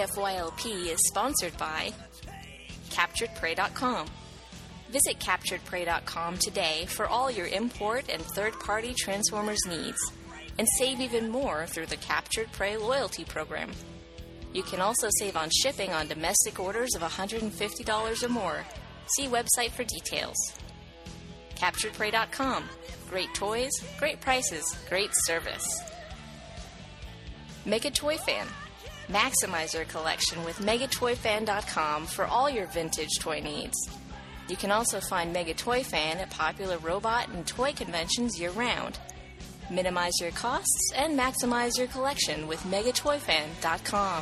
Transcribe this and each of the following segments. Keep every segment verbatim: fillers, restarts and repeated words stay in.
F Y L P is sponsored by Captured Prey dot com. Visit Captured Prey dot com today for all your import and third-party Transformers needs, and save even more through the Captured Prey loyalty program. You can also save on shipping on domestic orders of one hundred fifty dollars or more. See website for details. Captured Prey dot com. Great toys, great prices, great service. Mega Toy Fan. Maximize your collection with Mega Toy Fan dot com for all your vintage toy needs. You can also find Mega Toy Fan at popular robot and toy conventions year-round. Minimize your costs and maximize your collection with Mega Toy Fan dot com.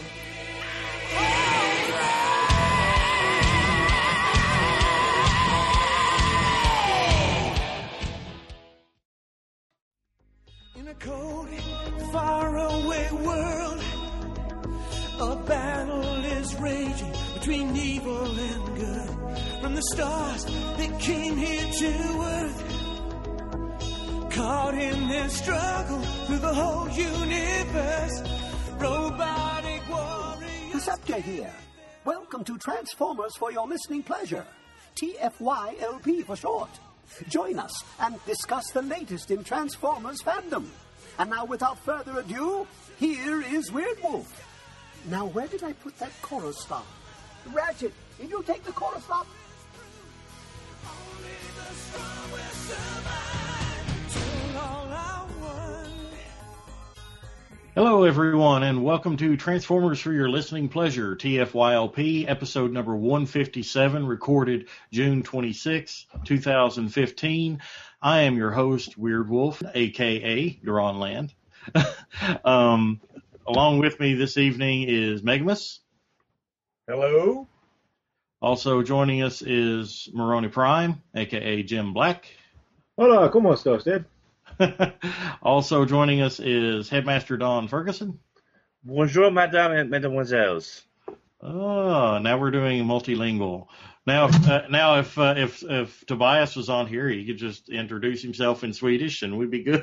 In a cold, faraway world, a battle is raging between evil and good. From the stars that came here to Earth, caught in this struggle through the whole universe, robotic warriors. Deceptor here. Welcome to Transformers for your listening pleasure. T F Y L P for short. Join us and discuss the latest in Transformers fandom. And now, without further ado, here is Weird Wolf. Now, where did I put that chorus stop? Ratchet, did you take the chorus stop? Only the strong will survive till all I want. Hello, everyone, and welcome to Transformers for Your Listening Pleasure, T F Y L P, episode number one fifty-seven, recorded June twenty-sixth, twenty fifteen. I am your host, Weird Wolf, a k a. Duran Land. um, along with me this evening is Megamus. Hello. Also joining us is Maroni Prime, a k a. Jim Black. Hola, ¿cómo estás, Dad? Also joining us is Headmaster Don Ferguson. Bonjour, madame et mesdemoiselles. Oh, now we're doing multilingual. Now, uh, now if uh, if if Tobias was on here, he could just introduce himself in Swedish, and we'd be good.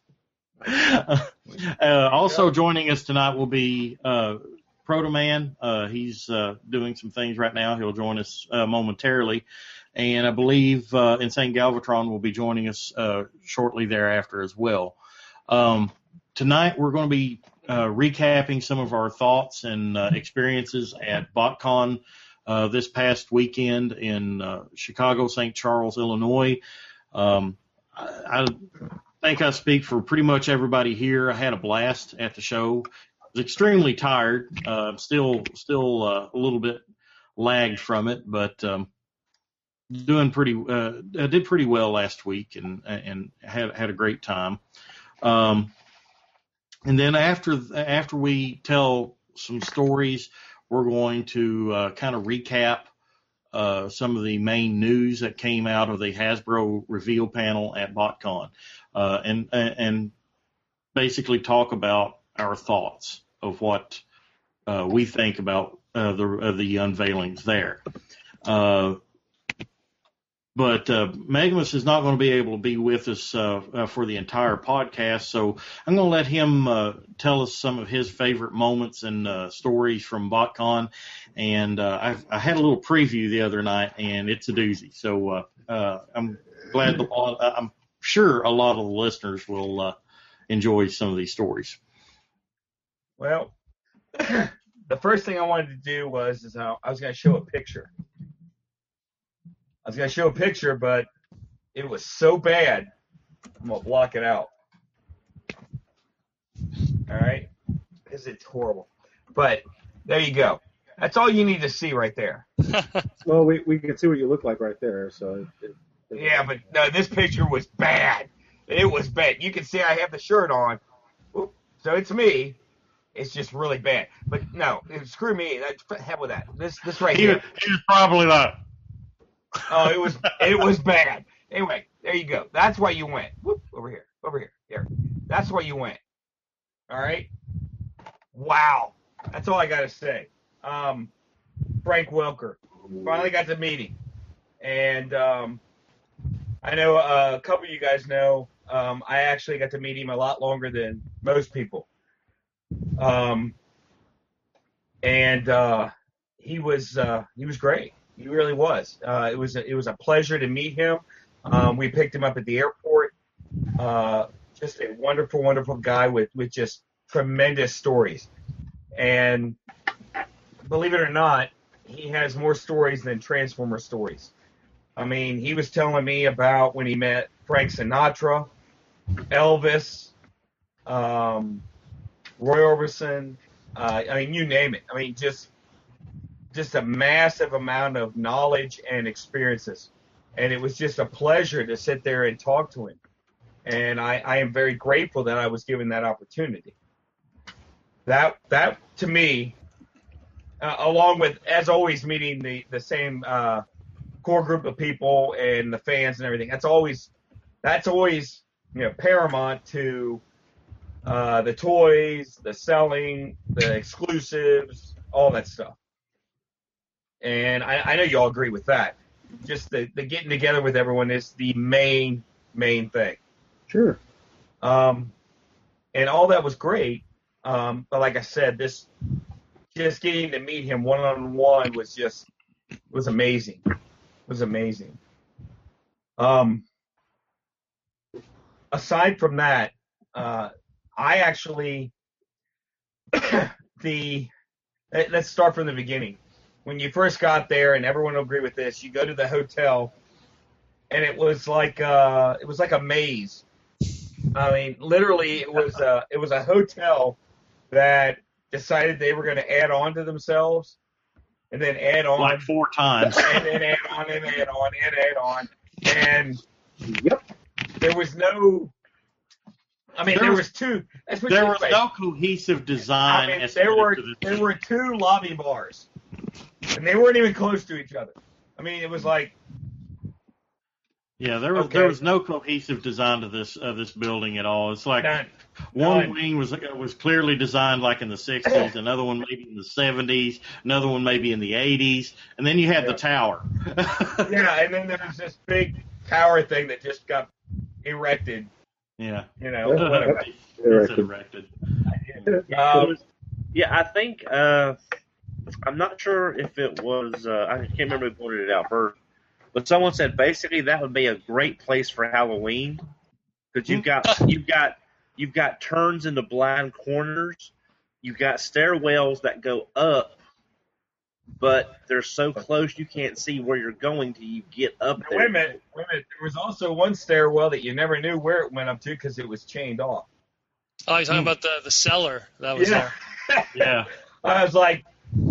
uh, also joining us tonight will be uh, Protoman. Uh, he's uh, doing some things right now. He'll join us uh, momentarily. And I believe uh, Insane Galvatron will be joining us uh, shortly thereafter as well. Um, tonight we're going to be uh, recapping some of our thoughts and uh, experiences at BotCon uh, this past weekend in uh, Chicago, Saint Charles, Illinois. Um, I, I think I speak for pretty much everybody here. I had a blast at the show. I was extremely tired. Uh, still, still uh, a little bit lagged from it, but um, doing pretty, uh, I did pretty well last week and and had had a great time. Um, and then after after we tell some stories, we're going to uh, kind of recap uh, some of the main news that came out of the Hasbro reveal panel at BotCon, uh, and and basically talk about our thoughts of what uh, we think about uh, the uh, the unveilings there. Uh, But uh, Megamus is not going to be able to be with us uh, uh, for the entire podcast, so I'm going to let him uh, tell us some of his favorite moments and uh, stories from BotCon. And uh, I've, I had a little preview the other night, and it's a doozy. So uh, uh, I'm glad. The, uh, I'm sure a lot of the listeners will uh, enjoy some of these stories. Well, the first thing I wanted to do was is I was going to show a picture. I was going to show a picture, but it was so bad, I'm going to block it out. All right? Because it's horrible. But there you go. That's all you need to see right there. Well, we we can see what you look like right there. So it, it, Yeah, but no, this picture was bad. It was bad. You can see I have the shirt on. Oop, so it's me. It's just really bad. But no, screw me. Hell with that. This this right He, here. he was probably not. Oh, it was it was bad. Anyway, there you go. That's why you went. Whoop, over here, over here, there. That's why you went. All right. Wow. That's all I gotta say. Um, Frank Welker. Finally got to meet him, and um, I know uh, a couple of you guys know. Um, I actually got to meet him a lot longer than most people. Um, and uh, he was uh, he was great. He really was. Uh, it was a, it was a pleasure to meet him. Um, we picked him up at the airport. Uh, just a wonderful, wonderful guy with, with just tremendous stories. And believe it or not, he has more stories than Transformer stories. I mean, he was telling me about when he met Frank Sinatra, Elvis, um, Roy Orbison. Uh, I mean, you name it. I mean, just just a massive amount of knowledge and experiences. And it was just a pleasure to sit there and talk to him. And I, I am very grateful that I was given that opportunity. That, that to me, uh, along with, as always, meeting the, the same uh, core group of people and the fans and everything, that's always, that's always, you know, paramount to uh, the toys, the selling, the exclusives, all that stuff. And I, I know you all agree with that. Just the, the getting together with everyone is the main, main thing. Sure. Um, and all that was great. Um, but like I said, this, just getting to meet him one-on-one was just, was amazing. It was amazing. Um, aside from that, uh, I actually, the, let's start from the beginning. When you first got there, and everyone will agree with this, you go to the hotel, and it was like uh, it was like a maze. I mean, literally, it was a it was a hotel that decided they were going to add on to themselves, and then add on like four times, and then add on and add on and add on, and Yep. there was no. I mean, There there, was- was two. That's what there you was say. no cohesive design. I mean, as there to- were to the- there were two lobby bars, and they weren't even close to each other. I mean, it was like Yeah, there was Okay. there was no cohesive design to this of this building at all. It's like none. one none. wing was was clearly designed like in the sixties, another one maybe in the seventies, another one maybe in the eighties, and then you had the tower. Yeah, and then there was this big tower thing that just got erected. yeah, You know, whatever. it's erected. Um, Yeah, I think uh, I'm not sure if it was. Uh, I can't remember who pointed it out first, but someone said basically that would be a great place for Halloween because you've got you've got you've got turns into blind corners, you've got stairwells that go up, but they're so close you can't see where you're going till you get up now, there. wait a minute, wait a minute. There was also one stairwell that you never knew where it went up to because it was chained off. Oh, you're talking Hmm. about the, the cellar that was Yeah. there. Yeah, I was like,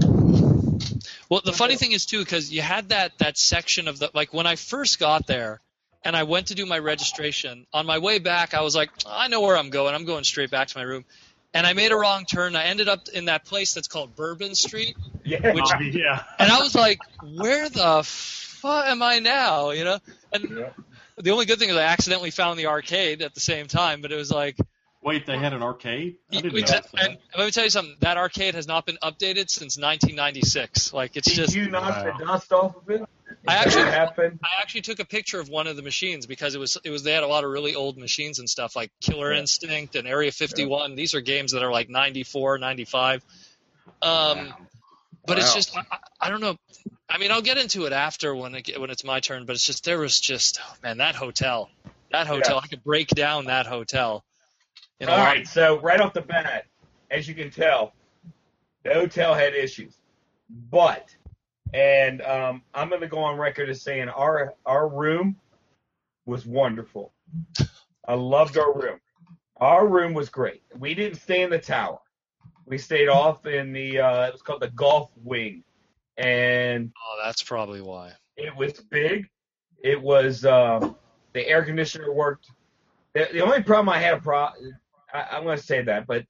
Well, the funny thing is, too, because you had that, that section of the – like when I first got there and I went to do my registration, on my way back I was like, I know where I'm going. I'm going straight back to my room. And I made a wrong turn. I ended up in that place that's called Bourbon Street. yeah, Which- Oh, yeah. And I was like, where the fuck am I now? You know? And Yeah. the only good thing is I accidentally found the arcade at the same time, but it was like – Wait, they had an arcade? I didn't know Exa- that. and let me tell you something. That arcade has not been updated since nineteen ninety-six. Like it's Did just. you knock Wow. the dust off of it? I Did actually- that happen? I actually took a picture of one of the machines because it was it was they had a lot of really old machines and stuff like Killer Yeah. Instinct and Area fifty-one. These are games that are like ninety-four, ninety-five. Um, but it's Wow. just I, I don't know. I mean, I'll get into it after when it, when it's my turn. But it's just there was just oh, man that hotel, that hotel. I could break down that hotel. You know, All right, so right off the bat, as you can tell, the hotel had issues. But, and um, I'm going to go on record as saying our our room was wonderful. I loved our room. Our room was great. We didn't stay in the tower. We stayed off in the, uh, it was called the golf wing. And Oh, that's probably why. it was big. It was, um, the air conditioner worked. The, the only problem I had a pro, I, I'm going to say that, but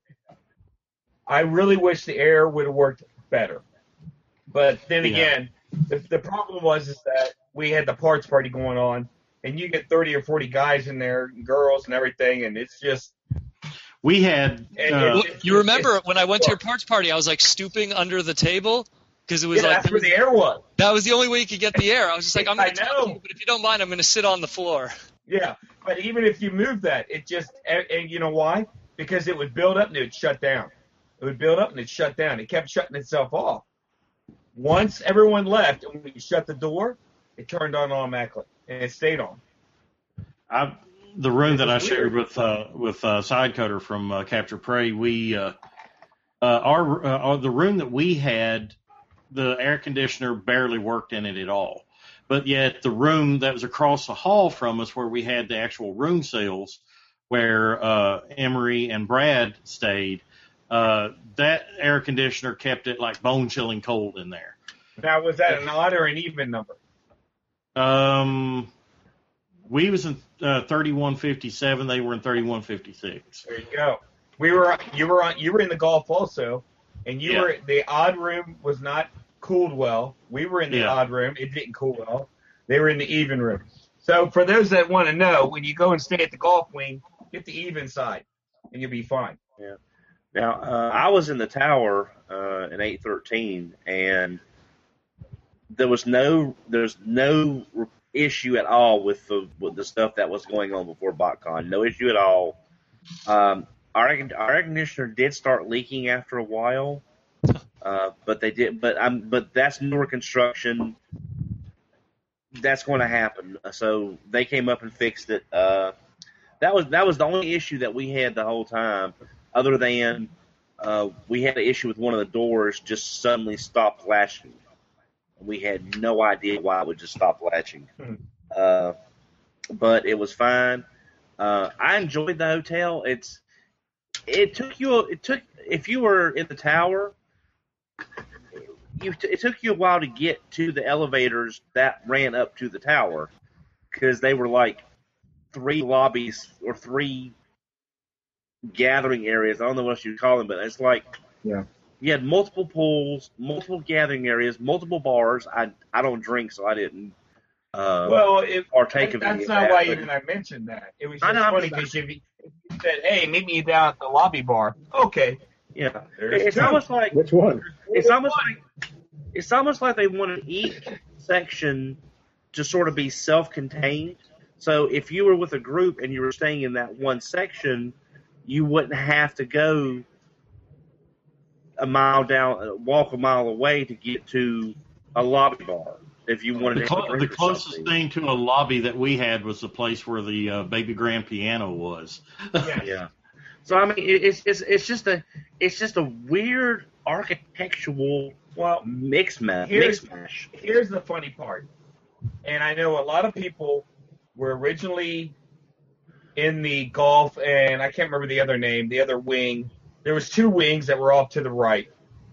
I really wish the air would have worked better. But then Yeah. again, the, the problem was is that we had the parts party going on, and you get thirty or forty guys in there, and girls and everything, and it's just. We had. And Uh, Well, it- you remember it's- when I went to your parts party, I was like stooping under the table because it was Yeah, like that's where the air was. that was the only way you could get the air. I was just like, I'm I going to talk know. to you, but if you don't mind, I'm going to sit on the floor. Yeah, but even if you move that, it just and, and you know why? Because it would build up and it would shut down. It would build up and it'd shut down. It kept shutting itself off. Once everyone left and we shut the door, it turned on automatically and it stayed on. I, the room that I was shared weird. with uh, with uh, Sidecutter from uh, Capture Prey, we uh, uh, our, uh, our the room that we had, the air conditioner barely worked in it at all. But yet the room that was across the hall from us, where we had the actual room sales, where uh, Emery and Brad stayed, uh, that air conditioner kept it like bone chilling cold in there. Now, was that an odd or an even number? Um, we was in uh, thirty-one fifty-seven. They were in thirty-one fifty-six. There you go. We were you were on you were in the Gulf also, and you Yeah. were the odd room was not cooled well. We were in the Yeah. odd room. It didn't cool well. They were in the even room. So for those that want to know, when you go and stay at the Gulf wing, get the even side, and you'll be fine. Yeah. Now, uh, I was in the tower uh, in eight thirteen, and there was no there's no issue at all with the with the stuff that was going on before BotCon. No issue at all. Um, our our air conditioner did start leaking after a while, uh, but they did. But I'm but that's newer construction. That's going to happen. So they came up and fixed it. Uh, that was that was the only issue that we had the whole time. Other than uh, we had an issue with one of the doors just suddenly stopped latching. We had no idea why it would just stop latching. Hmm. Uh, but it was fine. Uh, I enjoyed the hotel. It's it took you it took if you were in the tower, you it took you a while to get to the elevators that ran up to the tower because they were like three lobbies or three gathering areas. I don't know what you call them, but it's like Yeah. you had multiple pools, multiple gathering areas, multiple bars. I I don't drink, so I didn't uh, Well, if, partake of that's any of not that, why but- even I mentioned that. It was I just know, I'm funny just- because if you if you said, "Hey, meet me down at the lobby bar," okay, Yeah, There's it's two. almost like Which one? it's almost like it's almost like they wanted each section to sort of be self-contained. So if you were with a group and you were staying in that one section, you wouldn't have to go a mile down, walk a mile away to get to a lobby bar if you wanted The, to have a clo- drink the or closest something. thing to a lobby that we had was the place where the uh, baby grand piano was. yeah. Yeah. So I mean, it, it's it's it's just a it's just a weird architectural Well, mix ma- Here's- mix mash. here's the funny part, and I know a lot of people were originally in the Gulf, and I can't remember the other name, the other wing. There was two wings that were off to the right,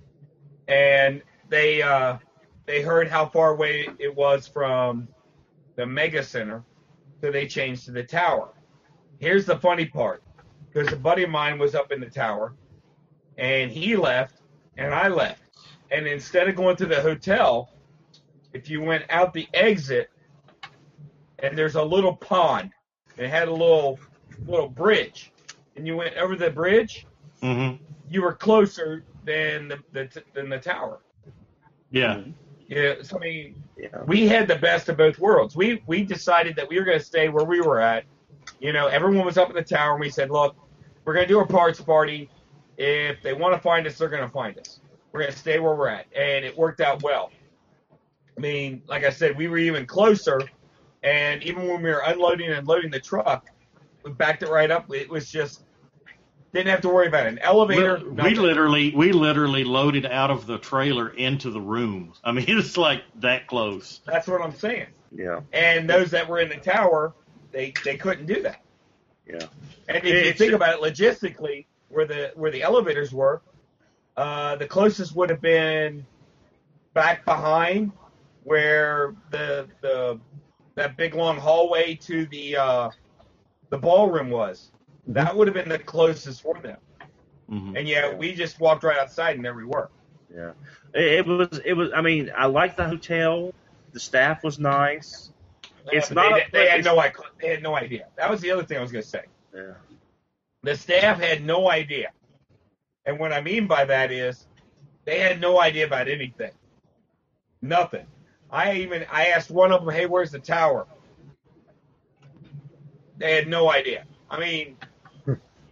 and they uh, they heard how far away it was from the Mega Center, so they changed to the tower. Here's the funny part, because a buddy of mine was up in the tower, and he left, and I left. And instead of going to the hotel, if you went out the exit, and there's a little pond, and it had a little little bridge, and you went over the bridge, hmm you were closer than the, the than the tower. Yeah. Yeah, so I mean, Yeah. we had the best of both worlds. We we decided that we were going to stay where we were at. You know, everyone was up in the tower, and we said, look, we're going to do a parts party. If they want to find us, they're going to find us. We're going to stay where we're at. And it worked out well. I mean, like I said, we were even closer. And even when we were unloading and loading the truck, we backed it right up. It was just, didn't have to worry about it. An elevator. We, we nothing. literally we literally loaded out of the trailer into the room. I mean, it's like that close. That's what I'm saying. Yeah. And those that were in the tower, they, they couldn't do that. Yeah. And if you It's- think about it logistically, where the where the elevators were, uh, the closest would have been back behind where the the that big long hallway to the uh, the ballroom was. That would have been the closest for them. hmm And yeah, we just walked right outside and there we were. Yeah. It, it was. It was. I mean, I liked the hotel. The staff was nice. It's Uh, not They, a- they had it's- no idea. They had no idea. That was the other thing I was going to say. Yeah. The staff had no idea. And what I mean by that is they had no idea about anything. Nothing. I even I asked one of them, "Hey, where's the tower?" They had no idea. I mean,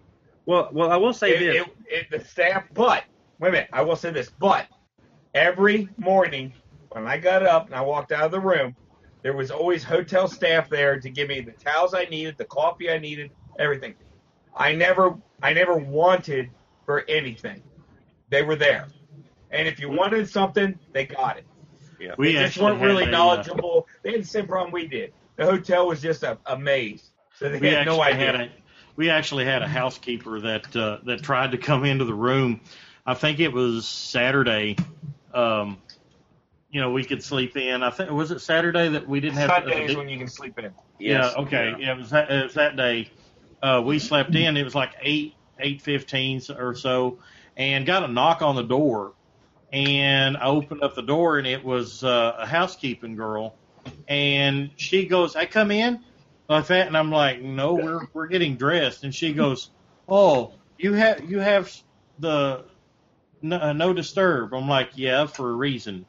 Well, well, I will say It, this. it, it, the staff, but wait a minute, I will say this, but every morning when I got up and I walked out of the room, there was always hotel staff there to give me the towels I needed, the coffee I needed, everything. I never, I never wanted for anything. They were there, and if you wanted something, they got it. Yeah. We They just actually weren't had really a, uh, knowledgeable. They had the same problem we did. The hotel was just a, a maze, so they We had no actually idea. had a we actually had a housekeeper that uh, that tried to come into the room. I think it was Saturday. Um, you know, we could sleep in. I think was it Saturday that we didn't have Sundays uh, when you can sleep in. Yes. Yeah, okay. Yeah, it was that, it was that day. Uh, we slept in. It was like eight eight fifteen or so, and got a knock on the door. And I opened up the door, and it was uh, a housekeeping girl. And she goes, "I come in like that," and I'm like, "No, we're we're getting dressed." And she goes, "Oh, you have you have the no, uh, no disturb." I'm like, "Yeah, for a reason."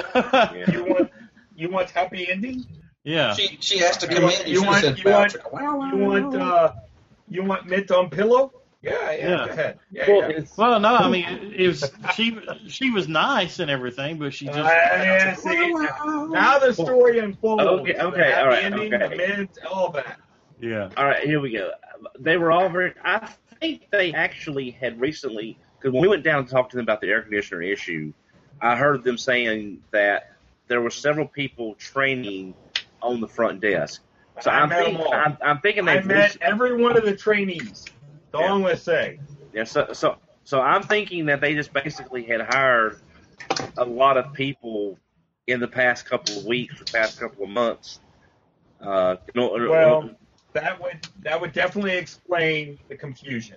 You want you want happy ending? Yeah. She she has to You come want in. you should've want said you want, voucher. Wow, wow, you want wow. uh you want mint on pillow? Yeah, yeah. Yeah. Go ahead. Yeah, Well, yeah. it's, Well, no, I mean, it, it was she. She was nice and everything, but she Uh, just. yeah, see, now the story unfolds. Okay, The okay, happy all right, ending, okay. the mint, all that. Yeah. all right, here we go. They were all very. I think they actually had recently, because when we went down and talked to them about the air conditioner issue, I heard them saying that there were several people training on the front desk. So I I'm met thinking, them all. I'm, I'm thinking I they've met recently- every one of the trainees. That's all Yeah. I'm going to say. Yeah, so, so so I'm thinking that they just basically had hired a lot of people in the past couple of weeks or past couple of months. Uh, you know, Well, that would that would definitely explain the confusion.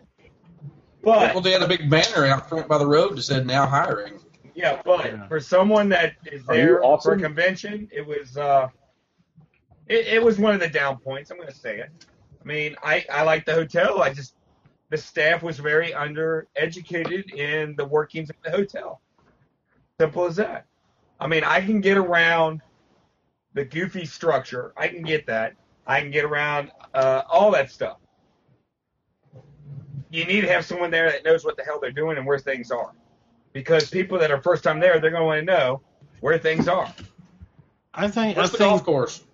But Well, they had a big banner out front by the road that said "Now hiring." yeah, but Yeah. for someone that is Are you there for awesome? a convention, it was uh, it, it was one of the down points. I'm going to say it. I mean, I I like the hotel. I just the staff was very undereducated in the workings of the hotel. Simple as that. I mean, I can get around the goofy structure. I can get that. I can get around uh, all that stuff. You need to have someone there that knows what the hell they're doing and where things are. Because people that are first time there, they're going to want to know where things are. I think. Where's I the think. golf course?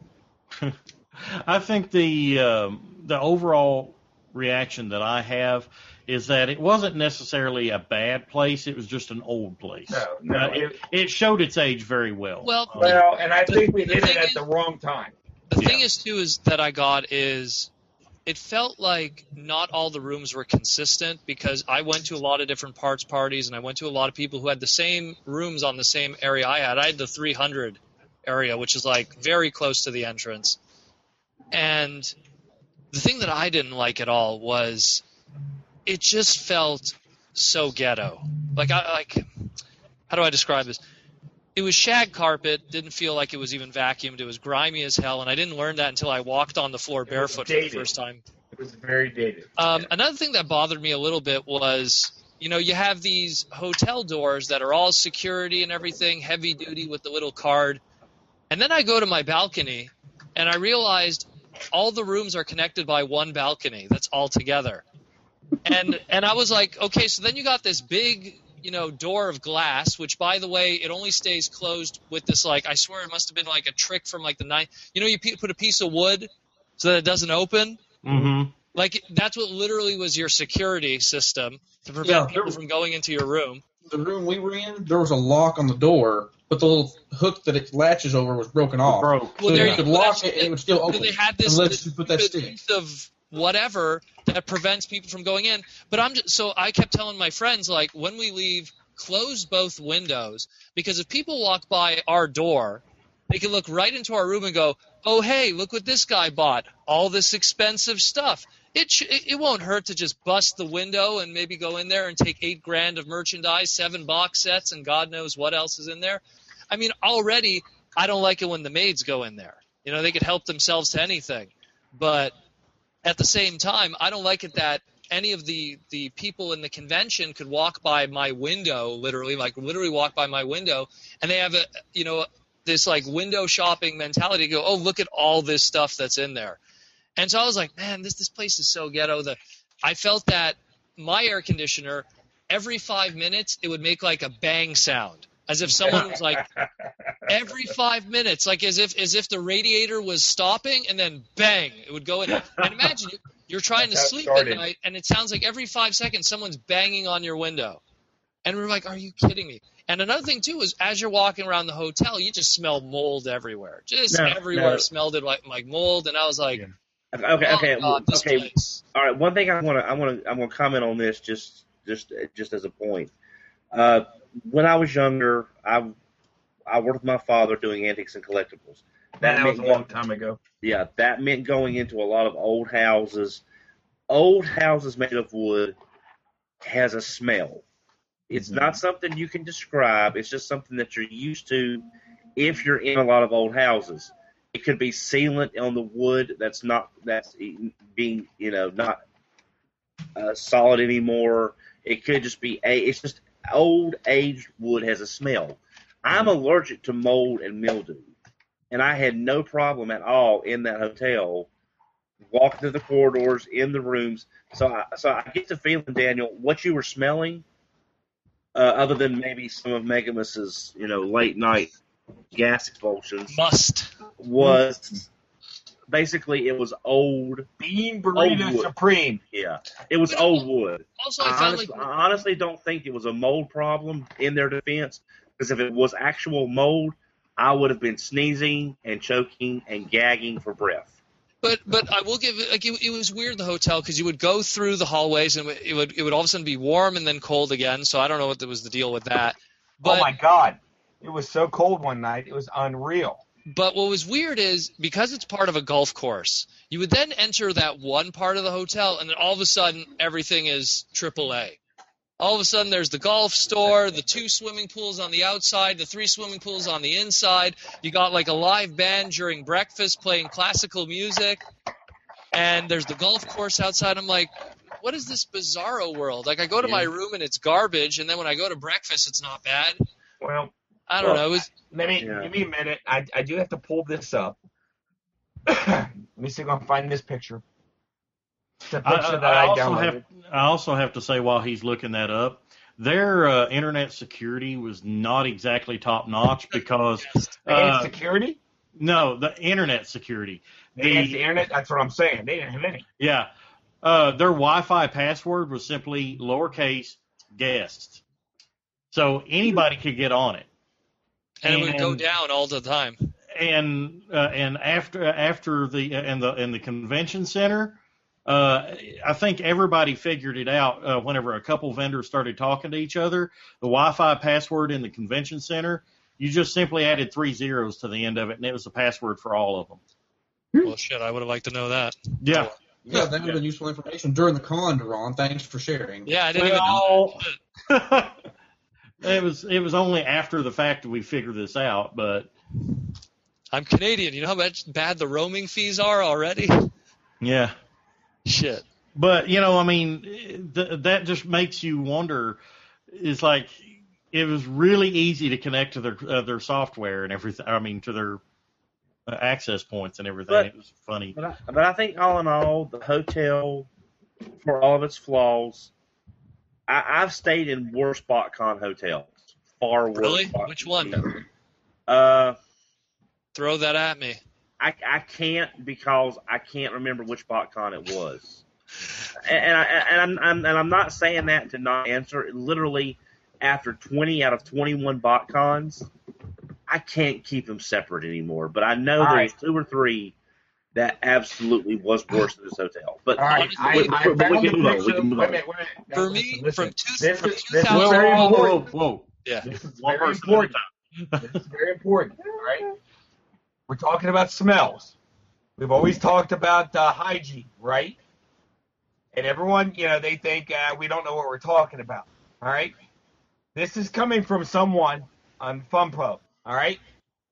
I think the um, the overall reaction that I have is that it wasn't necessarily a bad place. It was just an old place. No, no, Uh, it, it showed its age very well. Well, Uh, Well, and I The- think we the hit it thing at is- the wrong time. The Yeah. thing is, too, is that I got is it felt like not all the rooms were consistent because I went to a lot of different parts parties and I went to a lot of people who had the same rooms on the same area I had. I had the three hundred area, which is like very close to the entrance. And the thing that I didn't like at all was it just felt so ghetto. Like I like how do I describe this? It was shag carpet, didn't feel like it was even vacuumed. It was grimy as hell, and I didn't learn that until I walked on the floor was barefoot for the dated. first time. It was very dated. Um, Another thing that bothered me a little bit was, you know, you have these hotel doors that are all security and everything, heavy duty with the little card. And then I go to my balcony, and I realized all the rooms are connected by one balcony. That's all together. And and I was like, okay, so then you got this big, you know, door of glass, which, by the way, it only stays closed with this, like, I swear it must have been like a trick from like the night. You know, you pe- put a piece of wood so that it doesn't open. Mm-hmm. Like, that's what literally was your security system to prevent Yeah, people there- from going into your room. The room we were in, there was a lock on the door, but the little hook that it latches over was broken off. Broke. So Well, there you you could go. lock That's- it and it would still So open. they had this, unless this you put that stupid stick. piece of whatever that prevents people from going in. But I'm just, so I kept telling my friends, like, when we leave, close both windows, because if people walk by our door, they can look right into our room and go, oh, hey, look what this guy bought, all this expensive stuff. It, sh- it it won't hurt to just bust the window and maybe go in there and take eight grand of merchandise, seven box sets, and God knows what else is in there. I mean, already I don't like it when the maids go in there. You know, they could help themselves to anything. But at the same time, I don't like it that any of the, the people in the convention could walk by my window, literally, like literally walk by my window, and they have a, you know, this like window shopping mentality to go, oh, look at all this stuff that's in there. And so I was like, man, this this place is so ghetto. The I felt that my air conditioner, every five minutes, it would make like a bang sound, as if someone was like, every five minutes, like as if as if the radiator was stopping, and then bang, it would go in. And imagine you're trying That's to how it sleep at started. night, and it sounds like every five seconds someone's banging on your window. And we're like, are you kidding me? And another thing, too, is as you're walking around the hotel, you just smell mold everywhere. Just No, everywhere no. smelled it like, like mold. And I was like, Okay, oh, okay, God, this okay. place. All right. One thing I want to, I want to, I'm going to comment on this just, just, just as a point. Uh, when I was younger, I, I worked with my father doing antiques and collectibles. That was a meant long go- time ago. Yeah, that meant going into a lot of old houses. Old houses made of wood has a smell. It's Mm-hmm. not something you can describe. It's just something that you're used to if you're in a lot of old houses. It could be sealant on the wood that's not that's being you know not uh, solid anymore. It could just be a. It's just old aged wood has a smell. I'm allergic to mold and mildew, and I had no problem at all in that hotel walking through the corridors, in the rooms. So I, so I get the feeling, Daniel, what you were smelling, uh, other than maybe some of Megamus's, you know, late night gas expulsions, Must. was basically it was old. Bean Old Burrito wood. Supreme. Yeah, it was old wood. Also, I I found honestly, like I honestly don't think it was a mold problem in their defense, because if it was actual mold, I would have been sneezing and choking and gagging for breath. But but I will give it like it, it was weird in the hotel because you would go through the hallways and it would it would all of a sudden be warm and then cold again. So I don't know what was the deal with that. But Oh my God. It was so cold one night. It was unreal. but what was weird is because it's part of a golf course, you would then enter that one part of the hotel and then all of a sudden everything is triple A. All of a sudden there's the golf store, the two swimming pools on the outside, the three swimming pools on the inside. You got like a live band during breakfast playing classical music. And there's the golf course outside. I'm like, what is this bizarro world? Like I go to my room and it's garbage, and then when I go to breakfast it's not bad. Well, I don't Well, know. It was let me Yeah. give me a minute. I, I do have to pull this up. Let me see if I can find this picture. It's a I, picture I, that I I, also downloaded. have I also have to say while he's looking that up, their uh, internet security was not exactly top notch because Enhanced uh, security? no, the internet security. They had the internet. That's what I'm saying. They didn't have any. Yeah, uh, their Wi-Fi password was simply lowercase guests, so anybody could get on it. and it would go And- down all the time. and uh, and after after the in the in the convention center, uh, I think everybody figured it out. Uh, whenever a couple vendors started talking to each other, the Wi-Fi password in the convention center, you just simply added three zeros to the end of it, and it was the password for all of them. Well, shit, I would have liked to know that. Yeah. Yeah, that would have been useful information during the con, Ron. Thanks for sharing. Yeah, I didn't even know. Well, it was it was only after the fact that we figured this out, but I'm Canadian. You know how much bad the roaming fees are already? yeah. Shit. But, you know, I mean, th- that just makes you wonder. It's like it was really easy to connect to their uh, their software and everything. I mean, to their uh, access points and everything. But- it was funny. But I, but I think all in all, the hotel, for all of its flaws, I, I've stayed in worse BotCon hotels. Far worse. Really? Bot- Which one? Uh, Throw that at me. I, I can't because I can't remember which BotCon it was. And, and, I, and, I'm, I'm, and I'm not saying that to not answer. Literally, after twenty out of twenty-one BotCons, I can't keep them separate anymore. But I know All there's right. two or three that absolutely was worse than this hotel. But All right, I, but- I but- but we found the can move on. We picture. can move Wait a on. minute, wait a minute. Now, For listen, me, listen. from two, This from is- this is two thousand very whoa, important. whoa, whoa. Yeah. This is One very person at a important. time. This is very important. All right. We're talking about smells. We've always talked about uh, hygiene, right? And everyone, you know, they think uh, we don't know what we're talking about. All right. This is coming from someone on FunPro. All right.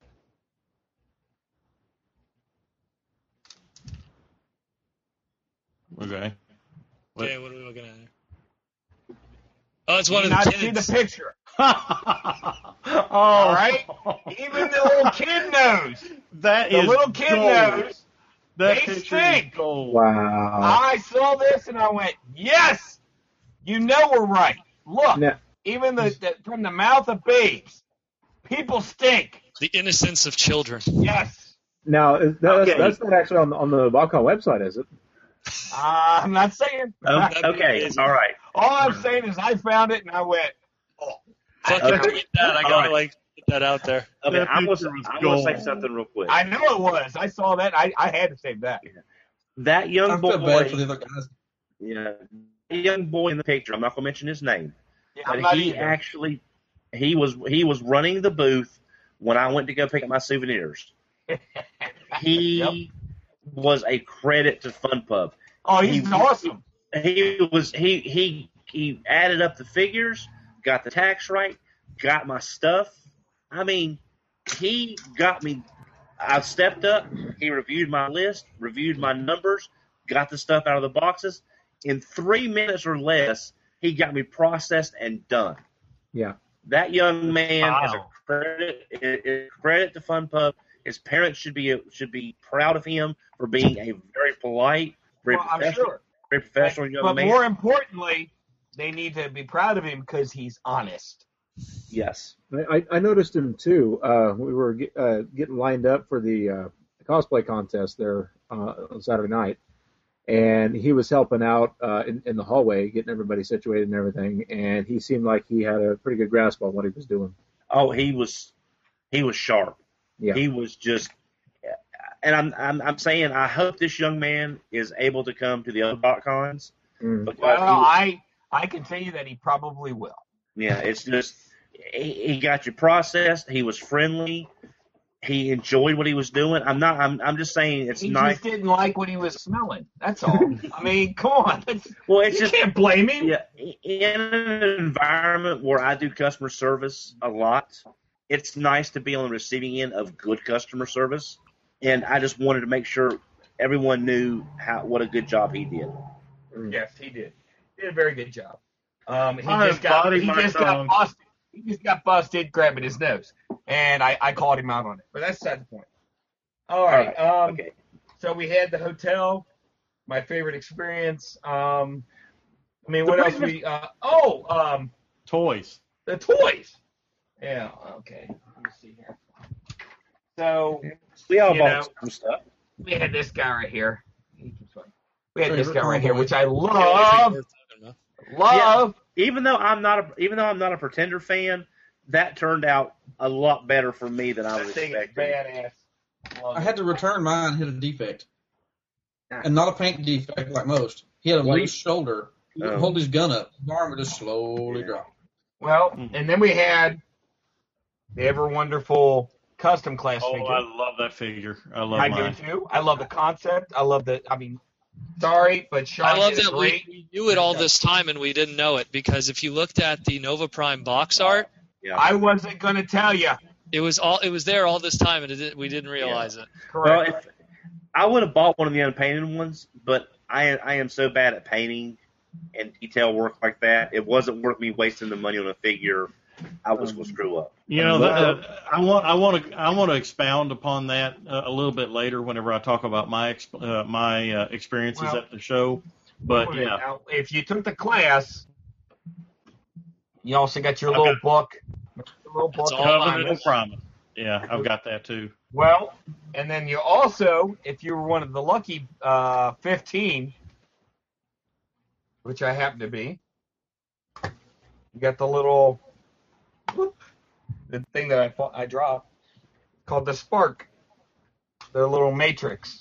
Okay. What? Okay, what are we looking at here? Oh, it's one You of the not see kids. the picture. oh, All right. Even the little kid knows. That The is little kid gold. knows. That They picture stink. is gold. Wow. I saw this and I went, yes, You know we're right. Look, Now, even the, the from the mouth of babes, people stink. The innocence of children. Yes. now is- that's, Okay. that's not actually on, on the Balcon website, is it? Uh, I'm not saying. Oh, That'd be okay, amazing. all right. All I'm saying is I found it and I went, oh. Fuck, I, I tweet that. I gotta Alright. like put that out there. Okay, That I'm gonna, picture was I'm gonna say gold. something real quick. I know it was. I saw that. I, I had to save that. That young I boy, feel bad for the other guys. yeah, the young boy in the picture. I'm not gonna mention his name, Yeah, I'm but not he either. actually he was he was running the booth when I went to go pick up my souvenirs. He Yep. was a credit to FunPub. Oh, he's he- awesome. He was he he he added up the figures, got the tax right, got my stuff. I mean, he got me. I stepped up. He reviewed my list, reviewed my numbers, got the stuff out of the boxes. In three minutes or less, he got me processed and done. Yeah. That young man is a Wow. credit, is a credit to FunPub. His parents should be should be proud of him for being a very polite, very Well, I'm professional, sure. very professional young But man. more importantly, they need to be proud of him because he's honest. Yes. I, I noticed him too. Uh, we were get, uh, getting lined up for the uh, cosplay contest there uh, on Saturday night, and he was helping out uh, in, in the hallway, getting everybody situated and everything. And he seemed like he had a pretty good grasp on what he was doing. Oh, he was he was sharp. Yeah. He was just, and I'm I'm I'm saying I hope this young man is able to come to the other BotCons Mm. because Well, he was- I I can tell you that he probably will. yeah, it's just he, he got you processed. He was friendly. He enjoyed what he was doing. I'm not. I'm. I'm just saying it's He nice. just didn't like what he was smelling. That's all. I mean, come on. That's, Well, it's you just can't blame him. yeah. In an environment where I do customer service a lot, it's nice to be on the receiving end of good customer service. And I just wanted to make sure everyone knew how what a good job he did. Yes, he did. He did a very good job. Um, he I just got embody he my just got tongue. busted. He just got busted grabbing his nose, and I, I called him out on it. But that's beside the point. All right. Um, Okay. So we had the hotel. My favorite experience. Um, I mean, The what else reason- we? Uh, oh, um, Toys. the toys. Yeah. Okay. Let me see here. So We all You bought know, some stuff. we had this guy right here. We had this Favorite guy right here, convoy. which I love. Love. Even though I'm not a even though I'm not a Pretender fan, that turned out a lot better for me than I That was thing is expecting. badass. Love I it. had to return mine, hit a defect. And not a paint defect like most. He had a Well, loose shoulder. He wouldn't Oh. hold his gun up. His arm would just slowly drop. Well, Mhm. and then we had the ever wonderful custom class Oh, figure. I love that figure. I love I mine. do too. I love the concept. I love the. I mean, sorry, but Sean I love did a that we, great. we knew it all this time and we didn't know it because if you looked at the Nova Prime box art, Yeah. I wasn't going to tell you. it was all it was there all this time and it, did- we didn't realize it. Well, Correct. if, I would have bought one of the unpainted ones, but I I am so bad at painting and detail work like that. It wasn't worth me wasting the money on a figure. I was going to screw up. You know, that, uh, I want I want to I want to expound upon that uh, a little bit later whenever I talk about my exp- uh, my uh, experiences Well, at the show. But Wait, yeah, now, if you took the class, you also got your I've little got- book. Your little book. It's all of Covenant of promise. Promise. Yeah, I've got that too. Well, and then you also, if you were one of the lucky uh, fifteen, which I happen to be, you got the little, whoop, the thing that I fo- I dropped, called the Spark, the little matrix.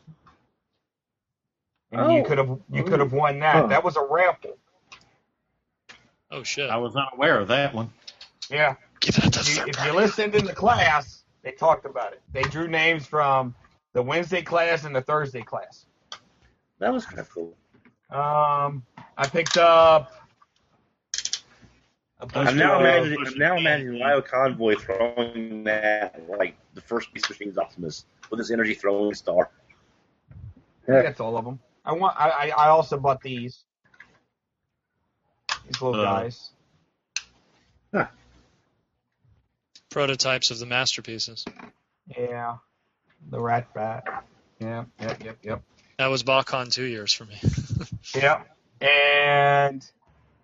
And you Oh. could have you could have won that. Huh. That was a raffle. Oh shit. I was not aware of that one. Yeah. Give that to You, third if you party. listened in the class, they talked about it. They drew names from the Wednesday class and the Thursday class. That was kind of cool. Um, I picked up. A bunch I'm now of- imagining I'm now imagining Lyle Convoy throwing that like the first piece of Machines Optimus with his energy throwing star. I think that's all of them. I want. I, I I also bought these. These little Uh, guys. Prototypes of the masterpieces. Yeah. The Rat Bat. Yeah. Yep. Yep. Yep. That was BotCon two years for me. Yep. And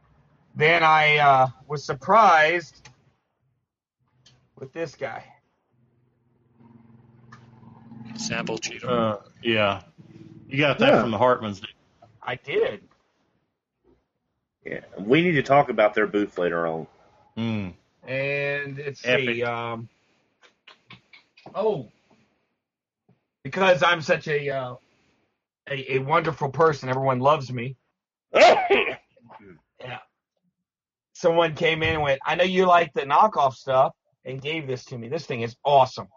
then I uh, was surprised with this guy. Sample cheater. Uh, yeah. You got that Yeah. from the Hartmans. I did. Yeah, we need to talk about their booth later on. Mm. And let's Epic. see. Um, oh, because I'm such a, uh, a a wonderful person, everyone loves me. Yeah. Someone came in and went, I know you like the knockoff stuff, and gave this to me. This thing is awesome.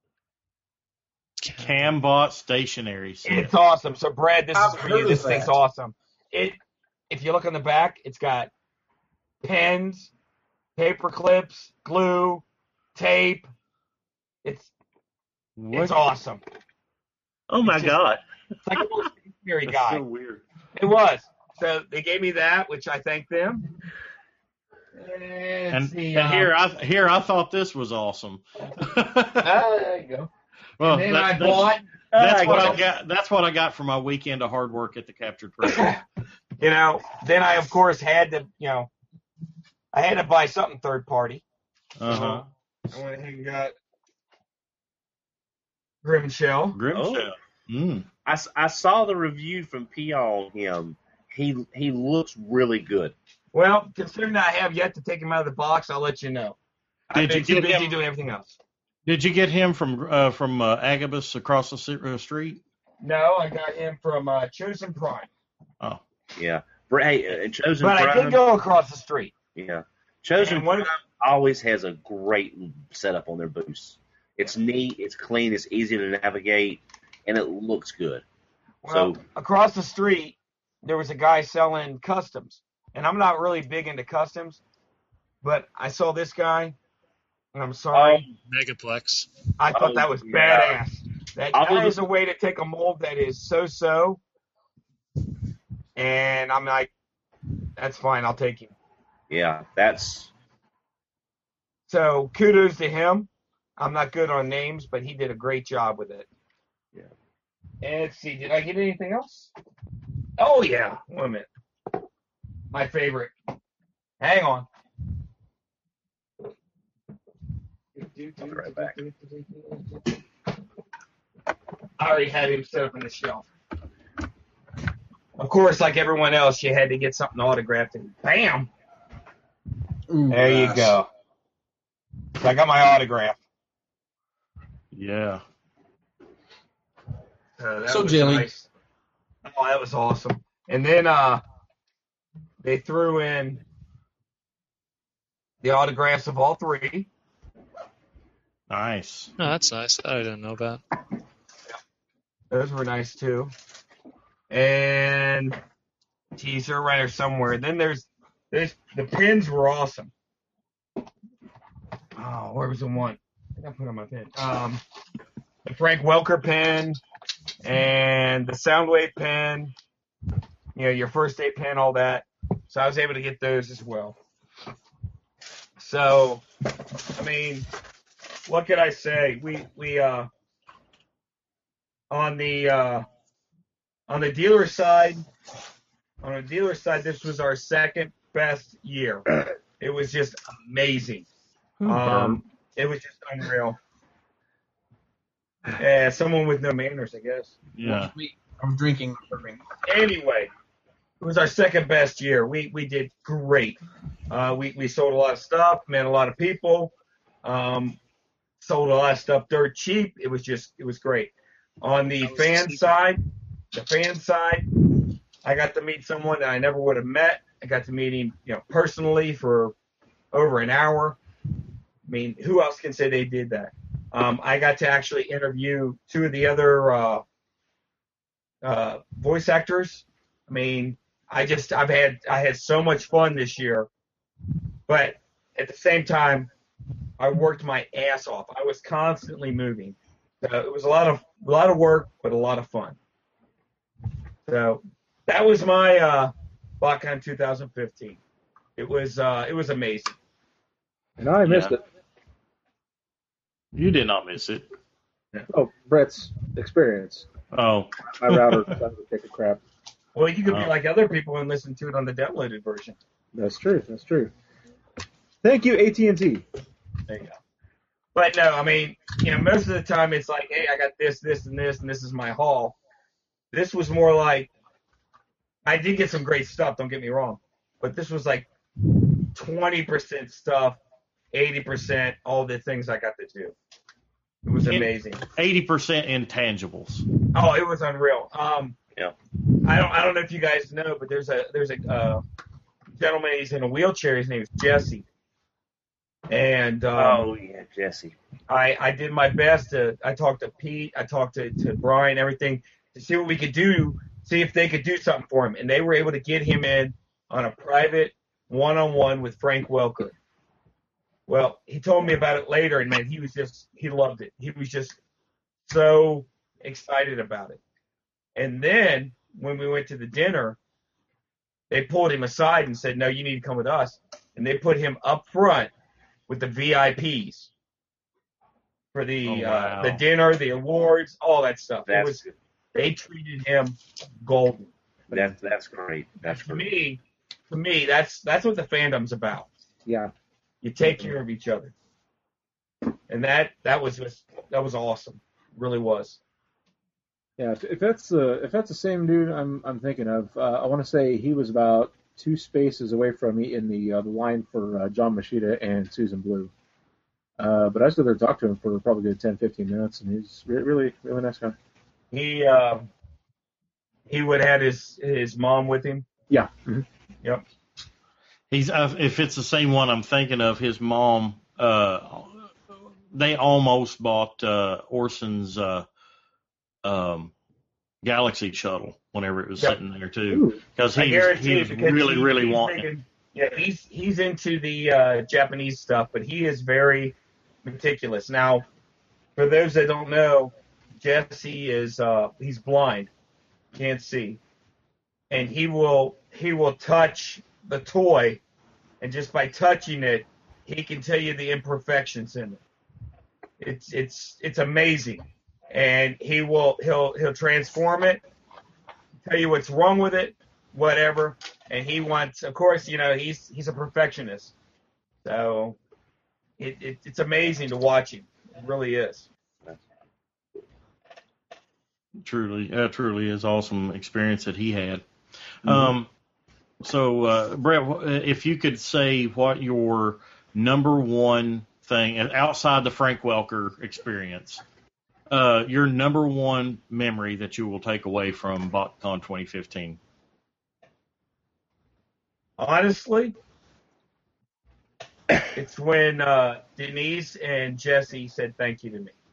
Cambot stationery set. It's awesome. So, Brad, this I've is for heard you. of This thing's that. awesome. It, if you look on the back, it's got pens, paper clips, glue, tape. It's What? it's awesome. Oh my It's just- God. It's like a little stationary That's guy. so weird. It was. So they gave me that, which I thank them. And, And, see, and um, here I here I thought this was awesome. ah, there you go. well, And then that- I that's, bought, that's I what got- I got. That's what I got for my weekend of hard work at the Captured Prey. you know, then I, of course, had to, you know, I had to buy something third party. Uh huh. I went ahead and got Grim Shell. Grim Oh. Shell. Mm. I, s- I saw the review from P on him. He he looks really good. Well, considering I have yet to take him out of the box, I'll let you know. I've Did been you too get busy him- doing everything else. Did you get him from uh, from uh, Agabus across the si- uh, street? No, I got him from uh, Chosen Prime. Oh, Yeah. Bra- Hey, uh, Chosen But I Prime. did go across the street. Yeah. Chosen And one- Prime always has a great setup on their booths. It's neat, it's clean, it's easy to navigate, and it looks good. Well, So- across the street, there was a guy selling customs. And I'm not really big into customs, but I saw this guy, and I'm sorry. Megaplex. I thought oh, that was yeah. badass. That I guy was- is a way to take a mold that is so-so, and I'm like, that's fine, I'll take him. Yeah, that's So kudos to him. I'm not good on names, but he did a great job with it. Yeah. And let's see, did I get anything else? Oh yeah, one minute. My favorite. Hang on. I'll be right back. I already had him set up on the shelf. Of course, like everyone else, you had to get something autographed, and bam, Ooh, there you gosh. go. So I got my autograph. yeah. Uh, that So was jelly. nice. Oh, that was awesome. And then uh, they threw in the autographs of all three. Nice. Oh, that's nice. That I didn't know about. Those were nice too. And teaser right there somewhere. Then there's there's the pins were awesome. Oh, where was the one? I think I put on my pin. Um, the Frank Welker pin and the Soundwave pin. You know, your first aid pin, all that. So I was able to get those as well. So, I mean, what could I say? We we uh on the uh on the dealer side, on the dealer side, this was our second best year. It was just amazing. Um, it was just unreal. Yeah, someone with no manners, I guess. Yeah. I'm drinking. Bourbon. Anyway, it was our second best year. We we did great. Uh, we we sold a lot of stuff, met a lot of people, um, sold a lot of stuff dirt cheap. It was just it was great. On the That was fan cheap. side, the fan side, I got to meet someone that I never would have met. I got to meet him, you know, personally for over an hour. I mean, who else can say they did that? Um, I got to actually interview two of the other uh, uh, voice actors. I mean, I just I've had I had so much fun this year, but at the same time, I worked my ass off. I was constantly moving. So it was a lot of a lot of work, but a lot of fun. So that was my uh, BotCon two thousand fifteen. It was uh, it was amazing. And I missed Yeah. it. You did not miss it. Oh, Brett's experience. Oh. My router decided to take a crap. Well, you could be Oh. like other people and listen to it on the downloaded version. That's true. That's true. Thank you, A T and T. There you go. But no, I mean, you know, most of the time it's like, hey, I got this, this, and this, and this is my haul. This was more like, I did get some great stuff, don't get me wrong. But this was like twenty percent stuff, eighty percent all the things I got to do. It was amazing. eighty percent intangibles. Oh, it was unreal. Um, Yeah. I don't, I don't know if you guys know, but there's a, there's a uh, gentleman. He's in a wheelchair. His name is Jesse. And um, Oh yeah, Jesse. I, I did my best to. I talked to Pete. I talked to, to Brian. Everything to see what we could do. See if they could do something for him. And they were able to get him in on a private one-on-one with Frank Welker. Well, he told me about it later, and man, he was just, he loved it. He was just so excited about it. And then when we went to the dinner, they pulled him aside and said, no, you need to come with us. And they put him up front with the V I Ps for the Oh, wow. uh, the dinner, the awards, all that stuff. It That's was, they treated him golden. that's that's great. That's For great. me, for me, that's that's what the fandom's about. Yeah. You take care of each other, and that that was just that was awesome. Really was. Yeah, if, if that's uh, if that's the same dude I'm I'm thinking of, uh, I want to say he was about two spaces away from me in the uh, the line for uh, John Machida and Susan Blue. Uh, but I stood there and talked to him for probably a good ten, fifteen minutes, and he's re- really really nice guy. He uh, he would have had his his mom with him. Yeah. Mm-hmm. Yep. He's uh, if it's the same one I'm thinking of, his mom. Uh, they almost bought uh, Orson's uh, um, Galaxy shuttle whenever it was Yep. sitting there too, because I he was, guarantee he you was because really he- really he's wanting it. thinking- Yeah, he's he's into the uh, Japanese stuff, but he is very meticulous. Now, for those that don't know, Jesse is uh, he's blind, can't see, and he will he will touch the toy, and just by touching it, he can tell you the imperfections in it. It's it's it's amazing, and he will he'll he'll transform it, tell you what's wrong with it, whatever. And he wants, of course, you know, he's he's a perfectionist. So it, it it's amazing to watch him. It really is. Truly, uh, truly is awesome experience that he had. Um, so, uh, Brett, wh- if you could say what your number one thing outside the Frank Welker experience, uh, your number one memory that you will take away from BotCon twenty fifteen. Honestly, it's when uh, Denise and Jesse said thank you to me.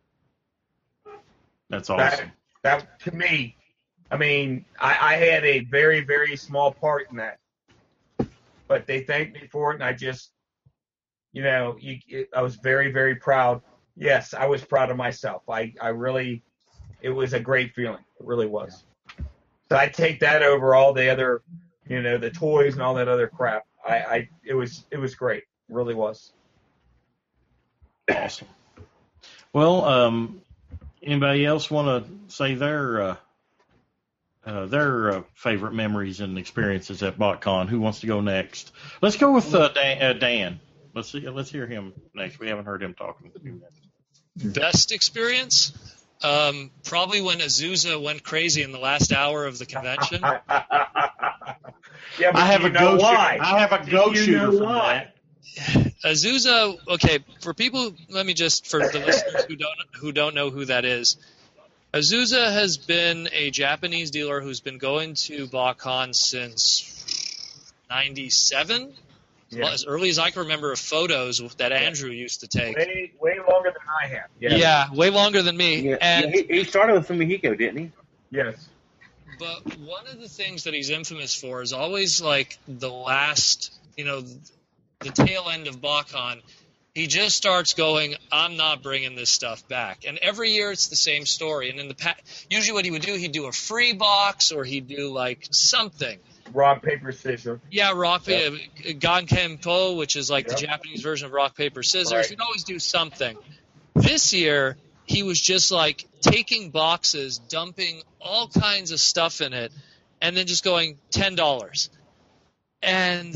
That's That, awesome. that to me, I mean, I, I had a very, very small part in that, but they thanked me for it, and I just, you know, you, it, I was very, very proud. Yes, I was proud of myself. I, I really, it was a great feeling. It really was. So I take that over all the other, you know, the toys and all that other crap. I, I it was, it was great. It really was. Awesome. Well, um, anybody else want to say their uh, uh, their uh, favorite memories and experiences at BotCon? Who wants to go next? Let's go with uh, Dan. Uh, Dan. Let's see. Let's hear him next. We haven't heard him talking. Best experience? Um, probably when Azusa went crazy in the last hour of the convention. yeah, but I have you a know go why? shooter. I have a go Do you shooter know from why? that. Azusa, okay, for people, let me just, for the listeners who don't who don't know who that is, Azusa has been a Japanese dealer who's been going to BotCon since ninety-seven, Yeah. as early as I can remember of photos that Andrew used to take. Way, way longer than I have. Yeah, way longer than me. Yeah, and yeah, he, he started with Fumihiko, didn't he? Yes. But one of the things that he's infamous for is always like the last, you know, the tail end of BotCon. He just starts going, I'm not bringing this stuff back. And every year it's the same story. And in the past, usually what he would do, he'd do a free box or he'd do like something. Rock, paper, scissors. Yeah, rock, Yep. uh, Gankenpo, which is like Yep. the Japanese version of rock, paper, scissors. Right. He'd always do something. This year, he was just like taking boxes, dumping all kinds of stuff in it, and then just going ten dollars. And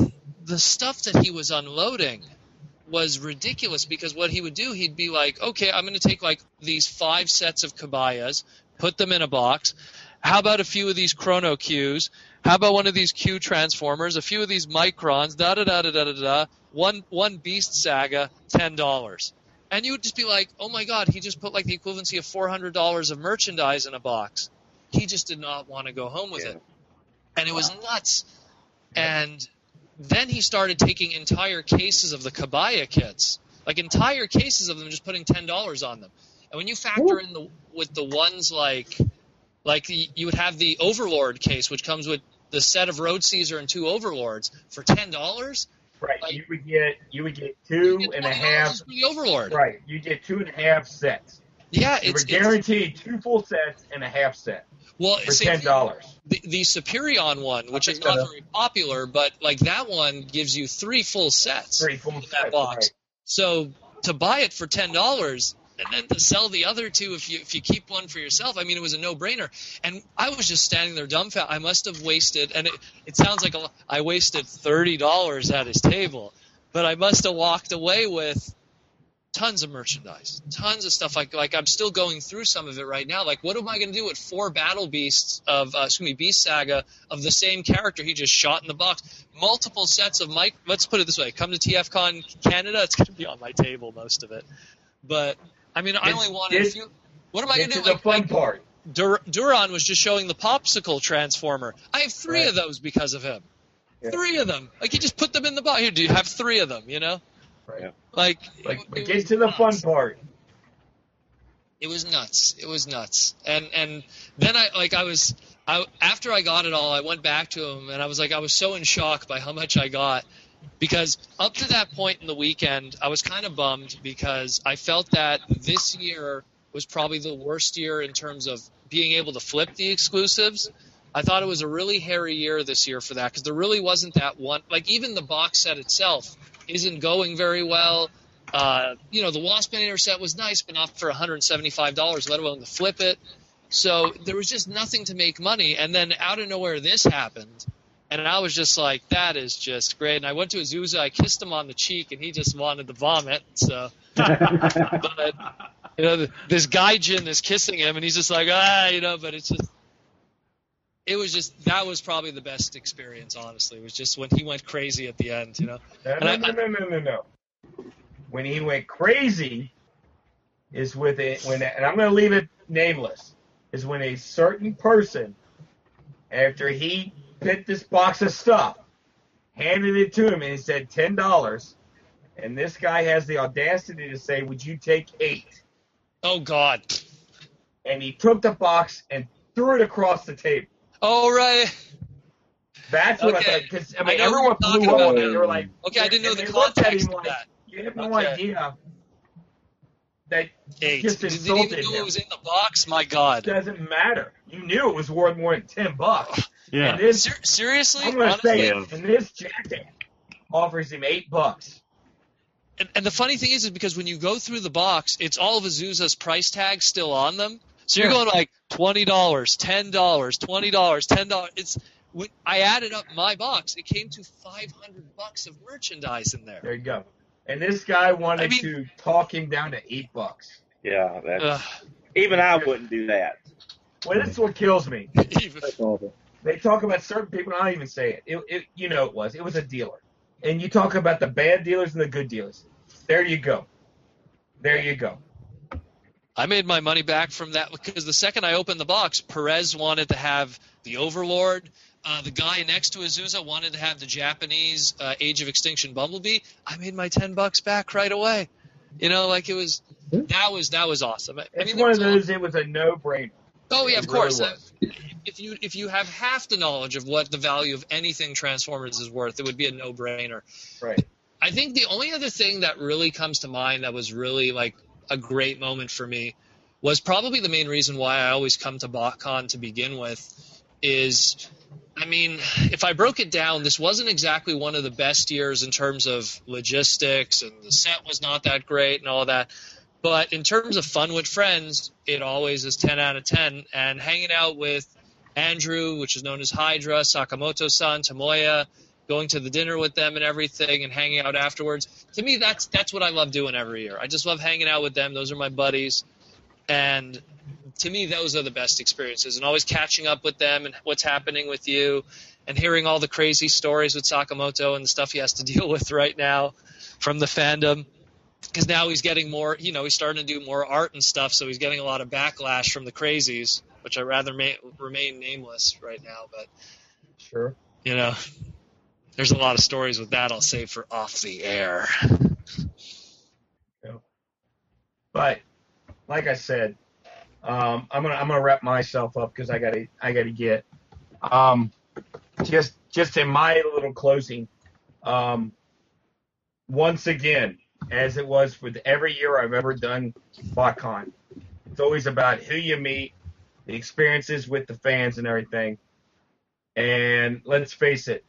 the stuff that he was unloading was ridiculous, because what he would do, he'd be like, okay, I'm going to take like these five sets of Cabayas, put them in a box. How about a few of these Chrono Qs? How about one of these Q Transformers? A few of these Microns, da da da da da da da. One one Beast Saga, ten dollars. And you would just be like, oh my God, he just put like the equivalency of four hundred dollars of merchandise in a box. He just did not want to go home with Yeah. it. And it was nuts. And then he started taking entire cases of the Cabaya kits, like entire cases of them, just putting ten dollars on them. And when you factor in the with the ones like, like the, you would have the Overlord case, which comes with the set of Road Caesar and two Overlords for ten dollars. Right. Like- you would get you would get two You get and a twenty half. dollars for the Overlord. Right. You get two and a half sets. Yeah, You it's, were guaranteed two full sets and a half set it's well, for same ten thing. dollars. The, the Superion one, which is picked that not up. very popular, but like that one gives you three full sets Three full in sets. that box. Right. So to buy it for ten dollars and then to sell the other two if you if you keep one for yourself, I mean, it was a no-brainer. And I was just standing there dumbfounded. I must have wasted, and it, it sounds like a, lo- I wasted thirty dollars at his table, but I must have walked away with tons of merchandise, tons of stuff. Like like I'm still going through some of it right now. Like, what am I going to do with four Battle Beasts of uh, excuse me, Beast Saga of the same character he just shot in the box? Multiple sets of Mike. Let's put it this way: come to T F Con Canada, it's going to be on my table, most of it. But I mean, I Get- only wanted a get- few. What am I going Get to to do? the fun Like, part. Dur- Duron was just showing the popsicle transformer. I have three Right. of those because of him. Yeah. Three of them. Like, you just put them in the box. Here, do you have three of them? You know, Right. like. Like, it- but it get was to the nuts. fun part. It was nuts. It was nuts. And and then I like I was I after I got it all, I went back to him and I was like I was so in shock by how much I got, because up to that point in the weekend, I was kind of bummed because I felt that this year was probably the worst year in terms of being able to flip the exclusives. I thought it was a really hairy year this year for that, because there really wasn't that one. Like, even the box set itself isn't going very well. Uh, you know, the Waspinator set was nice, but not for one hundred seventy-five dollars, let alone to flip it. So there was just nothing to make money. And then out of nowhere, this happened. And I was just like, that is just great. And I went to Azusa, I kissed him on the cheek, and he just wanted to vomit. So, but, you know, this Gaijin is kissing him, and he's just like, ah, you know, but it's just, it was just, that was probably the best experience, honestly. It was just when he went crazy at the end, you know. No, And no, I- no, no, no, no, no. When he went crazy is with it when, and I'm going to leave it nameless, is when a certain person, after he picked this box of stuff, handed it to him and he said ten dollars, and this guy has the audacity to say, "Would you take eight?" Oh, God. And he took the box and threw it across the table. Oh, right. That's what Okay. I thought. Because I I mean, know everyone what you're blew talking up about on it. now. They were like, Okay, I didn't know and the they looked at context him of like, that. you have no Okay. idea that Eight. just You didn't insulted even know him. it was in the box? My God. It doesn't matter. You knew it was worth more than ten bucks. Yeah. And this, Ser- seriously? I'm going to Honestly? say it. And this jackass offers him eight bucks. And, and the funny thing is, is because when you go through the box, it's all of Azusa's price tags still on them. So you're Yeah. going like twenty dollars, ten dollars, twenty dollars, ten dollars. It's when I added up my box, it came to five hundred bucks of merchandise in there. There you go. And this guy wanted I mean- to talk him down to eight bucks. Yeah, that, Ugh, even I wouldn't do that. Well, this is what kills me. even, That's awful. They talk about certain people, and I don't even say it. It, it. You know it was. It was a dealer. And you talk about the bad dealers and the good dealers. There you go. There you go. I made my money back from that because the second I opened the box, Perez wanted to have the Overlord. Uh, the guy next to Azusa wanted to have the Japanese uh, Age of Extinction Bumblebee. I made my ten bucks back right away. You know, like it was that was that was awesome. I It's mean, one of there was those. It was a no-brainer. Oh yeah, It of really course. was. Uh, If you if you have half the knowledge of what the value of anything Transformers is worth, it would be a no-brainer. Right. I think the only other thing that really comes to mind that was really like a great moment for me was probably the main reason why I always come to BotCon to begin with is, I mean, if I broke it down, this wasn't exactly one of the best years in terms of logistics, and the set was not that great and all that. But in terms of fun with friends, it always is ten out of ten. And hanging out with Andrew, which is known as Hydra, Sakamoto-san, Tomoya, going to the dinner with them and everything and hanging out afterwards. To me, that's that's what I love doing every year. I just love hanging out with them. Those are my buddies. And to me, those are the best experiences. And always catching up with them and what's happening with you and hearing all the crazy stories with Sakamoto and the stuff he has to deal with right now from the fandom. Because now he's getting more, you know, he's starting to do more art and stuff, so he's getting a lot of backlash from the crazies, which I rather ma- remain nameless right now. But, Sure. you know, there's a lot of stories with that I'll save for off the air. But like I said, um, I'm gonna I'm gonna wrap myself up because I gotta I gotta get um, just just in my little closing. Um, once again, as it was with every year I've ever done BotCon, it's always about who you meet, the experiences with the fans and everything. And let's face it,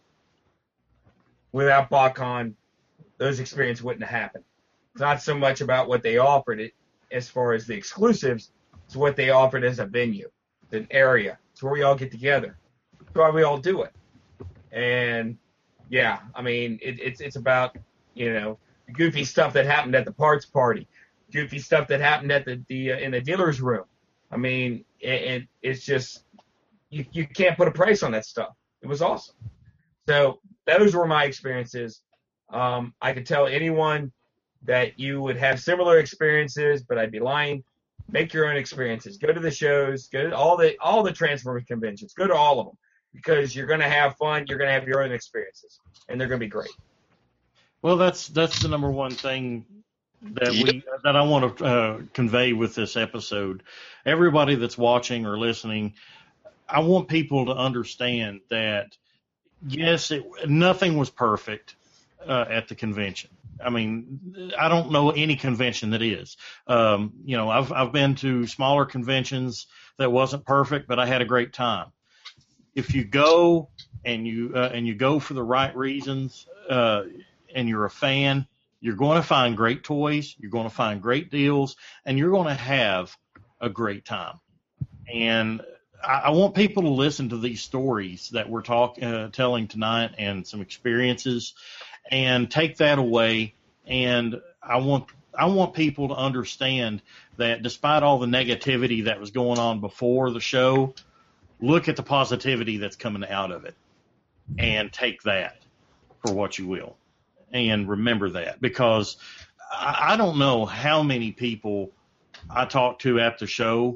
without BotCon, those experiences wouldn't have happened. It's not so much about what they offered it as far as the exclusives, it's what they offered as a venue, an area. It's where we all get together. It's why we all do it. And yeah, I mean, it, it's it's about, you know, the goofy stuff that happened at the parts party, goofy stuff that happened at the, the uh, in the dealer's room. I mean, it, it, it's just, you, you can't put a price on that stuff. It was awesome. So those were my experiences. Um, I could tell anyone that you would have similar experiences, but I'd be lying. Make your own experiences. Go to the shows. Go to all the all the Transformers conventions. Go to all of them because you're going to have fun. You're going to have your own experiences, and they're going to be great. Well, that's that's the number one thing that we that I want to uh, convey with this episode. Everybody that's watching or listening, I want people to understand that yes, it, nothing was perfect uh, at the convention. I mean, I don't know any convention that is. Um, you know, I've I've been to smaller conventions that wasn't perfect, but I had a great time. If you go and you uh, and you go for the right reasons, uh, and you're a fan, you're going to find great toys, you're going to find great deals, and you're going to have a great time. And I, I want people to listen to these stories that we're talk, uh, telling tonight and some experiences, and take that away. And I want I want people to understand that despite all the negativity that was going on before the show, look at the positivity that's coming out of it and take that for what you will. And remember that, because I, I don't know how many people I talked to at the show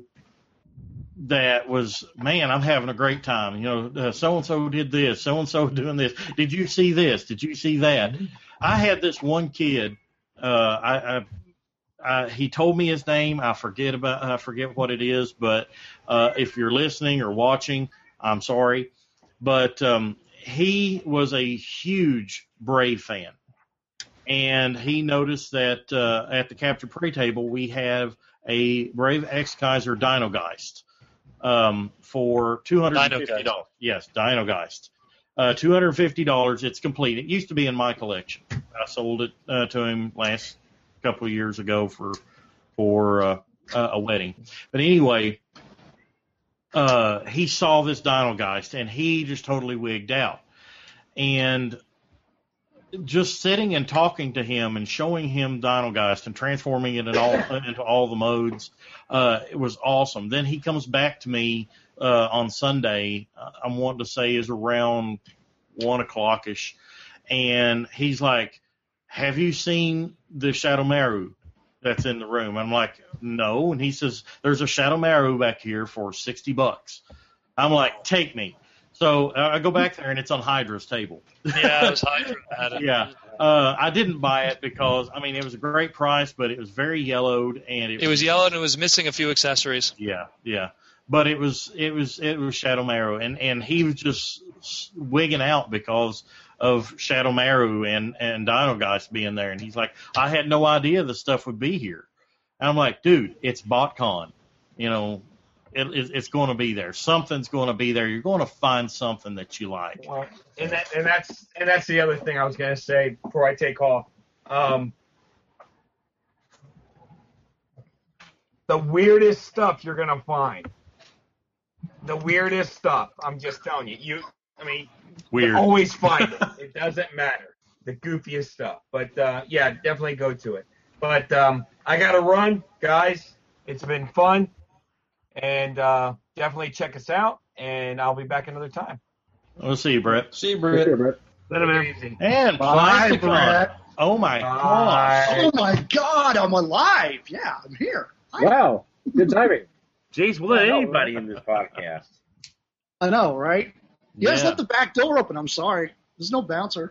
that was, man, I'm having a great time. You know, uh, so-and-so did this, so-and-so doing this. Did you see this? Did you see that? I had this one kid, uh, I, I, I, he told me his name. I forget about, I forget what it is, but uh, if you're listening or watching, I'm sorry. But um, he was a huge Brave fan. And he noticed that uh, at the Capture Prey table, we have a Brave X-Kaiser Dino-Geist um, for two hundred fifty dollars. Yes, Dino-Geist. Uh, two hundred fifty dollars. It's complete. It used to be in my collection. I sold it uh, to him last couple of years ago for for uh, a wedding. But anyway, uh, he saw this Dino-Geist, and he just totally wigged out. And just sitting and talking to him and showing him Dino-Geist and transforming it in all, into all the modes, uh, it was awesome. Then he comes back to me uh, on Sunday, I'm wanting to say is around one o'clock-ish, and he's like, have you seen the Shadow Maru that's in the room? I'm like, no. And he says, there's a Shadow Maru back here for sixty bucks. I'm like, take me. So uh, I go back there, and it's on Hydra's table. Yeah, it was Hydra. Had it. Yeah. Uh, I didn't buy it because, I mean, it was a great price, but it was very yellowed. and It, it was yellow, and it was missing a few accessories. Yeah, yeah. But it was it was, it was Shadow Maru, and, and he was just wigging out because of Shadow Maru and, and Dino-Geist being there. And he's like, I had no idea this stuff would be here. And I'm like, dude, it's BotCon. You know, It, it, it's going to be there. Something's going to be there. You're going to find something that you like. Well, and that and that's and that's the other thing I was going to say before I take off. Um, the weirdest stuff you're going to find. The weirdest stuff. I'm just telling you. You, I mean, Weird. Always find it. It doesn't matter. The goofiest stuff. But uh, yeah, definitely go to it. But um, I got to run, guys. It's been fun. And uh, definitely check us out. And I'll be back another time. We'll see you, Brett. See you, Take Brett. care, Brett. Later, man. And Bye, Plasticon. Brett. Oh my gosh. Bye. Oh my God, I'm alive. Yeah, I'm here. I, Wow, good timing. Jeez, we'll let anybody in this podcast. I know, right? You guys Yeah. left the back door open. I'm sorry. There's no bouncer.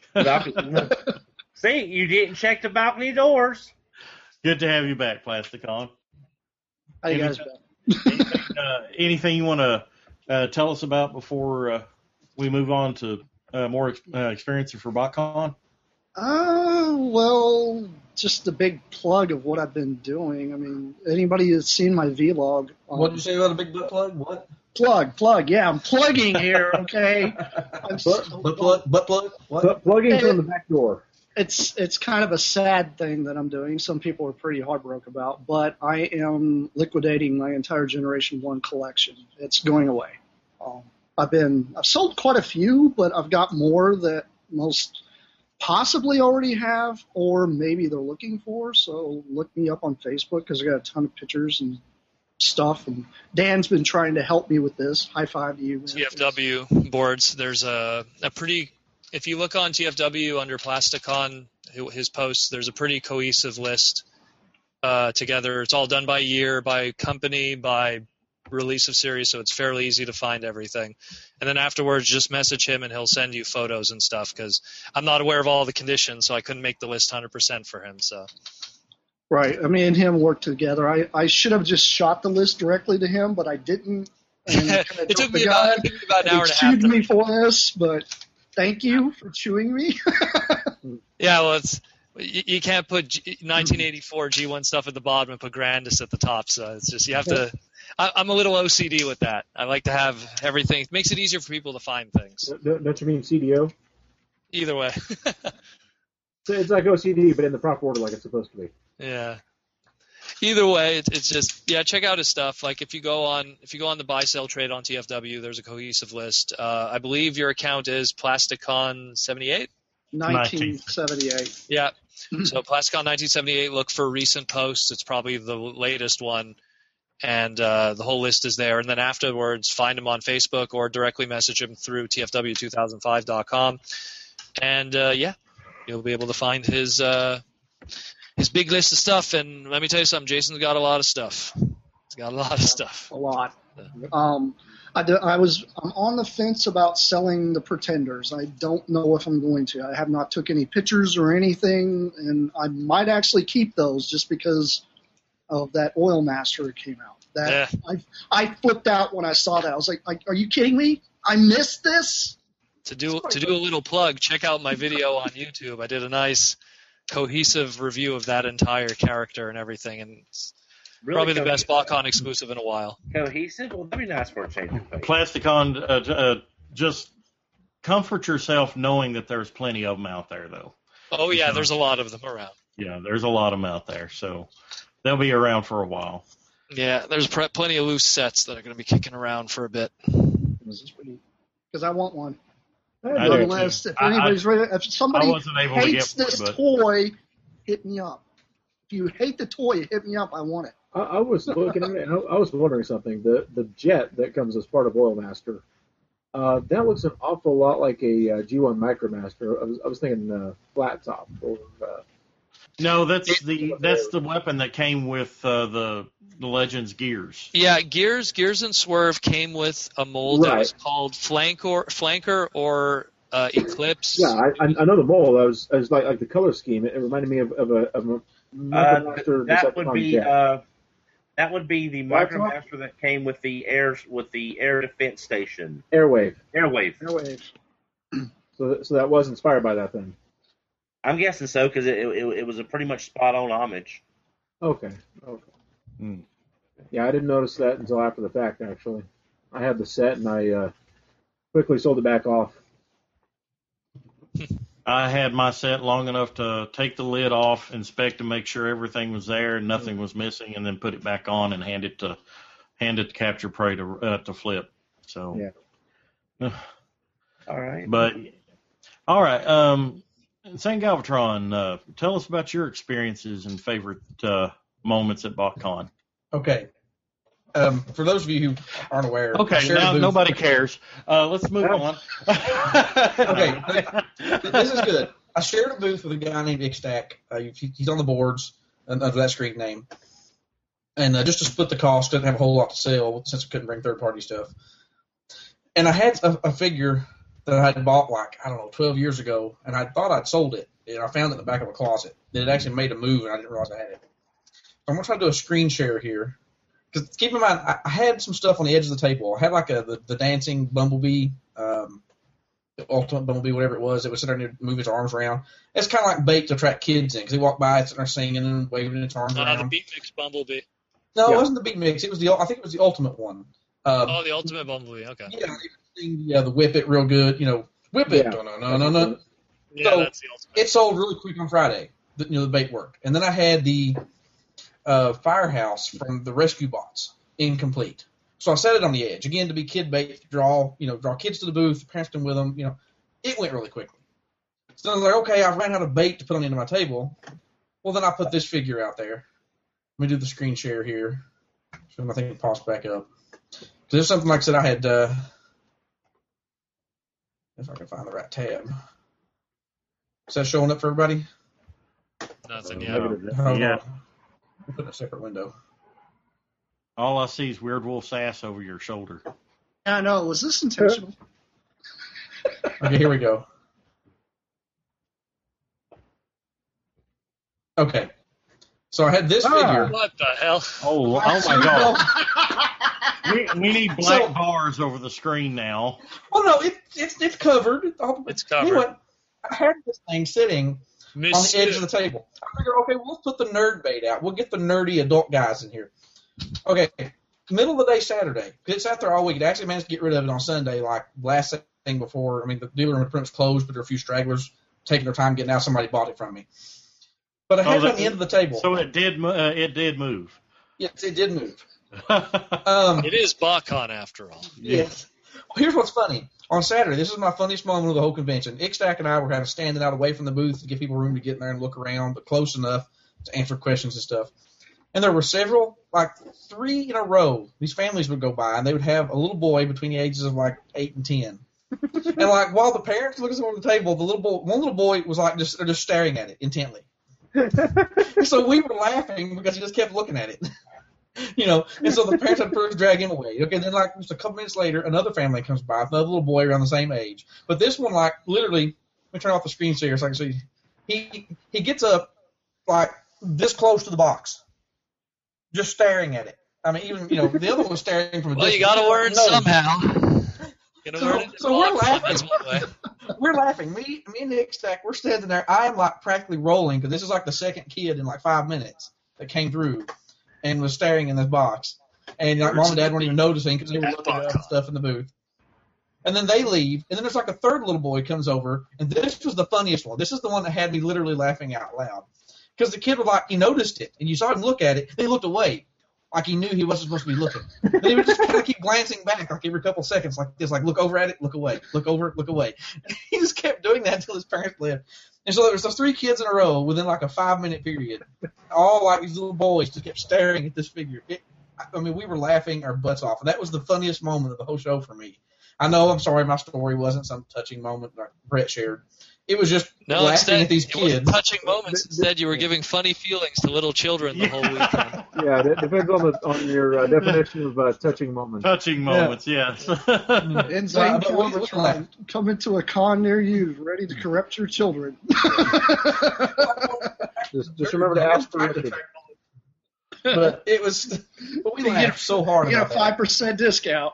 See, you didn't check the balcony doors. Good to have you back, Plasticon. How you Any- guys been? anything, uh, anything you want to uh, tell us about before uh, we move on to uh, more ex- uh, experiences for BotCon? Uh, well, just a big plug of what I've been doing. I mean, anybody who's seen my vlog. Um, What did you say about a big butt plug? What? Plug, plug. Yeah, I'm plugging here, okay? I'm Butt, so- butt plug? Butt plug? What? Pl- plugging from the back door. it's it's kind of a sad thing that I'm doing. Some people are pretty heartbroken about, but I am liquidating my entire Generation One collection. It's going away. Um, I've been I've sold quite a few, but I've got more that most possibly already have, or maybe they're looking for. So look me up on Facebook because I got a ton of pictures and stuff. And Dan's been trying to help me with this. High five to you, man. T F W boards. There's a, a pretty, if you look on T F W under Plasticon, his posts, there's a pretty cohesive list uh, together. It's all done by year, by company, by release of series, so it's fairly easy to find everything. And then afterwards, just message him and he'll send you photos and stuff because I'm not aware of all the conditions, so I couldn't make the list one hundred percent for him. So Right. I mean, and him work together. I, I should have just shot the list directly to him, but I didn't. And kinda it took jumped me the about, gun. it took me about an He hour and a half. chewed to- me for this, but thank you for chewing me. Yeah, well, it's you, you can't put G, nineteen eighty-four G one stuff at the bottom and put Grandis at the top. So it's just you have to. I, I'm a little O C D with that. I like to have everything. It makes it easier for people to find things. Don't don't you mean C D O? Either way. So it's like O C D, but in the proper order, like it's supposed to be. Yeah. Either way, it, it's just yeah. Check out his stuff. Like if you go on if you go on the buy sell trade on T F W, there's a cohesive list. Uh, I believe your account is Plasticon seventy-eight. nineteen seventy-eight. Yeah. So Plasticon nineteen seventy-eight. Look for recent posts. It's probably the latest one, and uh, the whole list is there. And then afterwards, find him on Facebook or directly message him through T F W two thousand five dot com. And uh, yeah, you'll be able to find his uh, his big list of stuff. And let me tell you something, Jason's got a lot of stuff. He's got a lot of stuff. A lot. Um, I, do- I was I'm on the fence about selling the Pretenders. I don't know if I'm going to. I have not took any pictures or anything, and I might actually keep those just because of that Oil Master that came out. That Yeah. I I flipped out when I saw that. I was like, like, are you kidding me? I missed this. To do to do a little plug, check out my video on YouTube. I did a nice cohesive review of that entire character and everything, and it's Really probably the best cohesive. BotCon exclusive in a while. Cohesive? Well, that'd be nice for a change of pace. Plasticon, uh, j- uh, just comfort yourself knowing that there's plenty of them out there, though. Oh yeah, there's a lot of them around. Yeah, there's a lot of them out there, so they'll be around for a while. Yeah, there's pre- plenty of loose sets that are going to be kicking around for a bit. Because I want one. I I do On the too. list. If I- anybody's ready, if I somebody wasn't able to hates get this one, but toy, hit me up. If you hate the toy, hit me up. I want it. I, I was looking at it, and I, I was wondering something. The the jet that comes as part of Oil Master, uh, that looks an awful lot like a uh, G one Micromaster. I was, I was thinking uh, flat top or uh, no, that's the that's the weapon that came with uh, the the Legends gears. Yeah, Gears, Gears and Swerve came with a mold that Right. was called Flanker, Flanker or uh, Eclipse. yeah. I, I I know the mold. I was I was like like the color scheme. It, it reminded me of, of a of a Uh, Micromaster that would Decepticon be jet. uh, that would be the Black Micromaster that came with the air with the air defense station, Airwave. Airwave. Airwaves. So that, so that was inspired by that then. I'm guessing so because it, it it was a pretty much spot on homage. Okay. Okay. Hmm. Yeah, I didn't notice that until after the fact. Actually, I had the set and I uh, quickly sold it back off. I had my set long enough to take the lid off, inspect to make sure everything was there and nothing was missing, and then put it back on and hand it to hand it to Capture Prey to uh, to flip. So, Yeah. All right. But all right, um, Saint Galvatron, uh, tell us about your experiences and favorite uh, moments at BotCon. Okay. Um, for those of you who aren't aware, I Okay, shared a now booth- nobody cares. Uh, let's move on. Okay, th- this is good. I shared a booth with a guy named Ixtac. Uh, he- he's on the boards under that street name. And uh, just to split the cost, didn't have a whole lot to sell since we couldn't bring third-party stuff. And I had a, a figure that I had bought like, I don't know, twelve years ago, and I thought I'd sold it. And I found it in the back of a closet. It had actually made a move, and I didn't realize I had it. So I'm going to try to do a screen share here. Because keep in mind, I, I had some stuff on the edge of the table. I had like a the, the dancing bumblebee, um, the ultimate bumblebee, whatever it was. It would sit there and move his arms around. It's kind of like bait to attract kids in, because he walked by, sitting there singing and waving his arms Uh, around. the Beat Mix Bumblebee. No, Yeah. it wasn't the beat mix. It was the I think it was the ultimate one. Um, Oh, the Ultimate Bumblebee. Okay. yeah, they sing the, uh, the whip it real good. You know, whip it. Yeah. No, no, no, no, no. Yeah, So, that's the Ultimate. It sold really quick on Friday. The, you know, the bait worked, and then I had the uh, firehouse from the rescue bots incomplete. So I set it on the edge again to be kid bait. Draw, you know, draw kids to the booth, parents come with them. You know, it went really quickly. So I was like, okay, I ran out of bait to put on the end of my table. Well, then I put this figure out there. Let me do the screen share here. So I think it pops back up. So there's something like I said I had. Uh, if I can find the right tab. Is that showing up for everybody? Nothing yet. Hold Yeah. on. I'll put it in a separate window. All I see is Weird Wolf's ass over your shoulder. I know. Was this intentional? Okay, here we go. Okay. So I had this Ah. figure. What the hell? Oh, oh my God. We, we need black So- bars over the screen now. Well, no, it, it's it's covered. It's covered. Anyway, I had this thing sitting on the Monsieur. edge of the table. I figured, okay, we'll put the nerd bait out. We'll get the nerdy adult guys in here. Okay, middle of the day Saturday. It's out there all week. I actually managed to get rid of it on Sunday, like last thing before. I mean, the dealer room pretty much closed, but there were a few stragglers taking their time getting out. Somebody bought it from me. But I had Oh, it that- on the end of the table. So it did. mo- Uh, it did move. Yes, it did move. Um, It is BotCon after all. Yes. Well, here's what's funny. On Saturday, this is my funniest moment of the whole convention. Ixtac and I were kind of standing out away from the booth to give people room to get in there and look around, but close enough to answer questions and stuff. And there were several, like three in a row. These families would go by, and they would have a little boy between the ages of like eight and ten. And like while the parents looked over the table, the little boy, one little boy was like just just staring at it intently. So we were laughing because he just kept looking at it. You know, and so the parents had to first drag him away. Okay, then like just a couple minutes later, another family comes by, another little boy around the same age. But this one, like literally, let me turn off the screen share so I can see. He he gets up like this close to the box, just staring at it. I mean, even you know the other one was staring from a Well, you distance. got to learn No. somehow. You know, So- learn it so we're BotCon, laughing. That's one way. We're laughing. Me, me and Nick Stack, we're standing there. I am like practically rolling because this is like the second kid in like five minutes that came through and was staring in this box. And like, mom and dad weren't even noticing because they were looking at stuff in the booth. And then they leave, and then there's like a third little boy comes over, and this was the funniest one. This is the one that had me literally laughing out loud because the kid was like, he noticed it, and you saw him look at it. He looked away, like he knew he wasn't supposed to be looking. And he would just kind of keep glancing back, like every couple seconds, like this, like look over at it, look away, look over, look away. He just kept doing that until his parents left. And so there was those three kids in a row within like a five minute period, all like these little boys just kept staring at this figure. It, I mean, we were laughing our butts off, and that was the funniest moment of the whole show for me. I know, I'm sorry, my story wasn't some touching moment like Brett shared. It was just No, laughing instead, at these it wasn't kids. touching moments. Instead, you were giving funny feelings to little children the whole weekend. Yeah, it depends on the on your uh, definition of uh, touching moment. Touching moments, yes. Insane but we- we Galvatron, coming to a con near you, ready to corrupt your children. Just, just remember to ask for Richard. But it was, but we You laughed get- so hard You get a about that. five percent discount.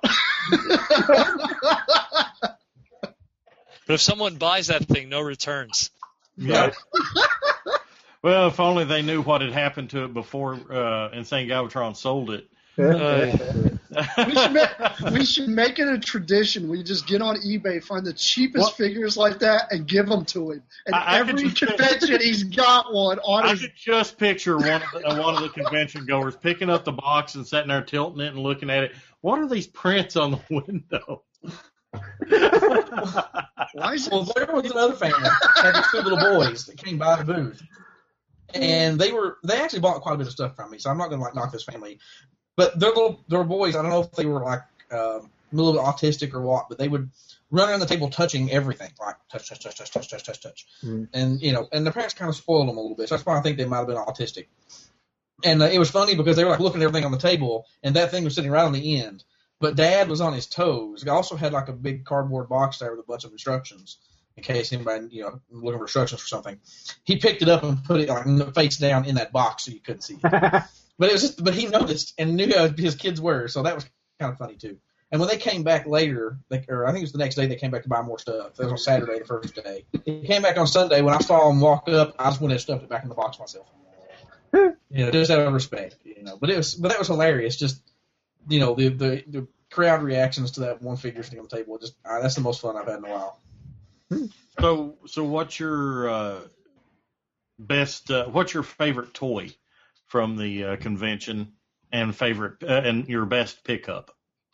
But if someone buys that thing, no returns. Yeah. Well, if only they knew what had happened to it before uh, Insane Galvatron sold it. we, should make, we should make it a tradition. We just get on eBay, find the cheapest What? figures like that, and give them to him. And I- I could every just- convention, he's got one on I his. could just picture one of, the, uh, one of the convention goers picking up the box and sitting there tilting it and looking at it. What are these prints on the window? Why is it? Well, there was another family had these two little boys that came by the booth, and they were they actually bought quite a bit of stuff from me. So I'm not gonna like knock this family, but their little their boys. I don't know if they were like uh, a little bit autistic or what, but they would run around the table touching everything, like touch, touch, touch, touch, touch, touch, touch, touch, Mm. and you know, and their parents kind of spoiled them a little bit. So that's why I think they might have been autistic. And uh, it was funny because they were like looking at everything on the table, and that thing was sitting right on the end. But Dad was on his toes. He also had like a big cardboard box there with a bunch of instructions in case anybody, you know, looking for instructions for something. He picked it up and put it like face down in that box so you couldn't see it. But it was just, but he noticed and knew how his kids were, so that was kind of funny too. And when they came back later, they, or I think it was the next day, they came back to buy more stuff. That was on Saturday, the first day. He came back on Sunday. When I saw him walk up, I just went and stuffed it back in the box myself. You know, just out of respect, you know. But it was, but that was hilarious. Just, you know, the the, the crowd reactions to that one figure sitting on the table. Just uh, that's the most fun I've had in a while. So, so what's your uh, best? Uh, what's your favorite toy from the uh, convention, and favorite uh, and your best pickup?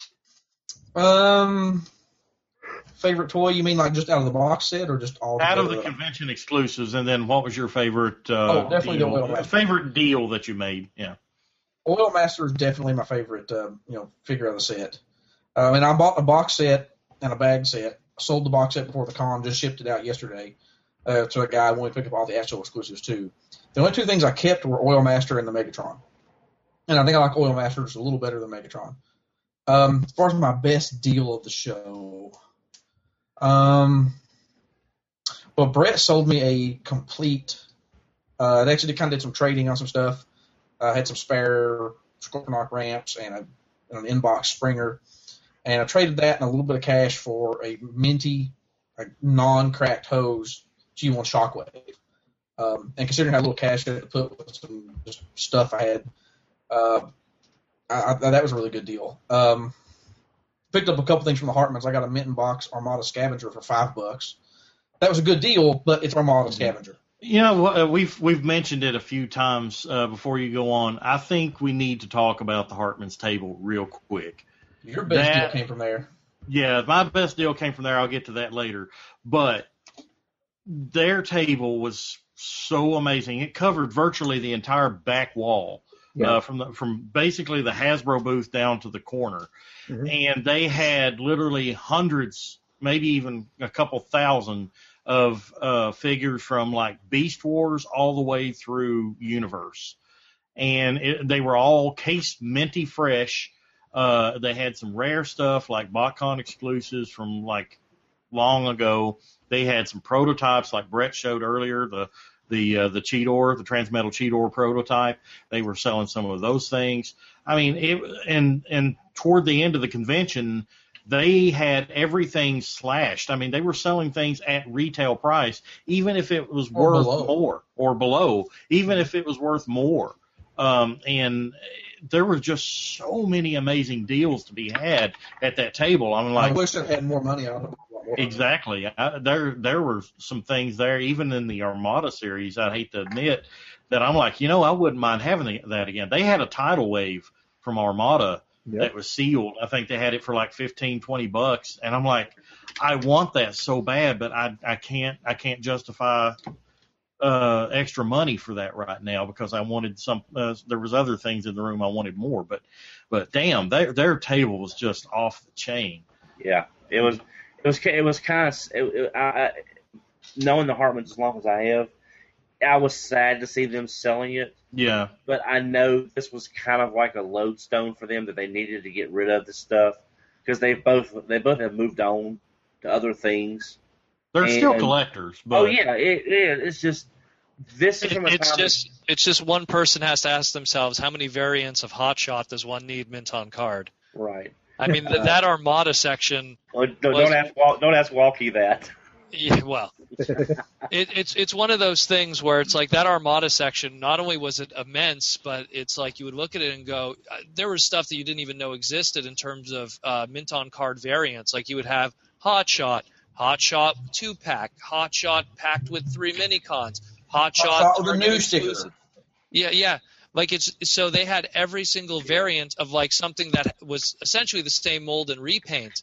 Um, favorite toy? You mean like just out of the box set, or just all Out of the together? convention exclusives, and then what was your favorite? Uh, Oh, definitely the deal, Oil Master. favorite deal that you made. Yeah. Oil Master is definitely my favorite, uh, you know, figure of the set. Um, and I bought a box set and a bag set. I sold the box set before the con, just shipped it out yesterday uh, to a guy when we picked up all the actual exclusives too. The only two things I kept were Oil Master and the Megatron. And I think I like Oil Master just a little better than Megatron. Um, as far as my best deal of the show, um, well, Brett sold me a complete. Uh, it actually kind of did some trading on some stuff. I had some spare Scorponok ramps and a, an inbox Springer, and I traded that and a little bit of cash for a minty, a non-cracked hose G one Shockwave. Um, and considering how little cash I had to put with some just stuff I had, uh, I, I, that was a really good deal. Um, picked up a couple things from the Hartmans. I got a Minton box Armada Scavenger for five bucks. That was a good deal, but it's Armada Scavenger. You know, uh, we've we've mentioned it a few times uh, before you go on. I think we need to talk about the Hartman's table real quick. Your best That- deal came from there. Yeah, my best deal came from there. I'll get to that later. But their table was so amazing. It covered virtually the entire back wall, Yeah. uh, from the, from basically the Hasbro booth down to the corner. Mhm. And they had literally hundreds, maybe even a couple thousand of uh, figures from like Beast Wars all the way through Universe. And it, they were all cased minty fresh. Uh, they had some rare stuff like BotCon exclusives from like long ago. They had some prototypes like Brett showed earlier, the the uh, the Cheetor, the Transmetal Cheetor prototype. They were selling some of those things. I mean, it, and and toward the end of the convention, they had everything slashed. I mean, they were selling things at retail price, even if it was Or worth below. more, or below, even if it was worth more. Um, and there were just so many amazing deals to be had at that table. I mean, like, I wish I had more money. I would have bought more. exactly. I, there, there were some things there, even in the Armada series. I'd hate to admit that I'm like, you know, I wouldn't mind having that again. They had a tidal wave from Armada Yep. that was sealed. I think they had it for like fifteen, twenty bucks, and I'm like, I want that so bad, but I, I can't, I can't justify uh, extra money for that right now because I wanted some. Uh, there was other things in the room I wanted more, but, but damn, their their table was just off the chain. Yeah, it was. It was. It was kind of. It, it, I, I, knowing the Hartmans as long as I have, I was sad to see them selling it. Yeah. But I know this was kind of like a lodestone for them that they needed to get rid of this stuff because they both they both have moved on to other things. They're And- still collectors, but Oh yeah, it, it, it's just this is It, from a it's time. just it's just one person has to ask themselves how many variants of Hot Shot does one need mint on card. Right. I mean th- that Armada section. Oh, don't, was- don't ask Wal- don't ask Walkie that. Yeah, well, it, it's it's one of those things where it's like that Armada section. Not only was it immense, but it's like you would look at it and go, uh, there was stuff that you didn't even know existed in terms of uh, mint on card variants. Like you would have Hot Shot, Hot Shot two pack, Hot Shot packed with three mini cons, Hot Shot Shot with a Target new sticker. exclusive. Yeah, yeah. Like it's so they had every single variant of like something that was essentially the same mold and repaint.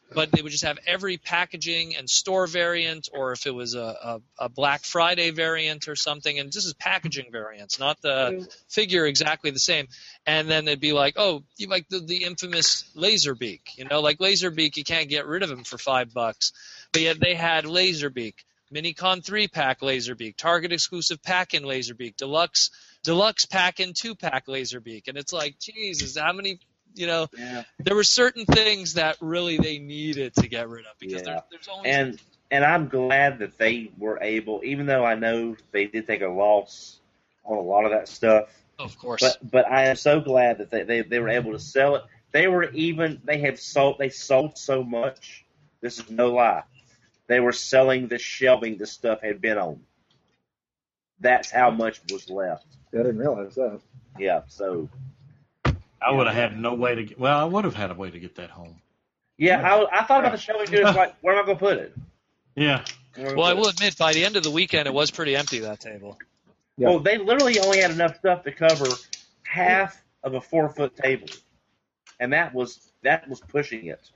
but they would just have every packaging and store variant, or if it was a, a, a Black Friday variant or something, and this is packaging variants, not the figure exactly the same. And then they'd be like, oh, you like the, the infamous Laserbeak, you know, like Laserbeak, you can't get rid of him for five bucks, but yet they had Laserbeak, Minicon three-pack Laserbeak, Target exclusive pack-in Laserbeak, Deluxe Deluxe pack-in two-pack Laserbeak, and it's like, Jesus, how many? You know, Yeah. there were certain things that really they needed to get rid of because Yeah. there, there's always And and I'm glad that they were able, even though I know they did take a loss on a lot of that stuff. of course. But but I am so glad that they, they, they were able to sell it. They were even they have sold they sold so much. This is no lie. They were selling the shelving the stuff had been on. That's how much was left. I didn't realize that. Yeah, so I would have had no way to get. Well, I would have had a way to get that home. yeah, I, I thought about the shelving too. It's like, where am I going to put it? Yeah. Where am well, I gonna will put admit, by the end of the weekend, it was pretty empty, that table. it? Yeah. Well, they literally only had enough stuff to cover half of a four foot table, and that was that was pushing it.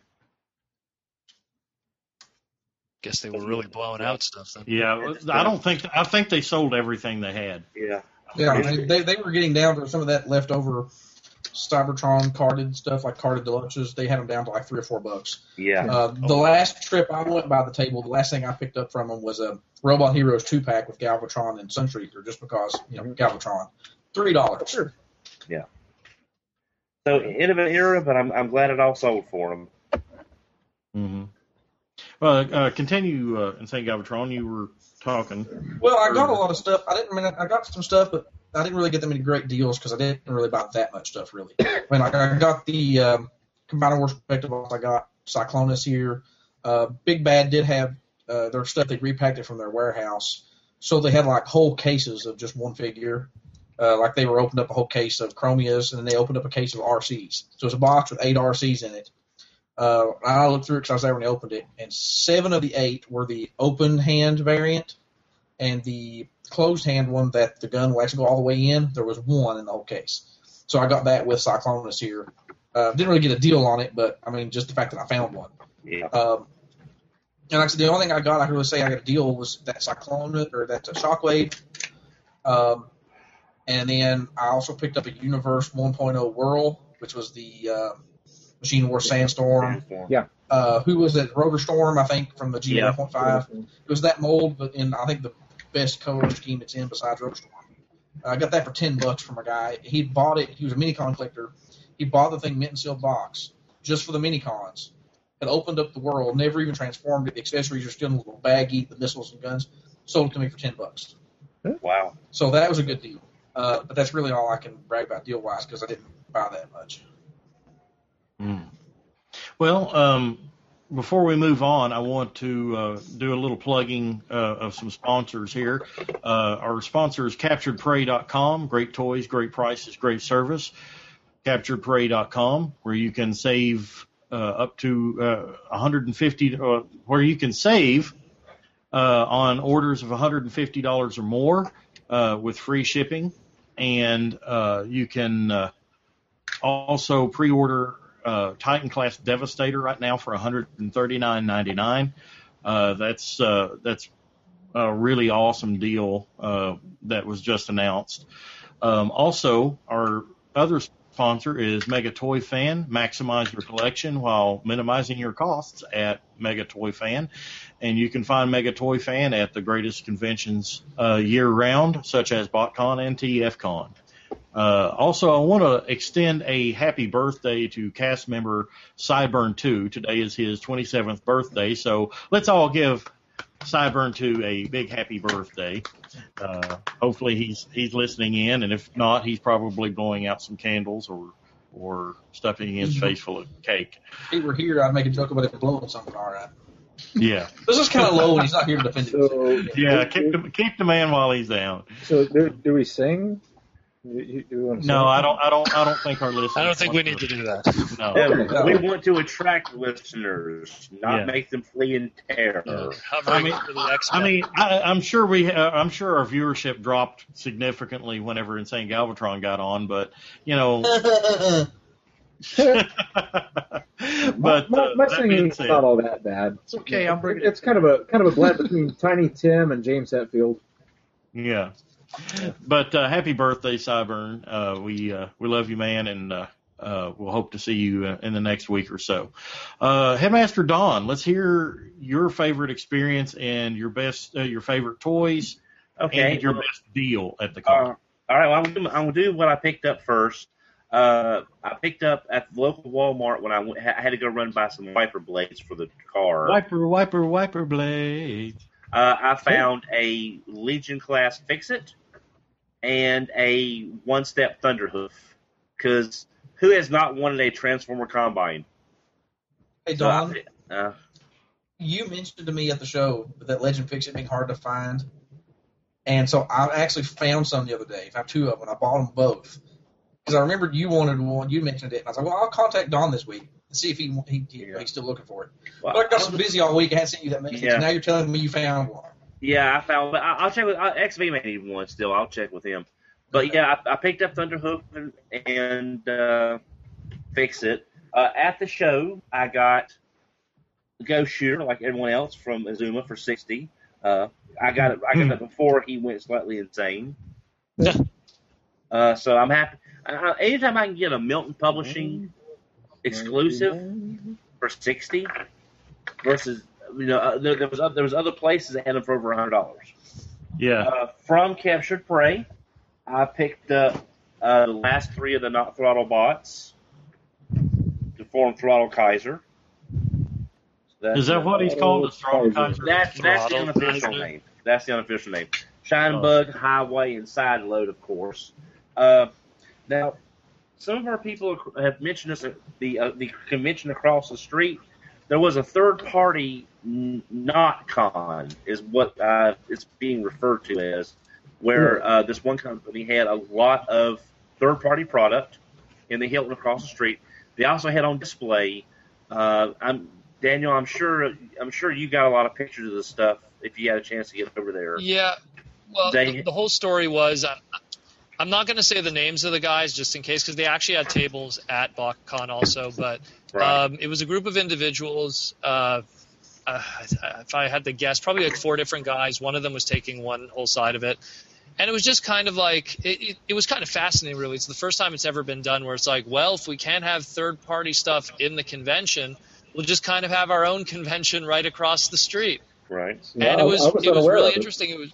Guess they were really blowing out stuff then. Yeah. I don't think. I think they sold everything they had. Yeah. Yeah, I mean, they they were getting down to some of that leftover Cybertron carded stuff, like carded deluxes. They had them down to like three or four bucks. Yeah. Uh, the last trip I went by the table, the last thing I picked up from them was a Robot Heroes two pack with Galvatron and Sunstreaker, just because you know Galvatron, three dollars. Sure. Yeah. So end of an era, but I'm I'm glad it all sold for them. Mm-hmm. Well, uh, continue uh, in Saint Galvatron. You were talking. Well, I got a lot of stuff. I didn't. I mean, I got some stuff, but I didn't really get them any great deals because I didn't really buy that much stuff. Really, I mean, like I got the um, Combiner Wars Perspective. I got Cyclonus here. Uh, Big Bad did have uh, their stuff. They repacked it from their warehouse, so they had like whole cases of just one figure. Uh, like they were opened up a whole case of Chromias, and then they opened up a case of R Cs. So it's a box with eight R Cs in it. Uh, I looked through it because I was there when they opened it, and seven of the eight were the open hand variant, and the closed hand one that the gun will actually go all the way in, there was one in the whole case. So I got that with Cyclonus here. Uh, didn't really get a deal on it, but I mean, just the fact that I found one. Yeah. Um, and like I said, the only thing I got, I could really say I got a deal was that Cyclonus, or that uh, Shockwave. Um, and then I also picked up a Universe one point oh Whirl, which was the uh, Machine Wars Sandstorm. Yeah. Uh, who was it? Rotor Storm, I think, from the G Yeah. one point five. It was that mold, but in I think the best color scheme it's in besides Rotor Storm. Uh, I got that for ten bucks from a guy. He bought it. He was a Minicon collector. He bought the thing mint and sealed box just for the Minicons. Had opened up the world, never even transformed it. The accessories are still in a little baggie, the missiles and guns. Sold it to me for ten bucks. Wow. So that was a good deal. Uh, but that's really all I can brag about deal wise because I didn't buy that much. Mm. Well, um, before we move on, I want to uh, do a little plugging uh, of some sponsors here. Uh, our sponsor is captured prey dot com. Great toys, great prices, great service. captured prey dot com, where you can save uh, up to uh, one hundred fifty dollars, uh, where you can save uh, on orders of one hundred fifty dollars or more uh, with free shipping. And uh, you can uh, also pre-order uh, Titan Class Devastator right now for one hundred thirty-nine ninety-nine. Uh, that's uh, that's a really awesome deal uh, that was just announced. Um, also, our other sponsor is Mega Toy Fan. Maximize your collection while minimizing your costs at Mega Toy Fan. And you can find Mega Toy Fan at the greatest conventions uh, year-round, such as BotCon and T F Con. Uh, also, I want to extend a happy birthday to cast member Cyburn two. Today is his twenty-seventh birthday, so let's all give Cyburn two a big happy birthday. Uh, hopefully he's he's listening in, and if not, he's probably blowing out some candles or or stuffing his face full of cake. If he were here, I'd make a joke about it blowing something. All right. Yeah. This is kind of low when he's not here to defend himself. So, Yeah, keep the, keep the man while he's down. so do, do we sing? Do, you- do we want to No, sing? I don't. I don't. I don't think our listeners. I don't think we want need to do that. No. Yeah, we want to attract listeners, not Yeah. make them flee in terror. Hovering I mean, over the X-Men. I mean, I, I'm sure we. Uh, I'm sure our viewership dropped significantly whenever Insane Galvatron got on, but you know, But my, uh, my that being singing's said- not all that bad. It's okay. I'm bringing It's kind of a kind of a blend between Tiny Tim and James Hetfield. Yeah. But uh, happy birthday, Cyburn. Uh, we uh, we love you, man, and uh, uh, we'll hope to see you uh, in the next week or so. Uh, Headmaster Don, let's hear your favorite experience and your best, uh, your favorite toys, Okay. and your well, best deal at the con. Uh, all right. Well, I'm gonna, I'm gonna do what I picked up first. Uh, I picked up at the local Walmart when I, went, I had to go run by some wiper blades for the car. Wiper, wiper, wiper blade. Uh, I found a Legion class Fix-It and a one-step Thunderhoof. Because who has not wanted a Transformer Combine? Hey, So I- Don, uh, you mentioned to me at the show that Legend Fix-It being hard to find. And so I actually found some the other day. I have two of them. I bought them both. Because I remembered you wanted one. You mentioned it. And I was like, well, I'll contact Don this week and see if he, he, he Yeah. he's still looking for it. well, But I got so busy all week, I hadn't sent you that message. Yeah. Now you're telling me you found one. Yeah, I found. But I- I'll check with uh, X V. May need one still. I'll check with him. But Okay. yeah, I, I picked up Thunderhoof and, and uh, Fix It. Uh, at the show, I got Ghost Shooter like everyone else from Azuma for sixty. Uh, I got it. I got it before he went slightly insane. uh, so I'm happy. Uh, anytime I can get a Milton Publishing exclusive for sixty versus you know uh, there, there was other, there was other places that had them for over a hundred dollars. Yeah. Uh, from Captured Prey, I picked up uh, the last three of the Not Throttle bots to form Throttle Kaiser. So Is that what he's called? The Throttle Kaiser? That's that's the Throttle unofficial Kaiser. name. That's the unofficial name. Shine Oh. Bug, Highway, and Side Load, of course. Uh, now, some of our people have mentioned this at the uh, the convention across the street. There was a third party n- not con, is what uh, it's being referred to as, where uh, this one company had a lot of third party product in the Hilton across the street. They also had on display. Uh, I'm Daniel. I'm sure. I'm sure you got a lot of pictures of this stuff if you had a chance to get over there. Yeah. Well, They- the, the whole story was uh, I'm not going to say the names of the guys just in case because they actually had tables at BotCon also, but Right. um, it was a group of individuals. Uh, uh, if I had to guess, probably like four different guys. One of them was taking one whole side of it. And it was just kind of like, it, it, it was kind of fascinating, really. It's the first time it's ever been done where it's like, well, if we can't have third-party stuff in the convention, we'll just kind of have our own convention right across the street. Right. Yeah, And it I- was I was it was unaware really of it. interesting. It was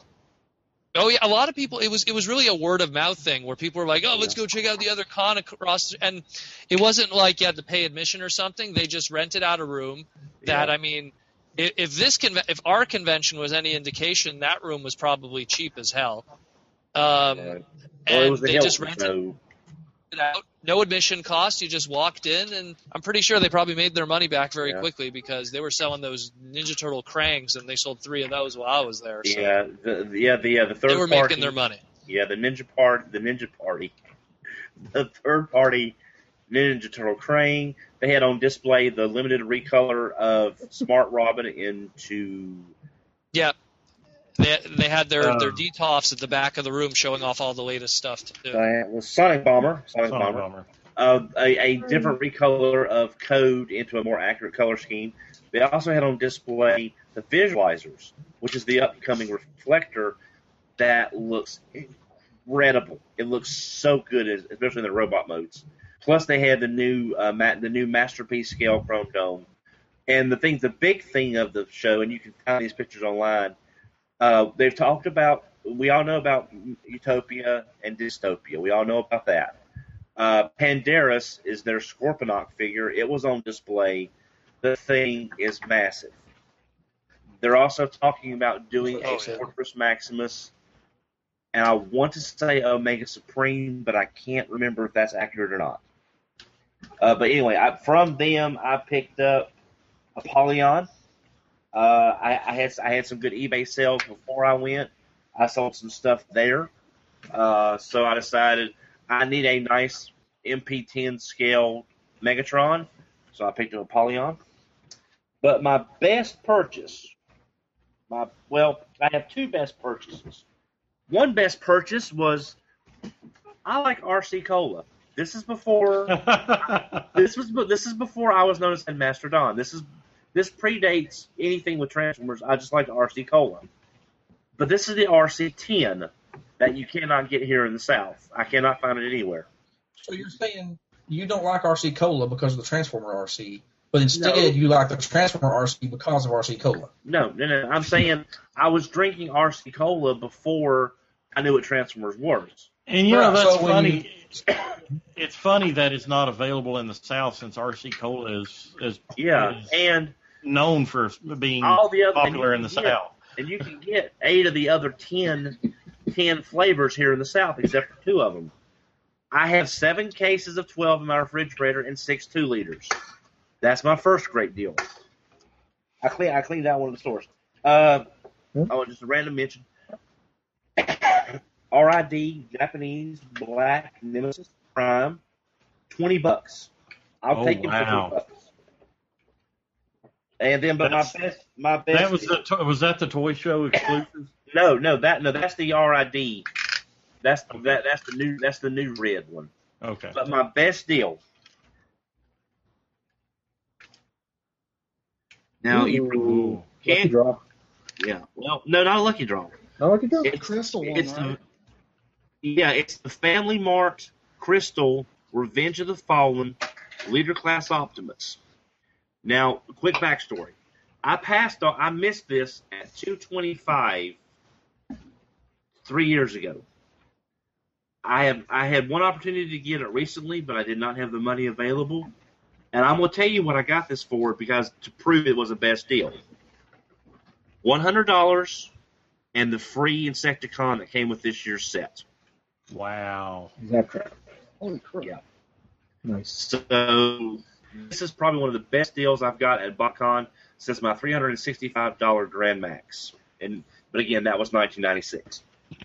oh yeah, a lot of people. It was it was really a word of mouth thing where people were like, oh, let's go check out the other con across. And it wasn't like you had to pay admission or something. They just rented out a room. That Yeah. I mean, if, if this conve- if our convention was any indication, that room was probably cheap as hell. Um, Right. Well, and it was the they Hilton, just rented so it out. No admission cost. You just walked in, and I'm pretty sure they probably made their money back very Yeah. quickly because they were selling those Ninja Turtle Krangs, and they sold three of those while I was there. So yeah, the, yeah, the uh, the third they were party. making their money. Yeah, the Ninja part, the Ninja Party, the third party Ninja Turtle Crane. They had on display the limited recolor of Smart Robin into. Yeah. They, they had their, Um, their D T O Fs at the back of the room showing off all the latest stuff too. Uh, was Sonic Bomber. Sonic, Sonic Bomber. Bomber. Uh, a, a different recolor of Code into a more accurate color scheme. They also had on display the visualizers, which is the upcoming reflector that looks incredible. It looks so good, especially in the robot modes. Plus, they had the new uh, ma- the new Masterpiece scale Chrome Dome. And the thing, the big thing of the show, and you can find these pictures online. Uh, they've talked about. We all know about Utopia and Dystopia. We all know about that. Uh, Pandaris is their Scorponok figure. It was on display. The thing is massive. They're also talking about doing a Oh, yeah. Fortress Maximus, and I want to say Omega Supreme, but I can't remember if that's accurate or not. Uh, but anyway, I, from them, I picked up Apollyon. Uh, I, I had I had some good eBay sales before I went. I sold some stuff there, uh, so I decided I need a nice M P ten scale Megatron, so I picked up Apollyon. But my best purchase, my well, I have two best purchases. One best purchase was I like R C Cola. This is before. this was this is before I was known as Headmaster Don. This is this predates anything with Transformers. I just like the R C Cola, but this is the R C ten that you cannot get here in the South. I cannot find it anywhere. So you're saying you don't like R C Cola because of the Transformer R C, but instead No. you like the Transformer R C because of R C Cola. No, no, no. I'm saying I was drinking R C Cola before I knew what Transformers was. And you know Right, that's so when funny. It's funny that it's not available in the South since R C Cola is is, Yeah, is and known for being all the other popular in and the you can get- South. And you can get eight of the other ten, ten flavors here in the South, except for two of them. I have seven cases of twelve in my refrigerator and six two liters. That's my first great deal. I clean I cleaned out one of the stores. Uh, oh, just a random mention. R I D Japanese Black Nemesis Prime, twenty bucks. I'll Oh, take it for wow. twenty bucks. And then, but That's- my best, my best. That was the to- was that the toy show exclusive? No, no, that no, that's the R I D. That's that that's the new that's the new red one. Okay. But my best deal. Now you Ooh, lucky can draw. yeah. Well, no, not a lucky draw. No lucky draw. It's Crystal one, it's right? the yeah, it's the Family Mart Crystal Revenge of the Fallen Leader Class Optimus. Now, quick backstory. I passed on I missed this at two twenty-five three years ago. I have I had one opportunity to get it recently, but I did not have the money available. And I'm going to tell you what I got this for because to prove it was the best deal. one hundred dollars and the free Insecticon that came with this year's set. Wow. Exactly. Holy crap. Yeah. Nice. So this is probably one of the best deals I've got at BotCon since my three hundred sixty-five dollars Grand Max. And but again, that was nineteen ninety-six.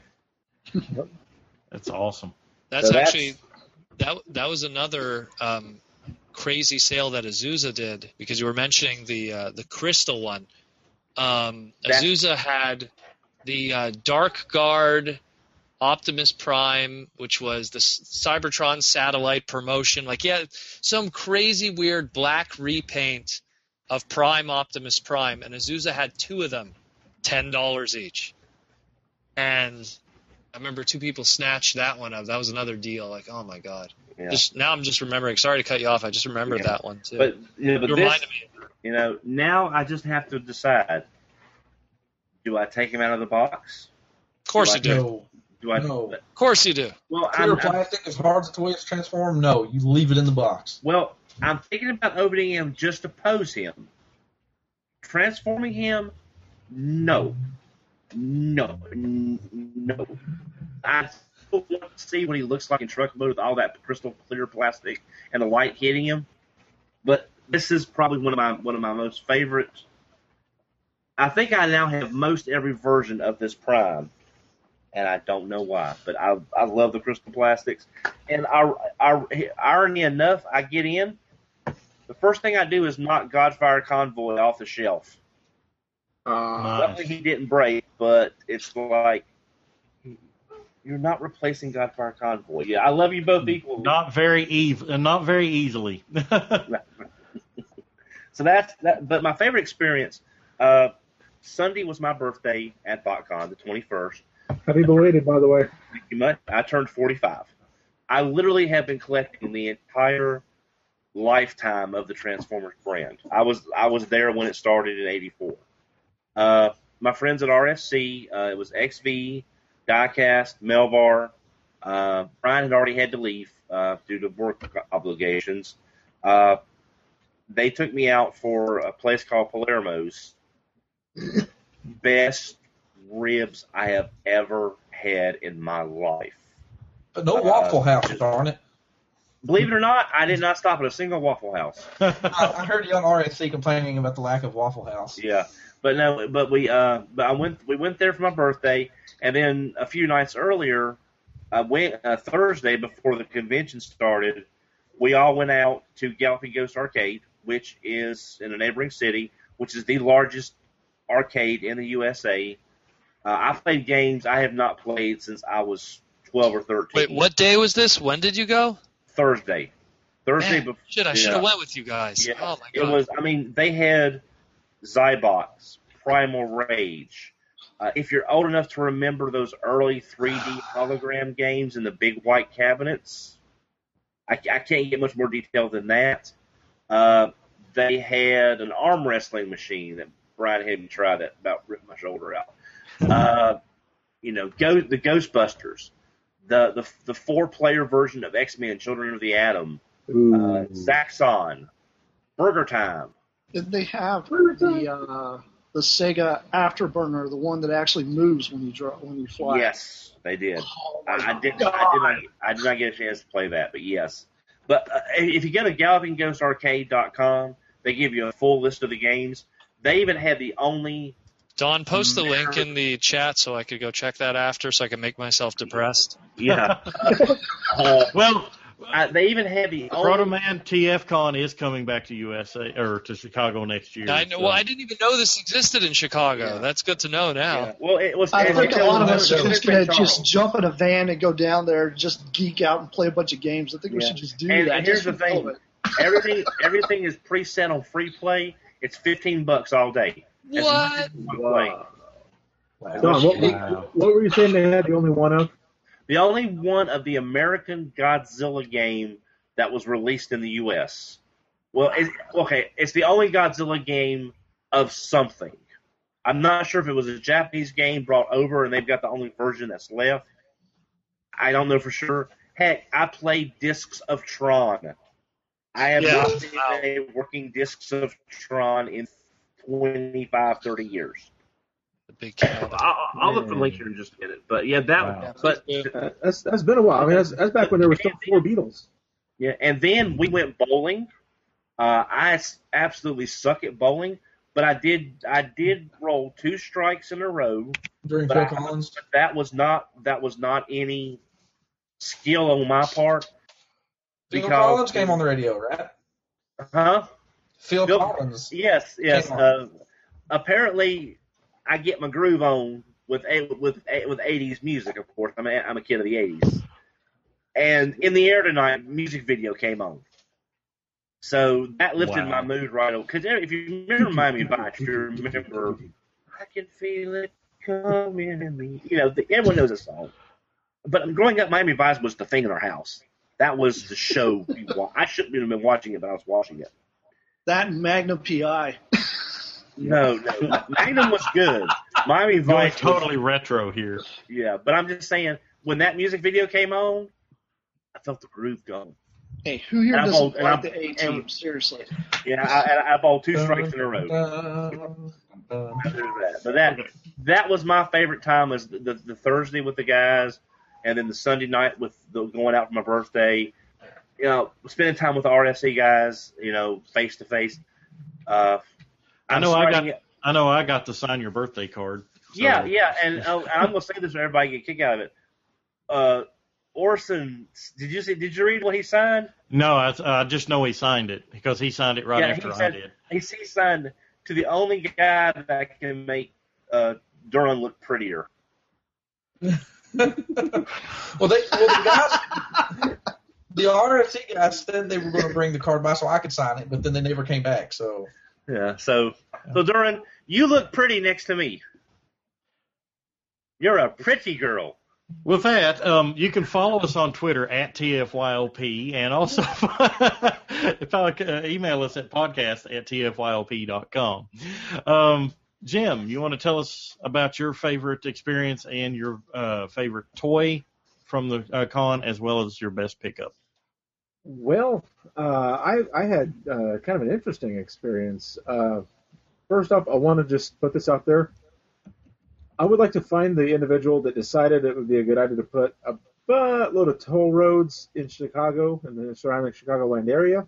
That's awesome. That's So that's- actually that that was another um, crazy sale that Azusa did because you were mentioning the uh, the crystal one. Um, That's- Azusa had the uh, Dark Guard Optimus Prime, which was the S- Cybertron satellite promotion. Like, yeah, some crazy weird black repaint of Prime Optimus Prime, and Azusa had two of them, ten dollars each. And I remember two people snatched that one up. That was another deal. Like, oh my god! Yeah. Just now, I'm just remembering. Sorry to cut you off. I just remembered Yeah. that one too. But you know, but you this, reminded me. you know, now I just have to decide: do I take him out of the box? Of course you do. No. Do I? No. Of course you do. Well, Clear I'm, I'm plastic is hard to twist, transform. No, you leave it in the box. well. I'm thinking about opening him just to pose him. Transforming him, no, no, n- no. I still want to see what he looks like in truck mode with all that crystal clear plastic and the light hitting him. But this is probably one of my one of my most favorite. I think I now have most every version of this Prime, and I don't know why, but I I love the crystal plastics. And I, I, irony enough, I get in. The first thing I do is knock Godfire Convoy off the shelf. Uh, Luckily, he didn't break, but it's like you're not replacing Godfire Convoy. Yeah, I love you both equally. Not very easy. Not very easily. So that's that. But my favorite experience. Uh, Sunday was my birthday at BotCon, the twenty-first. happy belated, by the way. Thank you much. I turned forty-five. I literally have been collecting the entire lifetime of the Transformers brand. I was I was there when it started in eighty-four. Uh, my friends at R S C, uh, it was X V, Diecast, Melvar. Uh, Brian had already had to leave uh, due to work obligations. Uh, they took me out for a place called Palermo's. Best ribs I have ever had in my life. But no Uh, Waffle House, darn it. Believe it or not, I did not stop at a single Waffle House. I, I heard you on R S C complaining about the lack of Waffle House. Yeah, but no, but we, uh, but I went, we went there for my birthday, and then a few nights earlier, I went uh, Thursday before the convention started. We all went out to Galloping Ghost Arcade, which is in a neighboring city, which is the largest arcade in the U S A. Uh, I've played games I have not played since I was twelve or thirteen. Wait, what day was this? When did you go? Thursday. Thursday Man, before. shit, I should have went with you guys. Yeah, Oh my it god. was. I mean, they had Zybox, Primal Rage. Uh, if you're old enough to remember those early three D hologram games in the big white cabinets, I, I can't get much more detail than that. Uh, they had an arm wrestling machine that Brian had me try that about ripped my shoulder out. Uh, you know, go the Ghostbusters, the the the four player version of X-Men: Children of the Atom, uh, Zaxxon, Burger Time. Did they have the uh, the Sega Afterburner, the one that actually moves when you draw when you fly? Yes, they did. Oh, I, I did. God. I did not. I did not get a chance to play that, but yes. But uh, if you go to Galloping Ghost Arcade dot com, they give you a full list of the games. They even had the only. Don, post the link in the chat so I could go check that after, so I can make myself depressed. Yeah. uh, Well, I, they even had the only. Proto Man T F Con is coming back to U S A or to Chicago next year. I know. so- Well, I didn't even know this existed in Chicago. Yeah. That's good to know now. Yeah. Well, it was. I and think it a lot of was- us are it was just going to Charles. just jump in a van and go down there and just geek out and play a bunch of games. I think we Yeah. should just do And, that. and here's just the for thing: fun. everything everything is preset on free play. It's fifteen bucks all day. As much What? as you want to play. Wow. Don, what, what, what were you saying they had the only one of? The only one of the American Godzilla game that was released in the U S. Well, it, okay, it's the only Godzilla game of something. I'm not sure if it was a Japanese game brought over and they've got the only version that's left. I don't know for sure. Heck, I played Discs of Tron. I have Yeah. not seen a working Discs of Tron in twenty-five, thirty years. The big cat. I'll, I'll look for the link here in just a minute. But yeah, that. Wow. But Uh, that's that's been a while. I mean, that's, that's back when there were still four Beatles. yeah, and then we went bowling. Uh, I s- absolutely suck at bowling, but I did I did roll two strikes in a row. During But Phil I- Collins. But that was not that was not any skill on my part. Phil Because- Collins came on the radio, right? Huh? Phil, Phil- Collins. Yes, yes. Came Uh, on. apparently, I get my groove on with a- with a- with eighties music. Of course, I'm a, I'm a kid of the eighties. And In the Air Tonight music video came on, so that lifted Wow. my mood right over. Because if you remember Miami Vice, if you remember, I can feel it coming in me. You know, the, everyone knows the song. But growing up, Miami Vice was the thing in our house. That was the show. we wa- I shouldn't have been watching it, but I was watching it. That and Magnum P I. No, no. Magnum was good. Miami Going Vice was- totally retro here. yeah, but I'm just saying, when that music video came on, I felt the groove going. Hey, who here And I'm doesn't old- and like I'm- the A and- team? Seriously. Yeah, I, I, I bowled two strikes in a row. Dun, dun. There's that. But that that was my favorite time, was the, the, the Thursday with the guys, and then the Sunday night with the, going out for my birthday. You know, spending time with the R S C guys, you know, face to face. Uh, I I'm know I got starting it- I know I got to sign your birthday card. so- Yeah, yeah, and, uh, and I'm gonna say this so everybody get a kick out of it. Uh, Orson, did you see? Did you read what he signed? No, I, I just know he signed it because he signed it right Yeah, after he I said- did. He, he signed to the only guy that can make uh, Duran look prettier. well, they well the guys, the R F C guys said they were going to bring the card by so I could sign it, but then they never came back. So Yeah. So, so Duran, you look pretty next to me. You're a pretty girl. With that, um, you can follow us on Twitter at T F Y L P and also if I, uh, email us at podcast at T F Y L P dot com. Um, Jim, you want to tell us about your favorite experience and your uh, favorite toy from the uh, con, as well as your best pickup? Well, uh, I I had uh, kind of an interesting experience. Uh, first off, I want to just put this out there. I would like to find the individual that decided it would be a good idea to put a buttload of toll roads in Chicago and the surrounding Chicagoland area.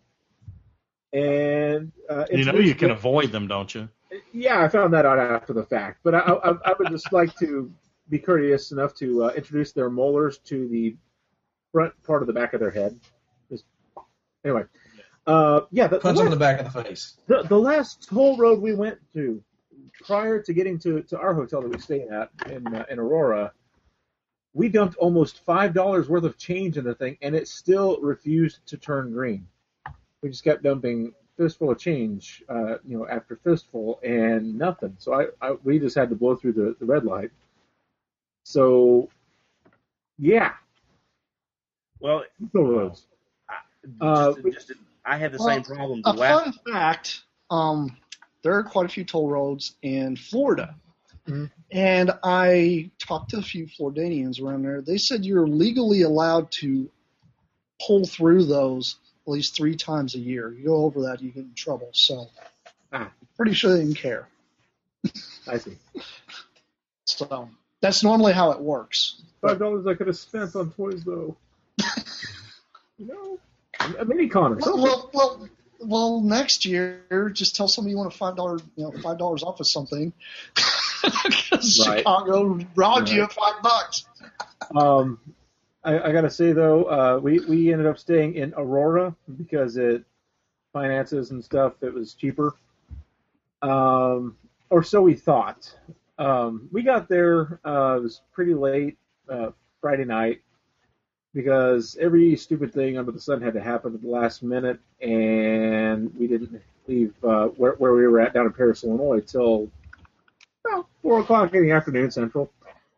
And uh, You know introduce you can them- avoid them, don't you? Yeah, I found that out after the fact. But I, I, I would just like to be courteous enough to uh, introduce their molars to the front part of the back of their head. Just, anyway, uh, yeah, the, punch the, him in the back of the face. the, the last toll road we went to, prior to getting to, to our hotel that we stayed at in uh, in Aurora, we dumped almost five dollars worth of change in the thing, and it still refused to turn green. We just kept dumping fistful of change, uh, you know, after fistful, and nothing. So I, I we just had to blow through the, the red light. So, yeah. Well, Toll roads. Uh, Uh, just, I had the Well, same problem. The A last, fun fact: um, there are quite a few toll roads in Florida, Mhm. and I talked to a few Floridians around there. They said you're legally allowed to pull through those at least three times a year. You go over that, you get in trouble. So, Ah. pretty sure they didn't care. I see. So that's normally how it works. Five dollars I could have spent on toys, though. You know, a a mini con or Well, something. well, well, well, next year, just tell somebody you want a five dollar, you know, five dollars off of something. Because Right. Chicago robbed you Right. at five bucks. Um, I, I gotta say though, uh, we we ended up staying in Aurora because it finances and stuff. It was cheaper, um, or so we thought. Um, we got there. Uh, it was pretty late uh, Friday night because every stupid thing under the sun had to happen at the last minute, and we didn't leave uh, where where we were at down in Paris, Illinois, till about four o'clock in the afternoon Central.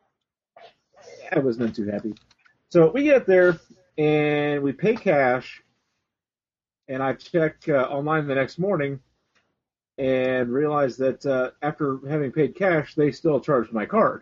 I wasn't too happy. So we get there and we pay cash, and I check uh, online the next morning and realize that uh, after having paid cash, they still charged my card.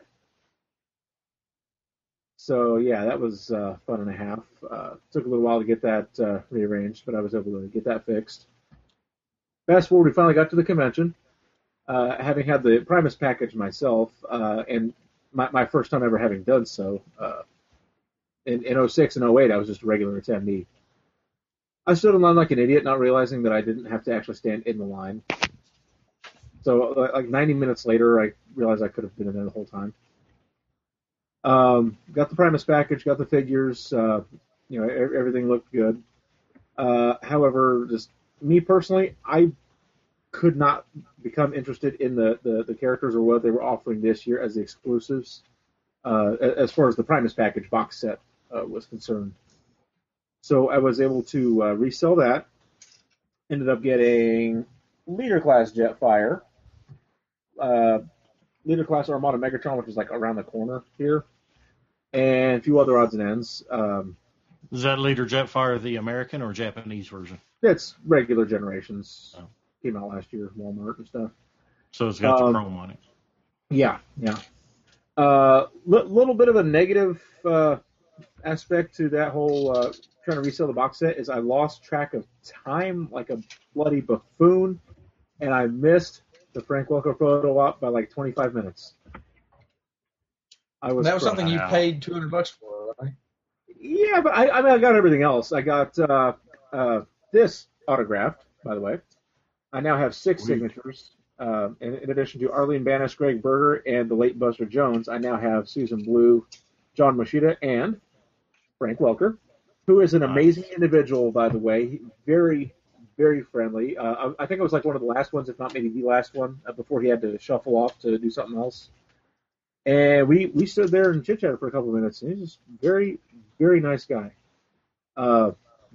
So yeah, that was uh, fun and a half. Uh, took a little while to get that uh, rearranged, but I was able to get that fixed. Fast forward, we finally got to the convention. Uh, having had the Primus package myself, uh, and my, my first time ever having done so, uh, in, in oh six and oh eight, I was just a regular attendee. I stood in line like an idiot, not realizing that I didn't have to actually stand in the line. So, like ninety minutes later, I realized I could have been in there the whole time. Um, got the Primus package, got the figures. Uh, you know, everything looked good. Uh, however, just me personally, I could not become interested in the, the, the characters or what they were offering this year as the exclusives, uh, as far as the Primus package box set uh, was concerned. So I was able to uh, resell that. Ended up getting Leader Class Jetfire, uh, Leader Class Armada Megatron, which is like around the corner here, and a few other odds and ends. Um, Is that Leader Jetfire the American or Japanese version? it's regular generations. Oh. Came out last year, Walmart and stuff. So it's got Um, the chrome on it. Yeah, yeah. A uh, li- little bit of a negative uh, aspect to that whole uh, trying to resell the box set is I lost track of time like a bloody buffoon, and I missed the Frank Welker photo op by like twenty-five minutes. I was that was something you Wow. paid two hundred bucks for, right? Yeah, but I, I mean, I got everything else. I got uh, uh, this autographed, by the way. I now have six Sweet. signatures. Uh, in, in addition to Arlene Banish, Greg Berger, and the late Buster Jones, I now have Susan Blue, John Moshida, and Frank Welker, who is an Nice. amazing individual, by the way. He- Very, very friendly. Uh, I, I think it was like one of the last ones, if not maybe the last one, uh, before he had to shuffle off to do something else. And we, we stood there and chit-chatted for a couple of minutes, and he's just very, very nice guy. Uh,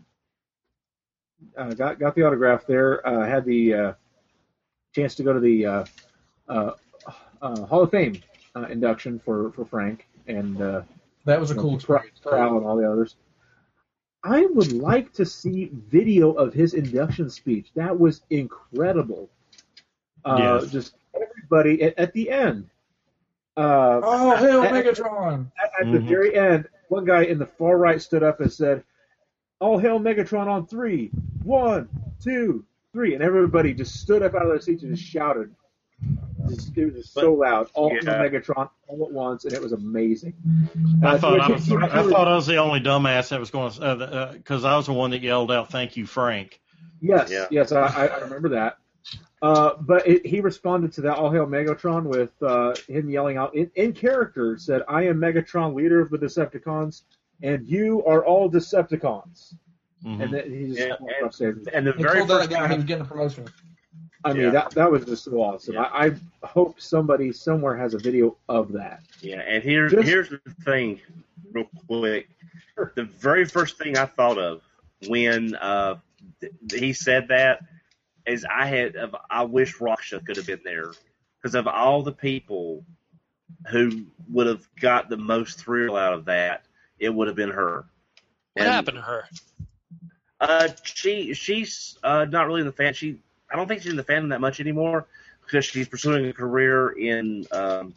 uh, got got the autograph there. Uh, had the uh, chance to go to the uh, uh, uh, Hall of Fame uh, induction for, for Frank and uh, That was a you know, cool for experience. for Al and all the others. I would like to see video of his induction speech. That was incredible. Uh, Yes. Just everybody at, at the end. Uh, Oh, hell, at, Megatron! at, at the Mhm. very end, one guy in the far right stood up and said, "All hail Megatron on three, one, two, three," and everybody just stood up out of their seats and just shouted. Just, it was just so loud. All hail Yeah. Megatron all at once, and it was amazing. I Uh, thought so I he- was. he- I he- thought I was the only dumbass that was going to, because I was the one that yelled out, "Thank you, Frank." Yes, Yeah. yes, I, I I remember that. Uh, but it, he responded to that All Hail Megatron with uh, him yelling out in, in character, said, "I am Megatron, leader of the Decepticons, and you are all Decepticons." Mhm. And then he just Yeah, walked off stage. And the He very told that first guy he time, was getting a promotion. I mean, Yeah. that that was just so awesome. Yeah. I, I hope somebody somewhere has a video of that. yeah, and here's Just- here's the thing. real quick. The very first thing I thought of when uh, th- he said that is I had I wish Raksha could have been there, because of all the people who would have got the most thrill out of that, it would have been her. What And, happened to her? Uh, she she's uh, not really in the fan. She I don't think she's in the fandom that much anymore, because she's pursuing a career in um,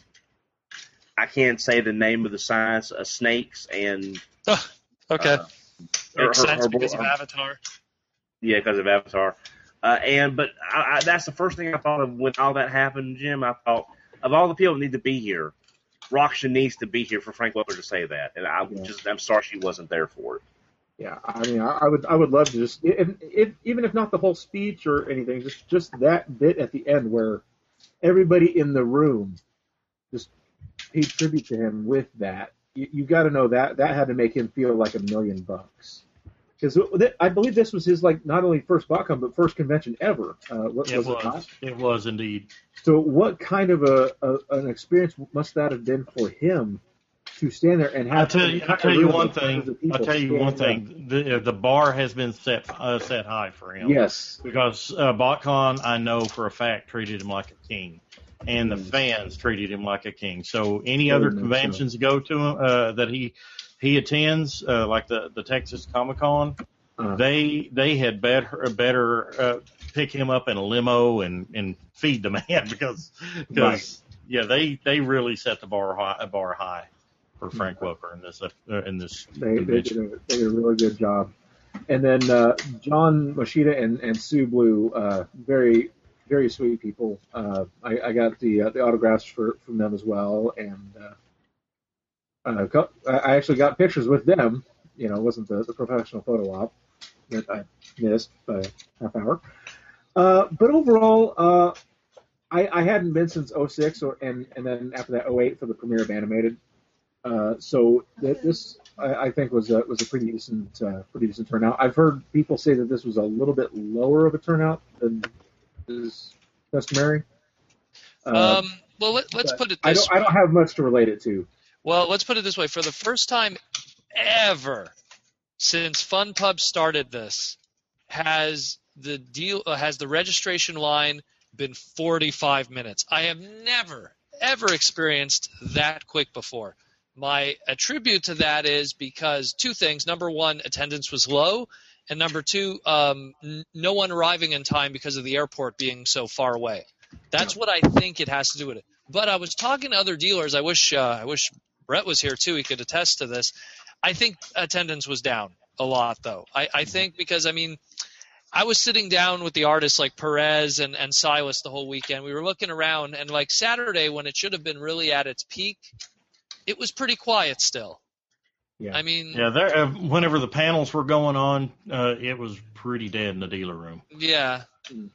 I can't say the name of the science, uh, snakes and Oh, okay. uh, Makes her- her- sense her- because of her- Avatar. Yeah, because of Avatar. Uh, and but I, I, that's the first thing I thought of when all that happened, Jim. I thought of all the people that need to be here, Raksha needs to be here for Frank Welker to say that, and I Yeah. just I'm sorry she wasn't there for it. Yeah, I mean, I, I would, I would love to just, if, if, even if not the whole speech or anything, just, just that bit at the end where everybody in the room just paid tribute to him with that. You, you got to know that that had to make him feel like a million bucks. Because I believe this was his, like, not only first BotCon but first convention ever. Uh, what, It was was. it not? It was indeed. So what kind of a, a an experience must that have been for him to stand there and have? I'll tell you. I'll tell you one thing. of people I'll tell you stand one up? thing. The the bar has been set uh, set high for him. Yes. Because uh, BotCon, I know for a fact, treated him like a king, and the Mm. fans treated him like a king. So any Very other much so. conventions go to him uh, that he he attends, uh, like the the Texas Comic Con, Uh, they they had better better uh, pick him up in a limo and, and feed the man because because Right. yeah they, they really set the bar high bar high for Frank Welker in this uh, in this They, they, convention. did a, they did a really good job. And then uh, John Moshida and, and Sue Blue, uh, very very sweet people. Uh, I, I got the uh, the autographs for, from them as well, and uh, uh, co- I actually got pictures with them. You know, it wasn't the, the professional photo op that I missed by a half hour. Uh, but overall, uh, I, I hadn't been since oh six, or and, and then after that oh eight for the premiere of Animated. Uh, so th- this, I, I think, was a was a pretty decent uh, pretty decent turnout. I've heard people say that this was a little bit lower of a turnout than is customary. Uh, Um, well, let, let's but put it I this don't I don't have much to relate it to. Well, let's put it this way. For the first time ever since FunPub started this, has the deal uh, has the registration line been forty-five minutes. I have never, ever experienced that quick before. My attribute to that is because two things. Number one, attendance was low. And number two, um, n- no one arriving in time because of the airport being so far away. That's what I think it has to do with it. But I was talking to other dealers. I wish uh, I wish Brett was here too. He could attest to this. I think attendance was down a lot, though. I, I think because, I mean, I was sitting down with the artists like Perez and, and Silas the whole weekend. We were looking around, and like Saturday, when it should have been really at its peak, it was pretty quiet still. Yeah. I mean, Yeah, there. Uh, whenever the panels were going on, uh, it was pretty dead in the dealer room. yeah.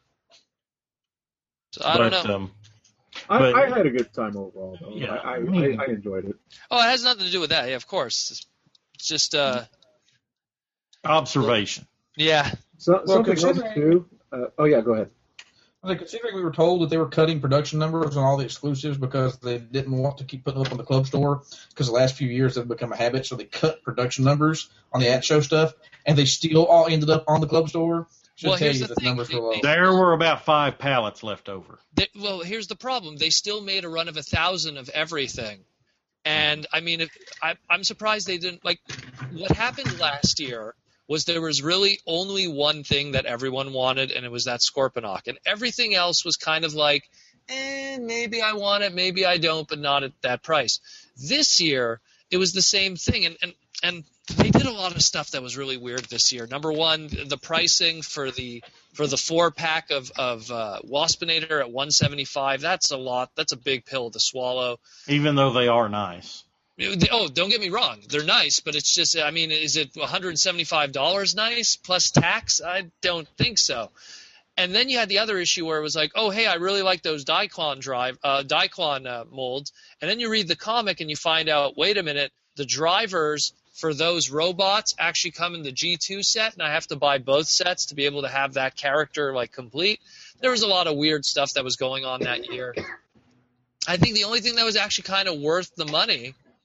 So I don't but, know. Um, I, But- I had a good time overall, though. Yeah, I, I, I mean- I, I enjoyed it. Oh, it has nothing to do with that. Yeah, of course. It's, it's just, uh, observation. yeah. So, Well, something else considering- too. Uh, oh yeah, go ahead. Like, considering we were told that they were cutting production numbers on all the exclusives because they didn't want to keep putting them up on the club store, because the last few years they've become a habit, so they cut production numbers on the at show stuff, and they still all ended up on the club store. Should Well, tell here's you the that the thing. numbers were low. They- There were about five pallets left over. They, well, here's the problem. They still made a run of a thousand of everything. And, I mean, if, I, I'm surprised they didn't, like, what happened last year was there was really only one thing that everyone wanted, and it was that Scorponok. And everything else was kind of like, eh, maybe I want it, maybe I don't, but not at that price. This year, it was the same thing, and, and, and they did a lot of stuff that was really weird this year. Number one, the pricing for the for the four pack of of uh, Waspinator at one seventy-five. That's a lot. That's a big pill to swallow. Even though they are nice. Oh, don't get me wrong. They're nice, but it's just, I mean, is it one hundred seventy-five dollars nice plus tax? I don't think so. And then you had the other issue where it was like, oh, hey, I really like those Diclon drive, uh, Diclon uh, molds. And then you read the comic and you find out, wait a minute, the drivers for those robots actually come in the G two set, and I have to buy both sets to be able to have that character like complete. There was a lot of weird stuff that was going on that year. I think the only thing that was actually kind of worth the money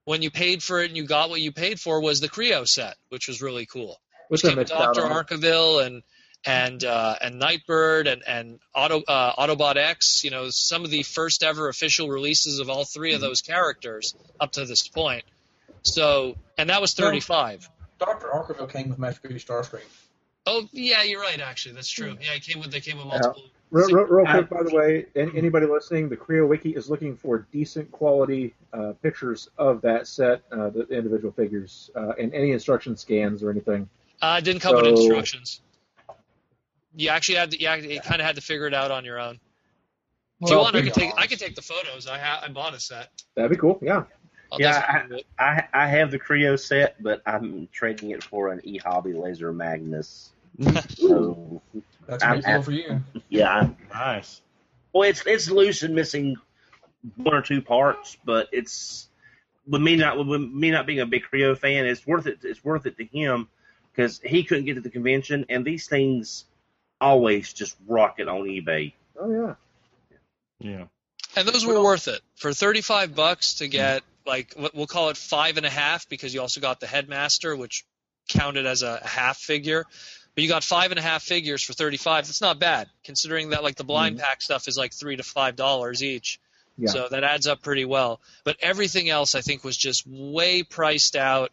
when you paid for it and you got what you paid for was the Creo set, which was really cool. Which Which I came with missed out Doctor on. Arkeville and and uh, and Nightbird and and Auto uh, Autobot X. You know, some of the first ever official releases of all three of those characters up to this point. So, and that was thirty-five. Doctor Arkeville came with Master Chief Starscream. Oh yeah, you're right. Actually, that's true. Yeah, it came with they came with multiple. Real, real, real quick, by the way, an- anybody listening, the Creo Wiki is looking for decent quality uh, pictures of that set, uh, the individual figures, uh, and any instruction scans or anything. Uh, it didn't come with So- instructions. You actually had to, you, you kind of had to figure it out on your own. If you Well, want, I could take I could take the photos. I ha- I bought a set. That'd be cool, yeah. I'll Yeah, definitely do it. I, I have the Creo set, but I'm trading it for an E-Hobby Laser Magnus. So, That's a I'm big deal at- for you. yeah. I'm- Nice. Well, it's it's loose and missing one or two parts, but it's with me not with me not being a big Creo fan, it's worth it. It's worth it to him because he couldn't get to the convention, and these things always just rocket on eBay. Oh, yeah. Yeah. And those were worth it for thirty-five bucks to get like what we'll call it five and a half because you also got the Headmaster, which counted as a half figure. But you got five and a half figures for thirty-five. That's not bad considering that like the blind pack stuff is like three to five dollars each. Yeah. So that adds up pretty well. But everything else I think was just way priced out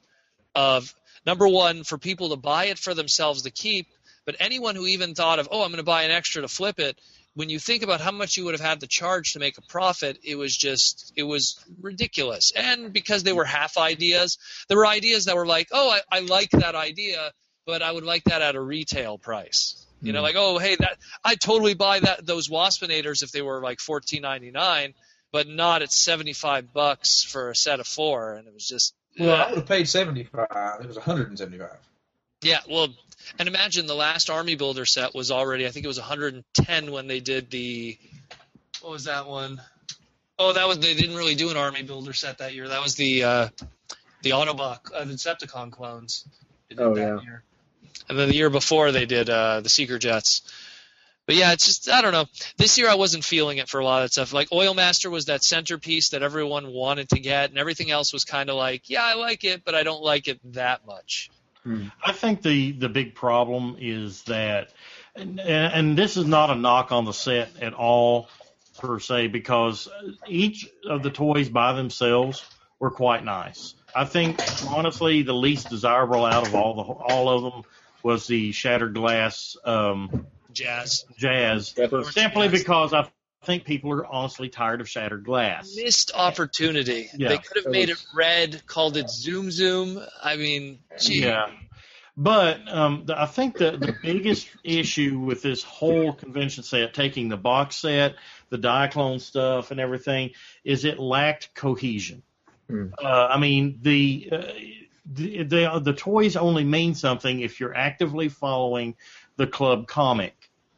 of number one for people to buy it for themselves to keep. But anyone who even thought of, oh, I'm going to buy an extra to flip it, when you think about how much you would have had to charge to make a profit, it was just, it was ridiculous. And because they were half ideas, there were ideas that were like, oh, I, I like that idea, but I would like that at a retail price. You know, like, oh, hey, that I'd totally buy that those Waspinators if they were like fourteen ninety-nine, but not at seventy-five bucks for a set of four. And it was just, Well, uh, I would have paid seventy-five. It was one hundred seventy-five. yeah, well, and imagine the last Army Builder set was already, I think it was one hundred ten when they did the, what was that one? Oh, that was, they didn't really do an Army Builder set that year. That was the, uh, the Autobot, uh, the Decepticon clones. They did Oh, that yeah. year. And then the year before they did, uh, the Seeker Jets. But yeah, it's just, I don't know. This year I wasn't feeling it for a lot of that stuff. Like Oilmaster was that centerpiece that everyone wanted to get, and everything else was kind of like, yeah, I like it, but I don't like it that much. I think the, the big problem is that, and, and this is not a knock on the set at all, per se, because each of the toys by themselves were quite nice. I think, honestly, the least desirable out of all the all of them was the Shattered Glass um, Jazz. Jazz, simply because I think people are honestly tired of Shattered Glass. Missed opportunity. Yeah. They could have made it red, called it Zoom Zoom. I mean, gee. Yeah. But um, the, I think the, the biggest issue with this whole convention set, taking the box set, the Diaclone stuff, and everything, is it lacked cohesion. Mm. Uh, I mean, the, uh, the the the toys only mean something if you're actively following the club comic,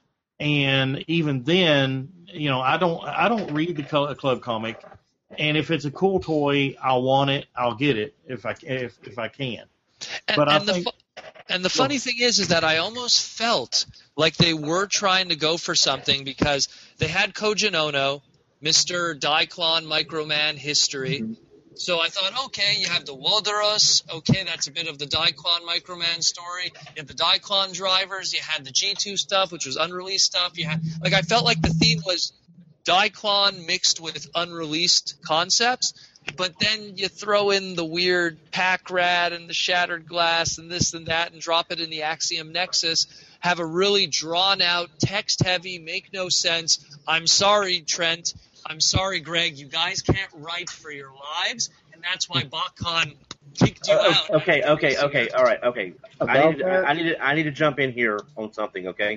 and even then, you know, I don't I don't read the cl- club comic, and if it's a cool toy, I'll want it, I'll get it if I if if I can. And, But I and the think- fu- and the funny thing is, is that I almost felt like they were trying to go for something because they had Kojin Ono, Mister Diaclone Microman history. Mm-hmm. So I thought, okay, you have the Walderos. Okay, that's a bit of the Diaclone Microman story. You have the Diaclone drivers. You had the G two stuff, which was unreleased stuff. You had, like, I felt like the theme was Diaclone mixed with unreleased concepts. But then you throw in the weird Pack Rat and the Shattered Glass and this and that and drop it in the Axiom Nexus, have a really drawn-out, text-heavy, make no sense. I'm sorry, Trent. I'm sorry, Greg. You guys can't write for your lives, and that's why BotCon kicked you Uh, out. okay, okay, okay, all right, okay. I About need, to, that? I need to, I need to jump in here on something, okay?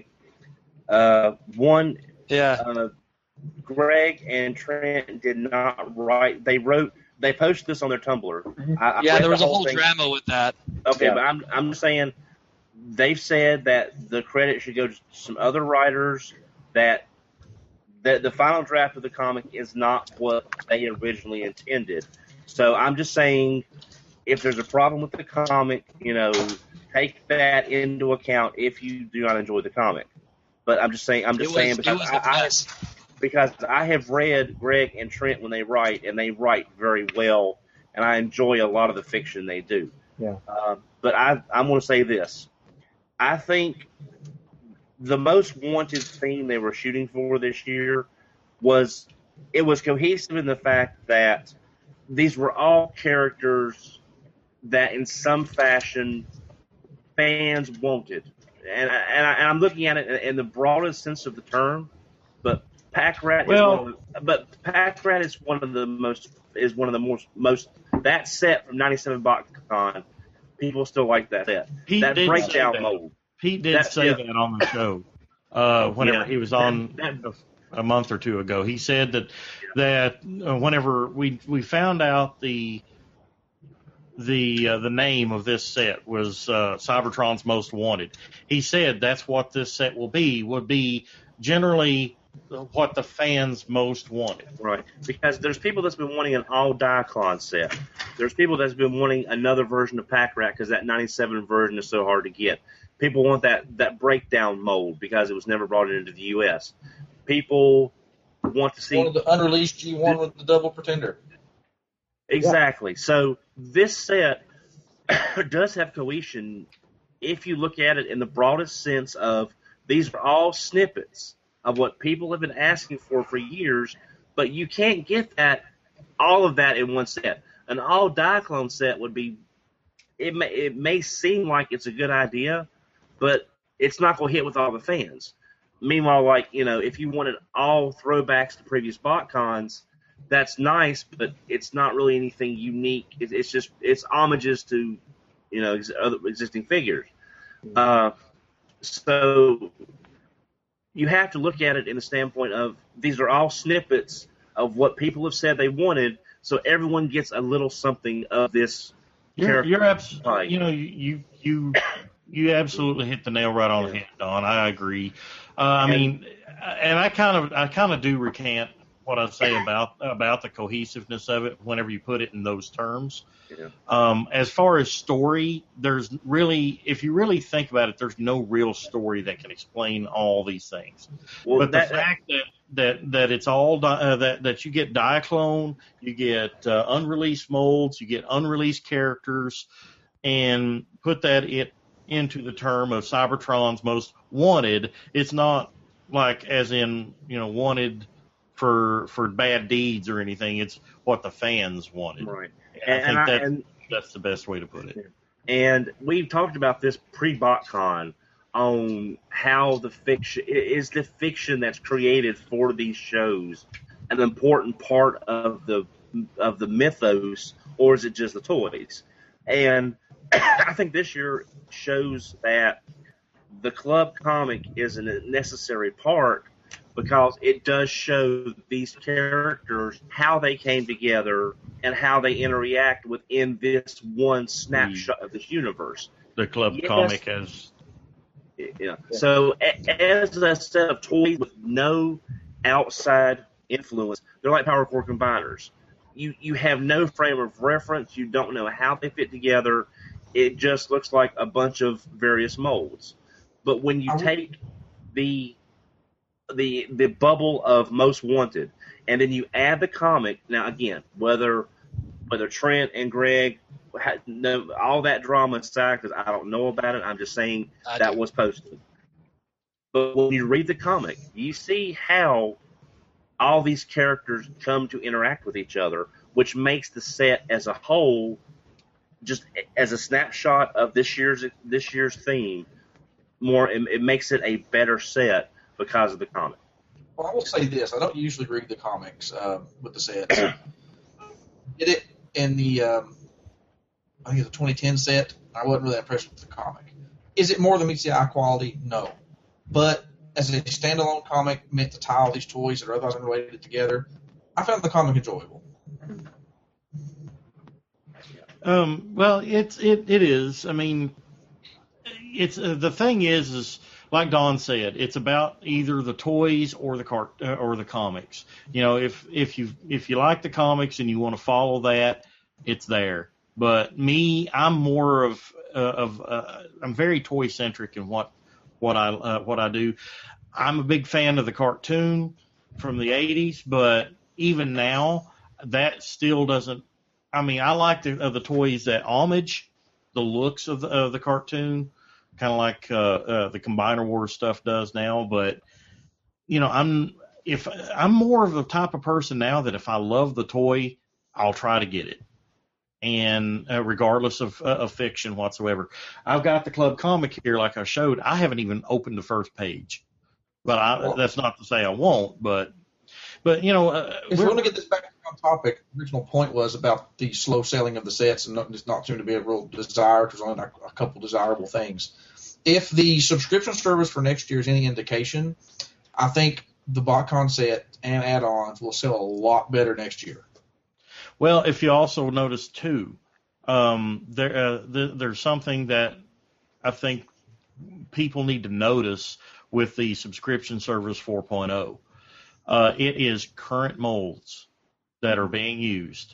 Uh, one, Yeah. uh, Greg and Trent did not write. They wrote. They posted this on their Tumblr. I, I Yeah, read there the was a whole whole thing. drama with that. Okay, Yeah. but I'm I'm just saying they've said that the credit should go to some other writers. That that the final draft of the comic is not what they originally intended. So I'm just saying, if there's a problem with the comic, you know, take that into account if you do not enjoy the comic. But I'm just saying, I'm It just was, saying it because was I, the I best. because I have read Greg and Trent when they write, and they write very well. and I enjoy a lot of the fiction they do. Yeah. Uh, but I, I'm going to say this. I think the most wanted theme they were shooting for this year was it was cohesive in the fact that these were all characters that in some fashion fans wanted. And, I, and, I, and I'm looking at it in the broadest sense of the term, but Pack Rat Well- is one of the, but Pack Rat is one of the most is one of the most most that set from ninety-seven BotCon. People still like that set. Pete that did say breakdown that. mold. Pete did That- say yeah. that on the show uh, whenever Yeah. he was on That- a month or two ago. He said that that uh, whenever we we found out the the uh, the name of this set was uh, Cybertron's Most Wanted, he said that's what this set will be. Would be generally what the fans most wanted. Right, because there's people that's been wanting an all Diaclone set. There's people that's been wanting another version of Pack Rat because that ninety-seven version is so hard to get. People want that, that breakdown mold because it was never brought into the U S. People want to see One of the unreleased G one with the double pretender. exactly. So this set does have cohesion if you look at it in the broadest sense of these are all snippets of what people have been asking for for years, but you can't get that all of that in one set. An all Diaclone set would be it may it may seem like it's a good idea, but it's not going to hit with all the fans. Meanwhile, like, you know, if you wanted all throwbacks to previous BotCons, that's nice, but it's not really anything unique. It, it's just it's homages to, you know, ex- other existing figures. Uh, so you have to look at it in the standpoint of these are all snippets of what people have said they wanted, so everyone gets a little something of this. You're, character. you're abs- Right. you know, you you you absolutely hit the nail right on the head, Don. I agree. Uh, I mean, and I kind of I kind of do recant what I say about about the cohesiveness of it whenever you put it in those terms. Yeah. Um, as far as story, there's really, if you really think about it, there's no real story that can explain all these things. Well, but that- the fact that, that, that it's all, di- uh, that, that you get Diaclone, you get uh, unreleased molds, you get unreleased characters, and put that it into the term of Cybertron's Most Wanted, it's not like as in, you know, wanted for for bad deeds or anything. It's what the fans wanted. Right. And I And- think and I- that's, and- that's the best way to put it. And we've talked about this pre-BotCon on how the fiction is the fiction that's created for these shows an important part of the of the mythos, or is it just the toys? And I think this year shows that the club comic is a necessary part because it does show these characters how they came together and how they interact within this one snapshot of this universe. The club Yes. comic has Yeah. So a- as a set of toys with no outside influence, they're like Power Core combiners. You you have no frame of reference. You don't know how they fit together. It just looks like a bunch of various molds. But when you Are we- take the the the bubble of Most Wanted, and then you add the comic. Now again, whether whether Trent and Greg had no, all that drama aside, because I don't know about it, I'm just saying I that do. was posted. But when you read the comic, you see how all these characters come to interact with each other, which makes the set as a whole, just as a snapshot of this year's this year's theme, more it, it makes it a better set because of the comic. Well, I will say this: I don't usually read the comics uh, with the sets. Did it in the um, I think it's a twenty ten set. I wasn't really impressed with the comic. Is it more than meets the eye quality? No, but as a standalone comic meant to tie all these toys that are otherwise unrelated together, I found the comic enjoyable. Um, well, it's it it is. I mean, it's uh, the thing is is like Don said, it's about either the toys or the cart uh, or the comics. You know, if if you if you like the comics and you want to follow that, it's there. But me, I'm more of uh, of uh, I'm very toy centric in what what I uh, what I do. I'm a big fan of the cartoon from the eighties, but even now, that still doesn't. I mean, I like the uh, the toys that homage the looks of the, of the cartoon, kind of like uh, uh, the Combiner Wars stuff does now. But you know, I'm if I'm more of the type of person now that if I love the toy, I'll try to get it, and uh, regardless of uh, of fiction whatsoever. I've got the Club Comic here, like I showed. I haven't even opened the first page, but I, that's not to say I won't. But but you know, uh, if we want to get this back on topic, the original point was about the slow selling of the sets and not, just not seem to be a real desire. There's only like a couple desirable things. If the subscription service for next year is any indication, I think the BotCon set and add-ons will sell a lot better next year. Well, if you also notice too, um, there uh, th- there's something that I think people need to notice with the subscription service four point oh. Uh, it is current molds that are being used,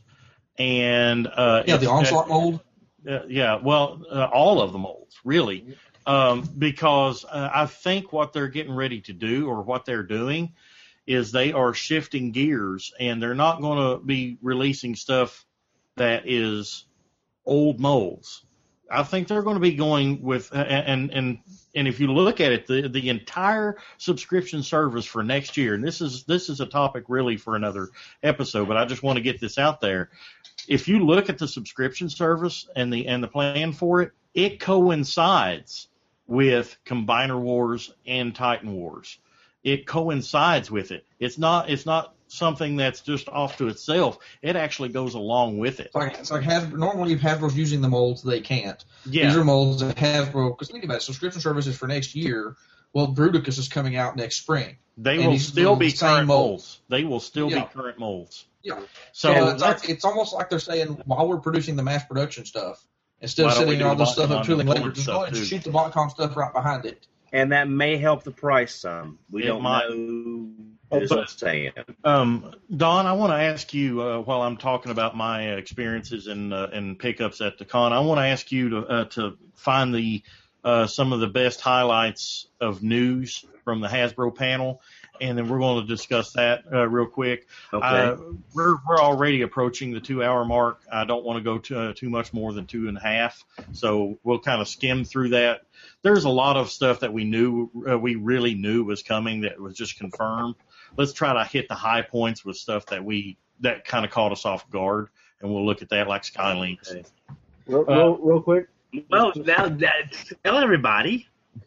and uh, yeah, the Onslaught uh, mold. Uh, yeah, well, uh, all of the molds really, um, because uh, I think what they're getting ready to do, or what they're doing, is they are shifting gears, and they're not going to be releasing stuff that is old molds. I think they're going to be going with, and and and if you look at it, the the entire subscription service for next year, and this is this is a topic really for another episode, but I just want to get this out there. If you look at the subscription service and the and the plan for it, it coincides with Combiner Wars and Titan Wars. It coincides with it. It's not it's not something that's just off to itself. It actually goes along with it. It's like, it's like Hasbro. Normally, if Hasbro's using the molds, they can't. Yeah. These are molds that Hasbro. Because think about it, subscription services for next year. Well, Bruticus is coming out next spring. They and will he's still the be same current mold. molds. They will still Yeah. be current molds. Yeah. So So it's, that's- like, it's almost like they're saying, while we're producing the mass production stuff, instead Why of don't we sitting do all this the stuff up BotCon tooling later, and just stuff go ahead and too? shoot the BotCon stuff right behind it. And that may help the price some. We It don't might. know. Oh, Just but- saying. Um, Don, I want to ask you uh, while I'm talking about my uh, experiences and uh, and pickups at the con. I want to ask you to uh, to find the uh, some of the best highlights of news from the Hasbro panel, and then we're going to discuss that uh, real quick. Okay. Uh, we're we're already approaching the two hour mark. I don't want to go to, uh, too much more than two and a half, so we'll kind of skim through that. There's a lot of stuff that we knew uh, we really knew was coming that was just confirmed. Let's try to hit the high points with stuff that we that kind of caught us off guard, and we'll look at that like Skylinks. Okay. Real, Uh, real, real quick. Well, now that, tell everybody.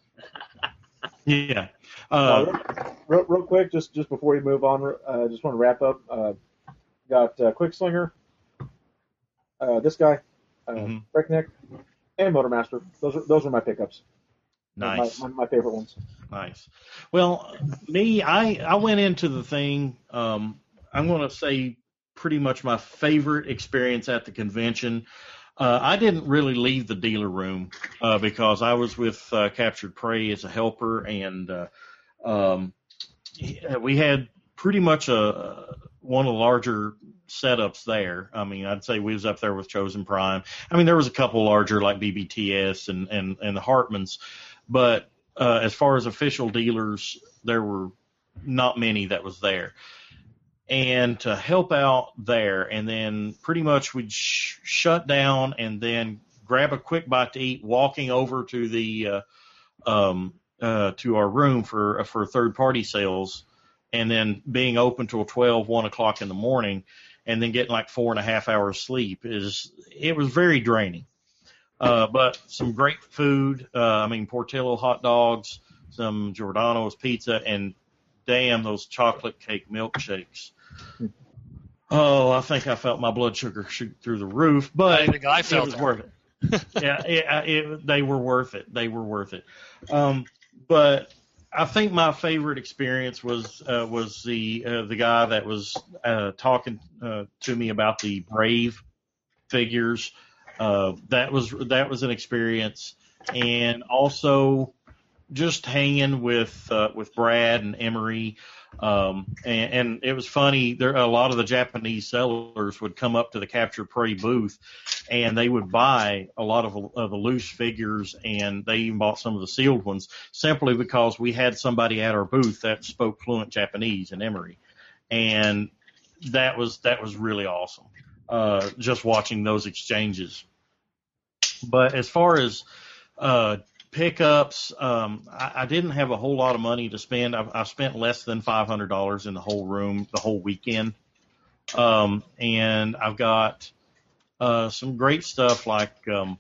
Yeah. Uh, Uh, real, real quick, just just before you move on, uh, just want to wrap up. Uh, got uh, Quickslinger, uh, this guy, uh, Mhm. Breakneck, and Motormaster. Those are those are my pickups. nice. My, my, my favorite ones. Nice. Well, me, I, I went into the thing, um, I'm going to say pretty much my favorite experience at the convention. Uh, I didn't really leave the dealer room uh, because I was with uh, Captured Prey as a helper, and uh, um, we had pretty much a one of the larger setups there. I mean, I'd say we was up there with Chosen Prime. I mean, there was a couple larger like B B T S and, and, and the Hartmans, but uh, as far as official dealers, there were not many that was there. And to help out there, and then pretty much we'd sh- shut down and then grab a quick bite to eat, walking over to the uh, um, uh, to our room for for third party sales, and then being open till twelve, one o'clock in the morning, and then getting like four and a half hours sleep is it was very draining. Uh, but some great food. Uh, I mean, Portillo hot dogs, some Giordano's pizza, and damn those chocolate cake milkshakes. Oh, I think I felt my blood sugar shoot through the roof, but I think I felt it was that. worth it. yeah, it, it, they were worth it. They were worth it. Um, but I think my favorite experience was uh, was the uh, the guy that was uh, talking uh, to me about the Brave figures. Uh, that was that was an experience, and also just hanging with uh, with Brad and Emery. Um, and, and it was funny. There, a lot of the Japanese sellers would come up to the Captured Prey booth, and they would buy a lot of, of the loose figures, and they even bought some of the sealed ones simply because we had somebody at our booth that spoke fluent Japanese in Emery, and that was that was really awesome. uh, just watching those exchanges. But as far as uh, pickups, um, I, I didn't have a whole lot of money to spend. I, I spent less than five hundred dollars in the whole room, the whole weekend. Um, and I've got uh, some great stuff like um,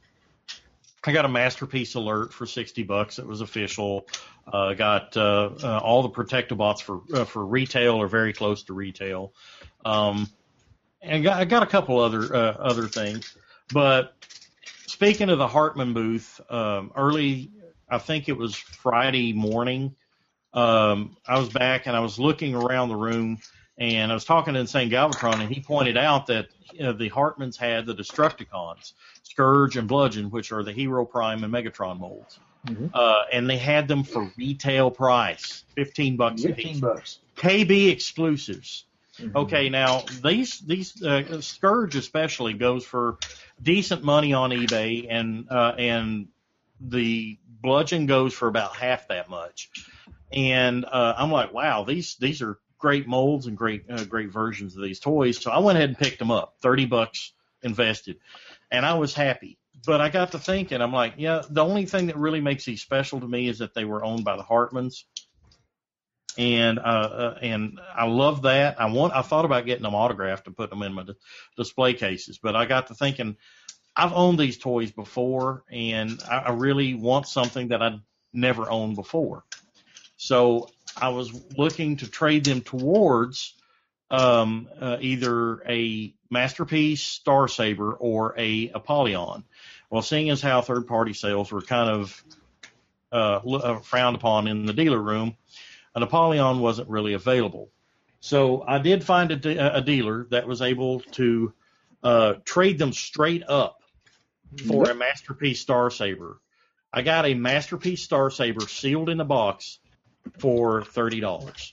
I got a Masterpiece Alert for sixty bucks. It was official. I uh, got uh, uh, all the Protectobots for uh, for retail or very close to retail. Um, and I got, I got a couple other uh, other things. But speaking of the Hartman booth, um, early, I think it was Friday morning, um, I was back and I was looking around the room and I was talking to Insane Galvatron, and he pointed out that uh, the Hartmans had the Destructicons, Scourge and Bludgeon, which are the Hero Prime and Megatron molds. Mm-hmm. Uh, and they had them for retail price, fifteen bucks a piece. fifteen bucks. K B exclusives. Mm-hmm. Okay, now these these uh, Scourge especially goes for decent money on eBay, and uh, and the Bludgeon goes for about half that much. And uh, I'm like, wow, these these are great molds and great uh, great versions of these toys. So I went ahead and picked them up, thirty bucks invested, and I was happy. But I got to thinking, I'm like, yeah, the only thing that really makes these special to me is that they were owned by the Hartmans. And, uh, uh, and I love that. I want, I thought about getting them autographed and putting them in my d- display cases, but I got to thinking, I've owned these toys before, and I, I really want something that I'd never owned before. So I was looking to trade them towards, um, uh, either a Masterpiece Star Saber or a Apollyon. Well, seeing as how third-party sales were kind of uh, uh, frowned upon in the dealer room, an Apollyon wasn't really available. So I did find a, de- a dealer that was able to uh, trade them straight up for a Masterpiece Star Saber. I got a Masterpiece Star Saber sealed in the box for thirty dollars.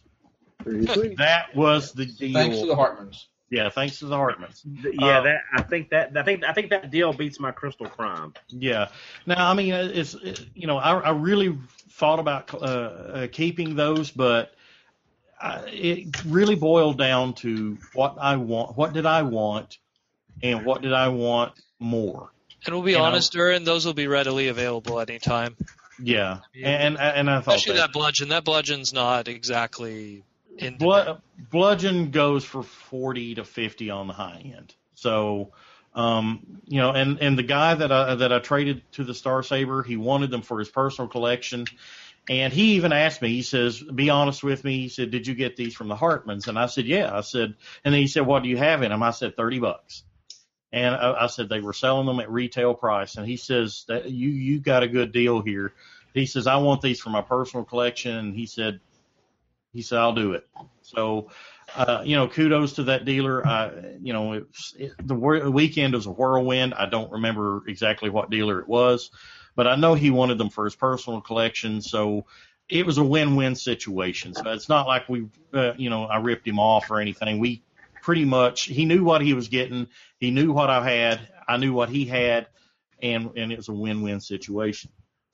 That was the deal. Thanks to the Hartmans. Yeah, thanks to the Hartmans. Yeah, Uh, that I think that I think I think that deal beats my Crystal Prime. Yeah. Now, I mean, it's it, you know, I, I really thought about uh, uh, keeping those, but I, it really boiled down to what I want. What did I want, and what did I want more? And we'll be You know? honest, Durin, those will be readily available at any time. Yeah, and and I thought Especially that. that bludgeon. That bludgeon's not exactly in Blood, bludgeon goes for forty to fifty on the high end. So, um, you know, and, and the guy that I, that I traded to the Star Saber, he wanted them for his personal collection. And he even asked me, he says, be honest with me. He said, did you get these from the Hartmans? And I said, yeah. I said, and then he said, what do you have in them? I said, thirty bucks. And I, I said, they were selling them at retail price. And he says that you, you got a good deal here. He says, I want these for my personal collection. And he said, He said, I'll do it. So, uh, you know, kudos to that dealer. I, you know, it, it, the wor- weekend was a whirlwind. I don't remember exactly what dealer it was, but I know he wanted them for his personal collection. So it was a win-win situation. So it's not like we, uh, you know, I ripped him off or anything. We pretty much, he knew what he was getting. He knew what I had. I knew what he had, and, and it was a win-win situation.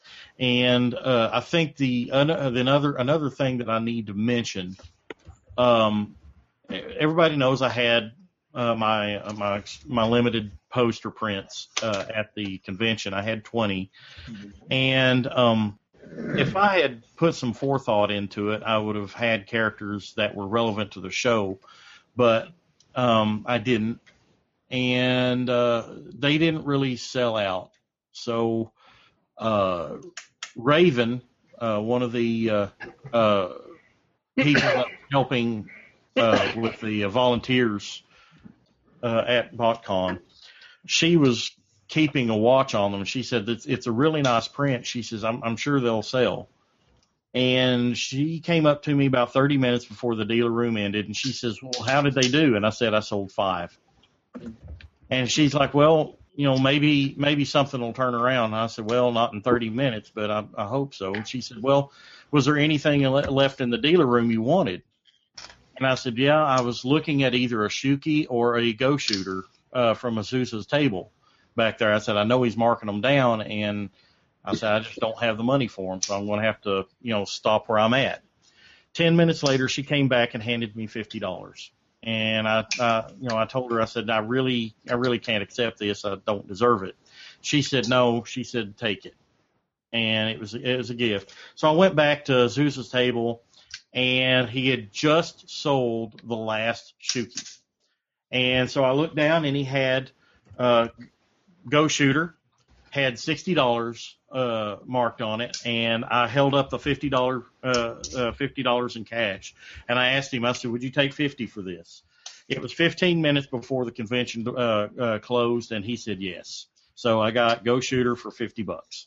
And uh, I think the uh, another another thing that I need to mention, um, everybody knows I had uh, my uh, my my limited poster prints uh, at the convention. I had twenty, and um, if I had put some forethought into it, I would have had characters that were relevant to the show, but um, I didn't, and uh, they didn't really sell out. So. Uh, Raven, uh, one of the uh, uh, people helping uh, with the uh, volunteers uh, at BotCon, she was keeping a watch on them. She said it's, it's a really nice print. She says, I'm, I'm sure they'll sell. And she came up to me about thirty minutes before the dealer room ended, and she says, well, how did they do? And I said, I sold five. And she's like, well, you know, maybe maybe something will turn around. And I said, well, not in thirty minutes, but I, I hope so. And she said, well, was there anything left in the dealer room you wanted? And I said, yeah, I was looking at either a Shuki or a Go Shooter uh, from Azusa's table back there. I said, I know he's marking them down, and I said, I just don't have the money for them, so I'm going to have to, you know, stop where I'm at. Ten minutes later, she came back and handed me fifty dollars. And I, uh, you know, I told her, I said, I really, I really can't accept this. I don't deserve it. She said, no. She said, take it. And it was, it was a gift. So I went back to Zeus's table, and he had just sold the last Shuki. And so I looked down, and he had uh, Go Shooter, had sixty dollars uh, marked on it, and I held up the fifty dollars uh, uh, fifty dollars in cash. And I asked him, I said, would you take fifty for this? It was fifteen minutes before the convention uh, uh, closed, and he said yes. So I got Go Shooter for fifty bucks.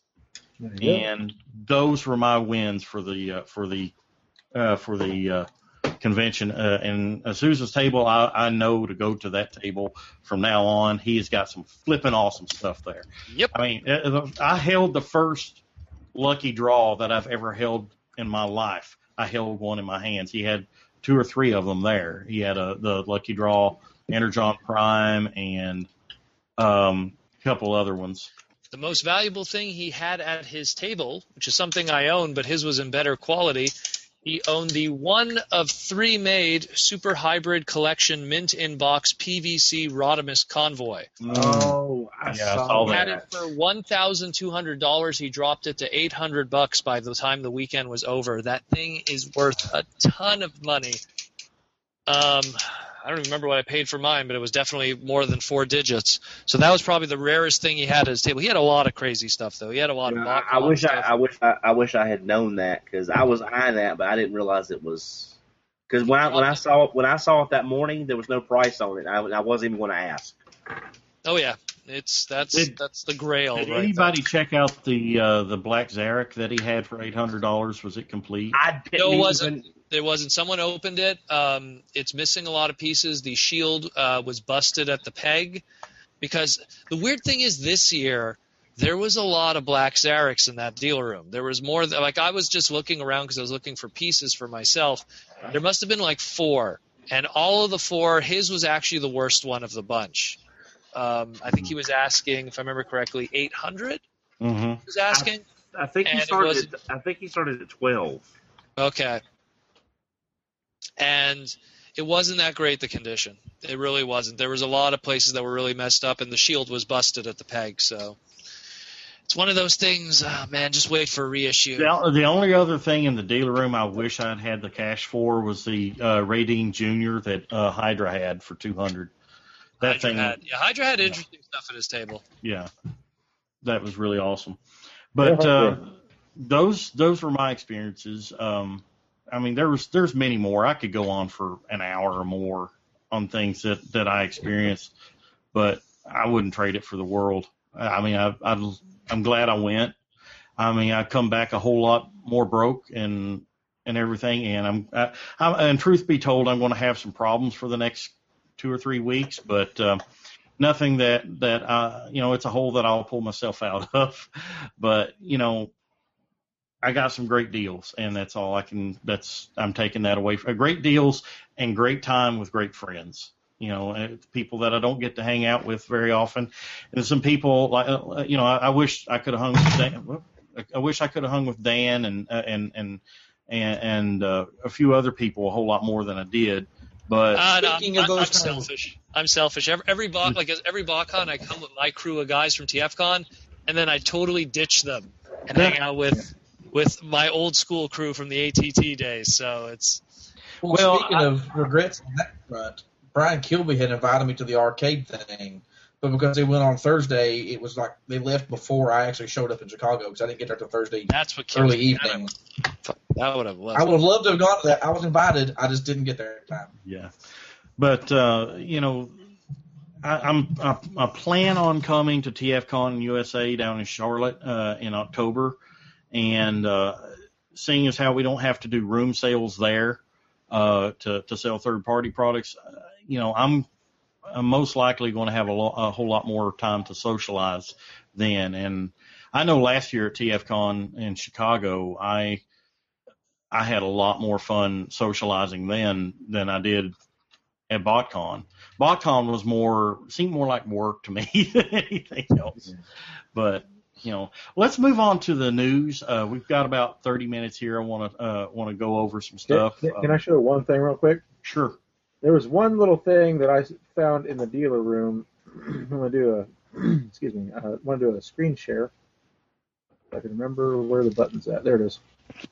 And those were my wins for the uh, for the uh, for the uh, convention. Uh, and Azusa's table, I, I know to go to that table from now on. He's got some flipping awesome stuff there. Yep. I mean, I held the first lucky draw that I've ever held in my life. I held one in my hands. He had two or three of them there. He had a, the lucky draw, Energon Prime, and um, a couple other ones. The most valuable thing he had at his table, which is something I own, but his was in better quality, he owned the one of three made Super Hybrid Collection Mint in Box P V C Rodimus Convoy. Oh, I Yeah, I saw saw He had that. it for one thousand two hundred dollars. He dropped it to eight hundred bucks by the time the weekend was over. That thing is worth a ton of money. Um, I don't even remember what I paid for mine, but it was definitely more than four digits. So that was probably the rarest thing he had at his table. He had a lot of crazy stuff, though. He had a lot You of. know, I, Bach I wish I, stuff. I wish I, I wish I had known that because I was eyeing that, but I didn't realize it was because when I when I saw it when I saw it that morning, there was no price on it. I, I wasn't even going to ask. Oh yeah, it's that's Did- that's the Grail. Did right anybody check out the uh, the Black Zarek that he had for eight hundred dollars? Was it complete? I didn't No, it even, wasn't. There wasn't. Someone opened it. Um, it's missing a lot of pieces. The shield uh, was busted at the peg. Because the weird thing is this year, there was a lot of Black Zareks in that deal room. There was more. Th- like I was just looking around because I was looking for pieces for myself. There must have been like four. And all of the four, his was actually the worst one of the bunch. Um, I think he was asking, if I remember correctly, eight hundred Mm-hmm. he was asking. I think he And it started. wasn't- At, I think he started at twelve. Okay. And it wasn't that great, the condition. It really wasn't. There was a lot of places that were really messed up, and the shield was busted at the peg. So it's one of those things, uh, man, just wait for a reissue. The, the only other thing in the dealer room I wish I'd had the cash for was the uh, Radine Junior that uh, Hydra had for two hundred. That Hydra thing, had, yeah, Hydra had interesting stuff at his table. yeah, that was really awesome. But Yeah, uh, yeah. those those were my experiences. Um, I mean, there was there's many more. I could go on for an hour or more on things that, that I experienced, but I wouldn't trade it for the world. I mean, I, I I'm glad I went. I mean, I come back a whole lot more broke and and everything, and I'm I, I, and truth be told, I'm going to have some problems for the next two or three weeks, but um, nothing that that uh, you know, it's a hole that I'll pull myself out of. But you know, I got some great deals, and that's all I can. That's I'm taking that away from great deals and great time with great friends. You know, and it's people that I don't get to hang out with very often, and some people like uh, you know, I, I wish I could have hung with Dan. I wish I could have hung with Dan and uh, and and and, and uh, a few other people a whole lot more than I did. But Uh, no, Speaking I'm, of I'm, those I'm times- selfish. I'm selfish. Every, every Bach, like every BachCon, I come with my crew of guys from TFCon, and then I totally ditch them and hang out with with my old school crew from the A T T days. So it's Well, Well, speaking I- of regrets on that front, Brian Kilby had invited me to the arcade thing, but because they went on Thursday, it was like they left before I actually showed up in Chicago because I didn't get there till Thursday that's what kills early me. evening. That would have was. I would have loved to have gone to that. I was invited. I just didn't get there in time. yeah, but uh, you know, I, I'm I, I plan on coming to TFCon U S A down in Charlotte uh, in October, and uh, seeing as how we don't have to do room sales there uh, to to sell third party products, uh, you know, I'm I'm most likely going to have a, lo- a whole lot more time to socialize then. And I know last year at TFCon in Chicago, I I had a lot more fun socializing then than I did at BotCon. BotCon was more seemed more like work to me than anything else. But you know, let's move on to the news. Uh, we've got about thirty minutes here. I want to uh, want to go over some Can, stuff. can, Uh, can I show one thing real quick? Sure. There was one little thing that I found in the dealer room. I'm going to do a, excuse me, I want to do a screen share. If I can remember where the button's at. There it is.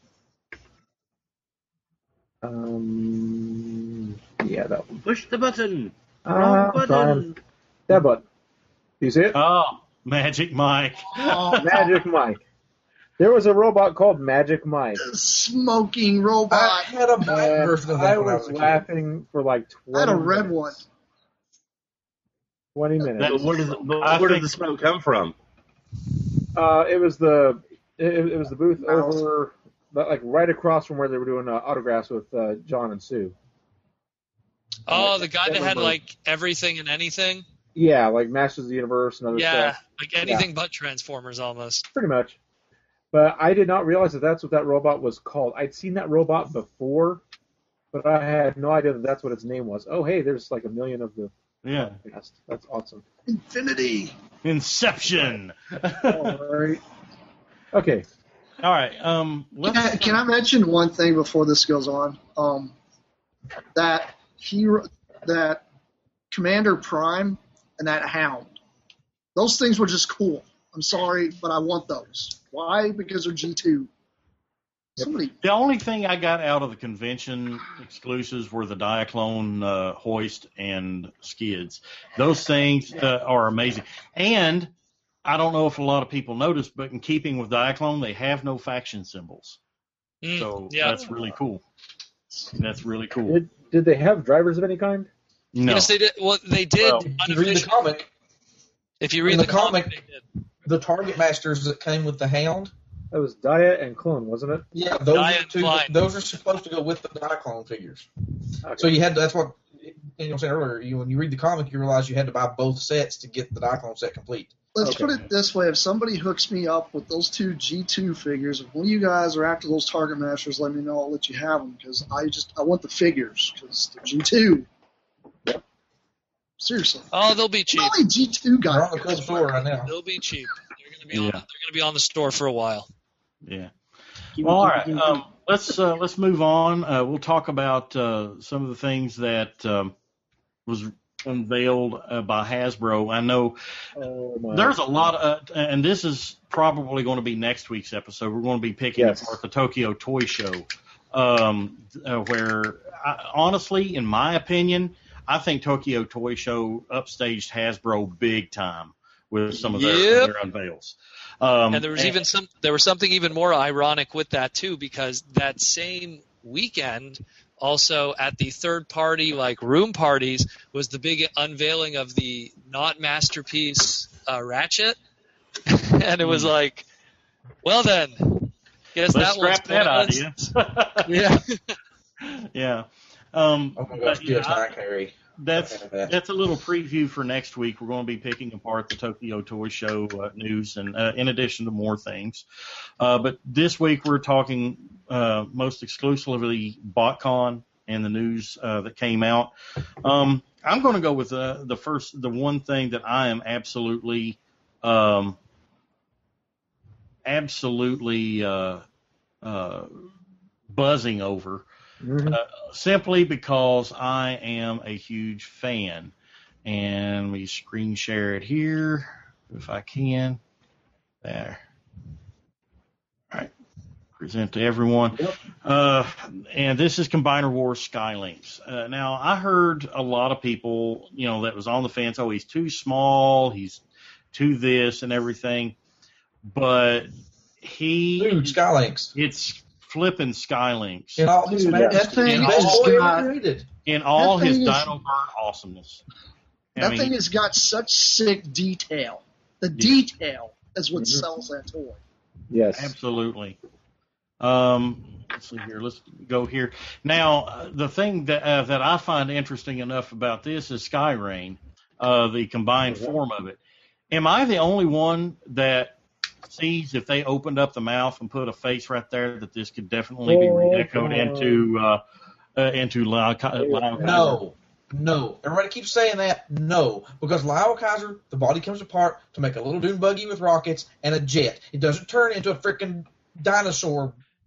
Um, yeah, that one. Push the button. Uh, Wrong button. Trying. That button. Do you see it? Oh, Magic Mike. Oh, Magic Mike. There was a robot called Magic Mike. smoking I robot. had a black And version of I that when I was was a kid. laughing for like twenty I had a red minutes. one. twenty minutes. But where, does, but I where think- did the smoke come from? Uh, it was the it, it was the booth Mouse. over, but like right across from where they were doing uh, autographs with uh, John and Sue. Oh, the guy that had Remember- like everything and anything. Yeah, like Masters of the Universe and other Yeah, stuff. like anything but Transformers almost. Pretty much. But I did not realize that that's what that robot was called. I'd seen that robot before, but I had no idea that that's what its name was. Oh, hey, there's like a million of the Yeah. cast. That's awesome. Infinity. Inception. All right. Okay. All right. Um. Can Let's, I, can I mention one thing before this goes on? Um, that hero, that Commander Prime, and that Hound. Those things were just cool. I'm sorry, but I want those. Why? Because they're G two. Somebody. the only thing I got out of the convention exclusives were the Diaclone uh, hoist and skids. Those things uh, are amazing. And I don't know if a lot of people noticed, but in keeping with Diaclone, they have no faction symbols. Mm, So yeah. that's really cool. That's really cool. Did, did they have drivers of any kind? No. Yes, they did. Well, they did. Well, If you read the unofficially. comic, If you read in the, the comic, comic- they did. the Target Masters that came with the Hound, That was Dia and Clone, wasn't it? yeah, those Dia are and two. Klein. Those are supposed to go with the Diaclone figures. Okay. So you had to, that's what you know, I was saying earlier. You, when you read the comic, you realize you had to buy both sets to get the Diaclone set complete. Let's Okay. put it this way: if somebody hooks me up with those two G two figures, if one of you guys are after those Target Masters, let me know. I'll let you have them because I just I want the figures because they're G two. Seriously, Oh, they'll be cheap. not only G two They're guys. on the cold store right now. They'll be cheap. They're gonna be on. Yeah. They're gonna be on the store for a while. Yeah. Well, all right. Um, let's uh, let's move on. Uh, we'll talk about uh, some of the things that um, was unveiled uh, by Hasbro. I know Oh, my. there's a lot of, uh, and this is probably going to be next week's episode. We're going to be picking Yes. apart the Tokyo Toy Show, um, uh, where I, honestly, in my opinion, I think Tokyo Toy Show upstaged Hasbro big time with some of their, Yep. their unveils. Um, And there was even some. There was something even more ironic with that too, because that same weekend, also at the third party like room parties, was the big unveiling of the not masterpiece uh, Ratchet, and it was like, well then, guess let's that one's scrap that pointless. idea. Yeah. Yeah. Um, Oh my but, gosh, you know, D S nine carry. that's Okay, that. that's a little preview for next week. We're going to be picking apart the Tokyo Toy Show uh, news, and uh, in addition to more things. Uh, but this week we're talking uh, most exclusively BotCon and the news uh, that came out. Um, I'm going to go with uh, the first, the one thing that I am absolutely, um, absolutely uh, uh, buzzing over. Mhm. Uh, simply because I am a huge fan. And we screen share it here, if I can. There. All right. Present to everyone. Yep. Uh, and this is Combiner Wars Skylinks. Uh, now, I heard a lot of people, you know, that was on the fence, oh, he's too small, he's too this and everything. But he, Dude, Skylinks. it's flipping Skylinks. In all his Dude, majesty. that thing The has best boy got- ever created. In all That his thing is- Dino Bird awesomeness. I That mean, thing has got such sick detail. The Yeah. detail is what Mhm. sells that toy. Yes. absolutely. Um, let's see here. Let's go here. Now, uh, the thing that uh, that I find interesting enough about this is Skyrain, uh, the combined Mhm. form of it. Am I the only one that sees if they opened up the mouth and put a face right there that this could definitely be Oh, re-echoed come on. into uh, uh, into Lao Ka- Lao Kaiser? No. No. Everybody keeps saying that. No. Because Lyle Kaiser, the body comes apart to make a little dune buggy with rockets and a jet. It doesn't turn into a freaking dinosaur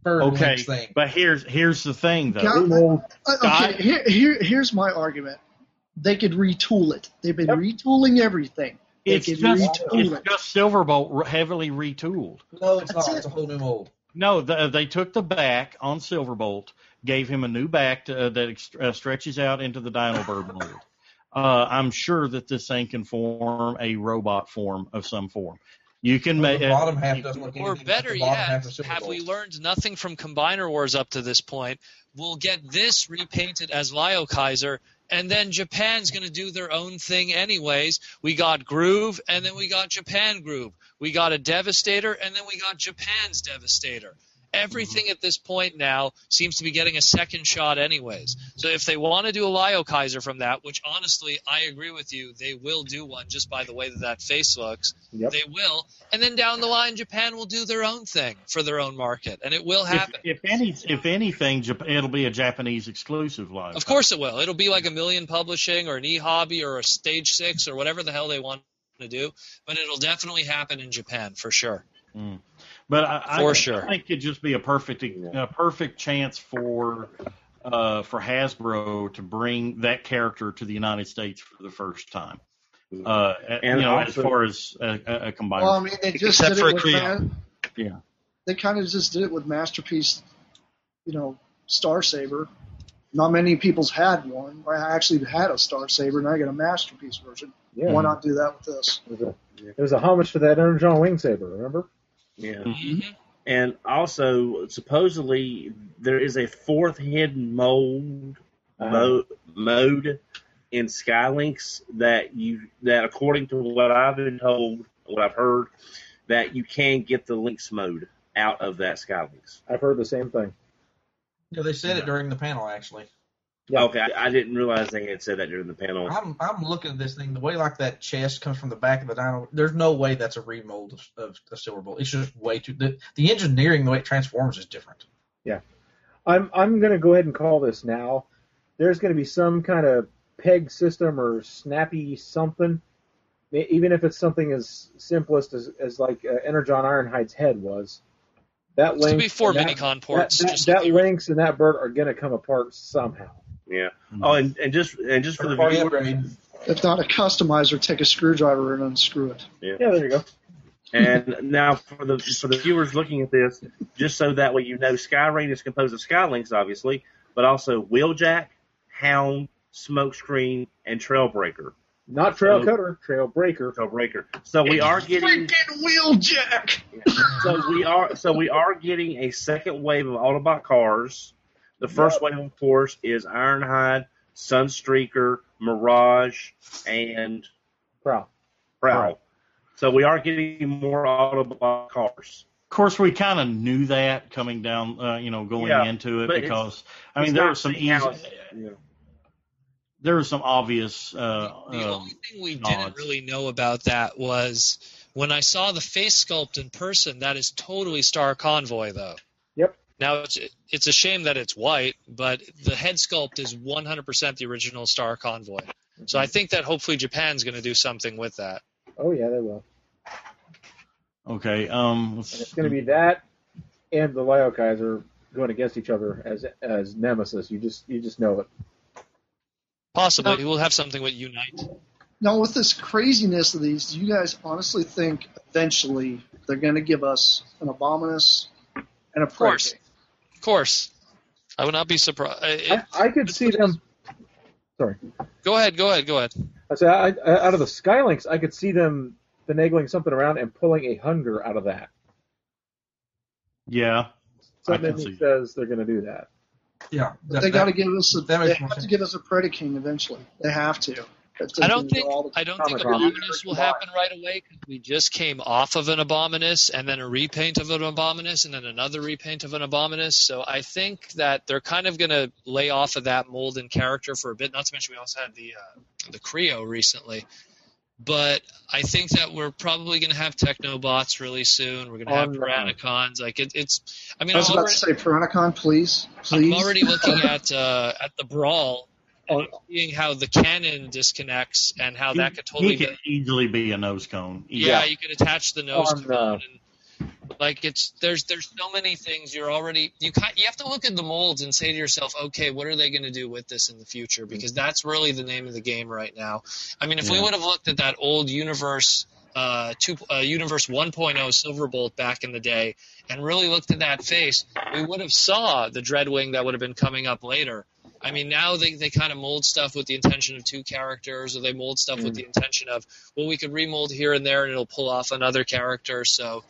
per Okay, Link's thing. but here's here's the thing though. Got- Uh, Scott- okay, here, here, here's my argument. They could retool it. They've been Yep. retooling everything. They It's could just retool it's it. just Silverbolt re- heavily retooled. No, it's That's not. it. It's a whole new mold. No, the, they took the back on Silverbolt, gave him a new back to, uh, that ex- uh, stretches out into the Dinobird mold. Uh, I'm sure that this thing can form a robot form of some form. You can Well, make the bottom half doesn't look Or anything better like the bottom yet, half of Silverbolt. have we learned nothing from Combiner Wars up to this point? We'll get this repainted as Lio Kaiser, and then Japan's going to do their own thing anyways. We got Groove, and then we got Japan Groove. We got a Devastator, and then we got Japan's Devastator. Everything at this point now seems to be getting a second shot anyways. So if they want to do a Lio Kaiser from that, which honestly, I agree with you, they will do one just by the way that that face looks. Yep. They will. And then down the line, Japan will do their own thing for their own market, and it will if, happen. if any if anything, Jap- it'll be a Japanese exclusive line. Of course it will. It'll be like a Million Publishing or an e-hobby or a Stage six or whatever the hell they want to do, but it'll definitely happen in Japan for sure. Mm. But I, For I, sure. I think it'd just be a perfect a perfect chance for uh, for Hasbro to bring that character to the United States for the first time. Uh, And you know, also- as far as a, a, a combined. Well, I mean, they just Except did for it a with Creo. Man- yeah. They kind of just did it with Masterpiece, you know, Star Saber. Not many people's had one. I actually had a Star Saber, and I got a Masterpiece version. Yeah. Why not do that with this? It was a, it was a homage to that Energon Wing Saber, remember? Yeah. Mm-hmm. And also, supposedly, there is a fourth hidden mold Uh-huh. mo- mode in Skylinks that you that, according to what I've been told, what I've heard, that you can get the Lynx mode out of that Skylinks. I've heard the same thing. Yeah, they said it during the panel, actually. Yeah. Okay, I, I didn't realize they had said that during the panel. I'm I'm looking at this thing, the way like that chest comes from the back of the dino. There's no way that's a remold of, of, of Silverbolt. It's just way too. The, the engineering, the way it transforms, is different. I'm I'm going to go ahead and call this now. There's going to be some kind of peg system or snappy something, e- even if it's something as simplest as, as like uh, Energon Ironhide's head was. That It's to be Lynx four and that- Minicon ports. That, that, just that like you- Lynx and that bird are going to come apart somehow. Yeah. Oh, and, and just and just for the Third-party viewers, upgrade. If not a customizer, take a screwdriver and unscrew it. Yeah, there you go. and now for the for the viewers looking at this, just so that way you know, Skyrain is composed of Skylinks, obviously, but also Wheeljack, Hound, Smokescreen, and Trailbreaker. Not Trail So- Cutter, Trail Breaker. Trailbreaker. So we are getting Freaking Wheeljack! so we are so we are getting a second wave of Autobot cars. The first wave, of course, is Ironhide, Sunstreaker, Mirage, and Prowl. Prowl. Right. So we are getting more Autobot cars. Of course, we kind of knew that coming down, uh, you know, going Yeah, into it but because I it's mean there not was some seeing how easy, it's- yeah. there was some obvious. Uh, The um, only thing we nods. didn't really know about that was when I saw the face sculpt in person. That is totally Star Convoy, though. Yep. Now it's it's a shame that it's white, but the head sculpt is one hundred percent the original Star Convoy. So I think that hopefully Japan's going to do something with that. Oh, yeah, they will. Okay. Um. And it's going to be that and the Lio Kaiser going against each other as as nemesis. You just you just know it. Possibly we'll have something with Unite. Now, with this craziness of these, do you guys honestly think eventually they're going to give us an Abominus and a Of course, Predacane? of course. I would not be surprised. I, I could see them. Sorry. Go ahead, go ahead, go ahead. I say I, I, out of the Skylinks, I could see them finagling something around and pulling a Hunger out of that. Yeah. I Something can in me see. says they're going to do that. Yeah, But they got to give us a. that They makes more have to sense. give us a Predacane eventually. They have to. If I they don't can think do all the I don't think Comic-Con. Abominus will happen right away because we just came off of an Abominus and then a repaint of an Abominus and then another repaint of an Abominus. So I think that they're kind of going to lay off of that mold and character for a bit. Not to mention we also had the uh, the Creo recently. But I think that we're probably going to have Technobots really soon. We're going to have On, uh, Tyrannicons. Like it, it's. I mean, I was I'm about to already, say Piranacon, please, I'm please. already looking at uh, at the Brawl. And Oh. I'm seeing how the cannon disconnects and how that could totally he be can easily be a nose cone. Yeah, you can attach the nose On, cone. uh, and Like it's there's there's so many things you're already you kind you have to look at the molds and say to yourself, okay, what are they going to do with this in the future? Because that's really the name of the game right now. I mean, if we Yeah. would have looked at that old universe uh, two uh, universe one point oh Silverbolt back in the day and really looked at that face, we would have saw the Dreadwing that would have been coming up later. I mean, now they, they kind of mold stuff with the intention of two characters, or they mold stuff with the intention of, well, we could remold here and there and it'll pull off another character. So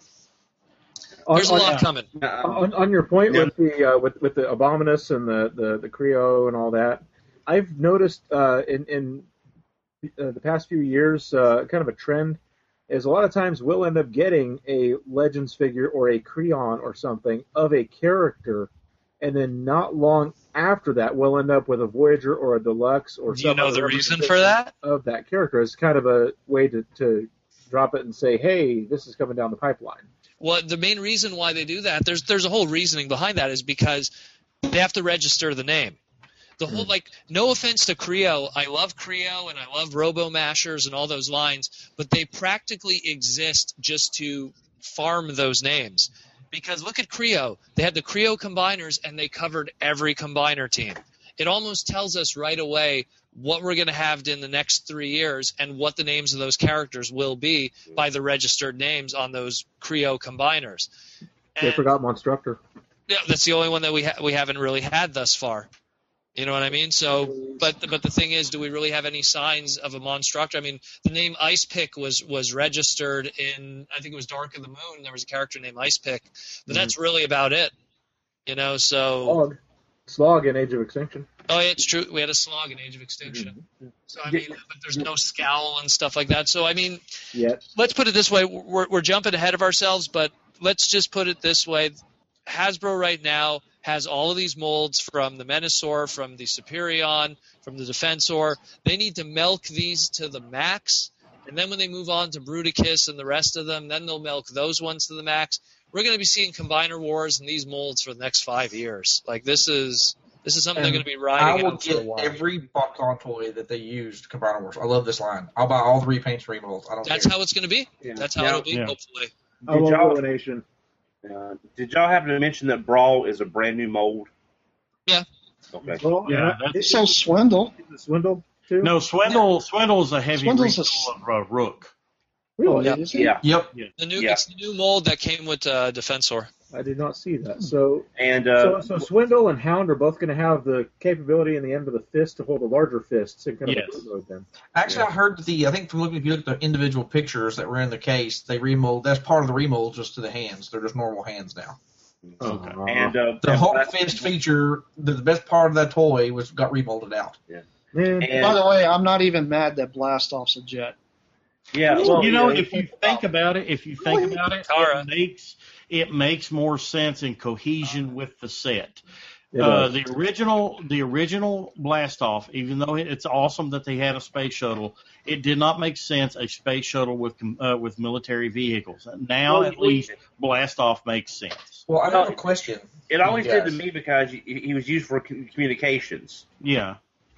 there's a on, lot coming. on, on your point with the uh, with with the Abominus and the the the Creo and all that, I've noticed uh, in in uh, the past few years, uh, kind of a trend is a lot of times we'll end up getting a Legends figure or a Creon or something of a character, and then not long after that we'll end up with a Voyager or a Deluxe or Do you some know other the reason for representation that? of that character. It's kind of a way to to drop it and say, hey, this is coming down the pipeline. Well, the main reason why they do that, there's there's a whole reasoning behind that, is because they have to register the name. The whole, like, no offense to Creo, I love Creo and I love Robo Mashers and all those lines, but they practically exist just to farm those names. Because look at Creo, they had the Creo combiners and they covered every combiner team. It almost tells us right away what we're going to have in the next three years and what the names of those characters will be by the registered names on those Creo combiners. They And, forgot Monstructor. yeah, that's the only one that we ha- we haven't really had thus far. You know what I mean? So, but but the thing is, do we really have any signs of a Monstructor? I mean, the name Ice Pick was was registered in, I think it was Dark of the Moon. There was a character named Ice Pick, but that's really about it. You know, so. Slog. Slog in Age of Extinction. Oh, yeah, it's true. We had a Slog in Age of Extinction. So, I mean, but there's no Scowl and stuff like that. So, I mean, Yet. let's put it this way. We're, we're jumping ahead of ourselves, but let's just put it this way. Hasbro right now has all of these molds from the Menasor, from the Superion, from the Defensor. They need to milk these to the max. And then when they move on to Bruticus and the rest of them, then they'll milk those ones to the max. We're going to be seeing Combiner Wars and these molds for the next five years. Like, this is this is something And they're going to be I riding will out for a get while. every BotCon toy that they used Combiner Wars. I love this line. I'll buy all three paints remolds. I don't That's care. how it's going to be. Yeah. That's how Yeah. it'll be, Yeah. hopefully. I love y'all- Ruination. Uh, did y'all happen to mention that Brawl is a brand new mold? Yeah. Okay. Well, Yeah, uh, that's- So Swindle. is it Swindle too? No, Swindle Swindle's a heavy Swindle's a refill of uh, Rook. really? Yeah. Is it? Yeah. Yep. The new Yeah. It's the new mold that came with uh, Defensor. I did not see that. So, And uh, so, so Swindle and Hound are both going to have the capability in the end of the fist to hold a larger fist. So kind of Yes. a bootload then. Actually, I heard that the I think from looking if you look at the individual pictures that were in the case, they remold. That's part of the remold just to the hands. They're just normal hands now. Okay. and uh, The and Hulk last- fist feature, the, the best part of that toy was got remolded out. Man, and- By the way, I'm not even mad that Blastoff's a jet. yeah, well, you know, yeah, if you think about it, if you think about it, Tara. it makes it makes more sense in cohesion with the set. it Uh, does. the original, the original Blastoff, even though it's awesome that they had a space shuttle, it did not make sense a space shuttle with uh, with military vehicles. Now, Well, at least, Blastoff makes sense. Well, I have a question. it always You did to guys. me because he, he was used for com- communications. Yeah,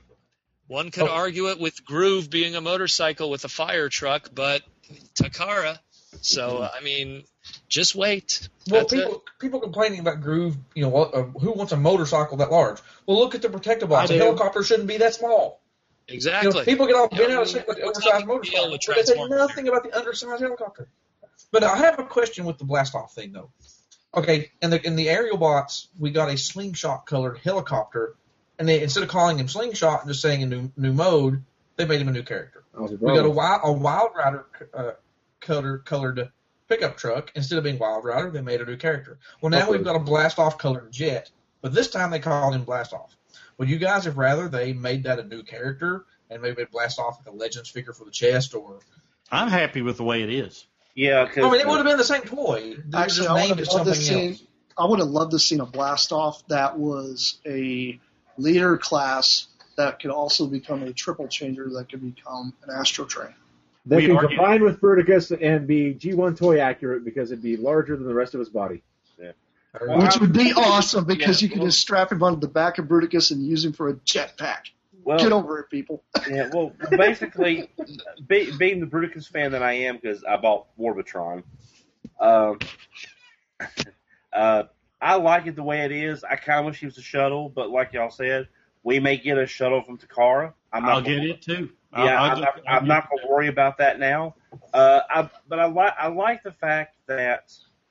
One could Oh. argue it with Groove being a motorcycle with a fire truck, but Takara. So, uh, I mean, just wait. Well, That's it. people people complaining about Groove. You know, what, uh, who wants a motorcycle that large? Well, look at the protective box. I A do. helicopter shouldn't be that small. You Exactly. know, people get all bent Yeah, out of shape with the what's oversized the big deal motorcycle, with but they say Transformers? nothing about the undersized helicopter. But I have a question with the Blastoff thing, though. Okay, in the in the aerial bots, we got a slingshot colored helicopter, and they instead of calling him slingshot and just saying a new new mode, they made him a new character. Ozzy We got a Bravo. wild a Wild Rider uh, color colored pickup truck. Instead of being Wild Rider, they made a new character. Well, now we've got a Blastoff colored jet, but this time they called him Blastoff. Would you guys have rather they made that a new character and maybe Blastoff like a Legends figure for the chest, or I'm happy with the way it is. Yeah, because I mean, it would have been the same toy. They Actually, just I would named have it loved to something else. see. I would have loved to seen a Blastoff that was a leader class that could also become a triple changer that could become an Astro Train. They We can argued- combine with Verticus and be G one toy accurate because it'd be larger than the rest of his body. Well, Which I'm- would be awesome because yeah, you could well- just strap him onto the back of Bruticus and use him for a jetpack. well, Get over it, people. yeah, well, basically, be, being the Bruticus fan that I am, because I bought Warbitron, um, Uh, I like it the way it is. I kind of wish he was a shuttle, but like y'all said, we may get a shuttle from Takara. I'm not I'll gonna, get it too. Yeah, I'll, I'll I'm, just, not, I'll I'm not going to worry about that now. Uh, I, but I like I like the fact that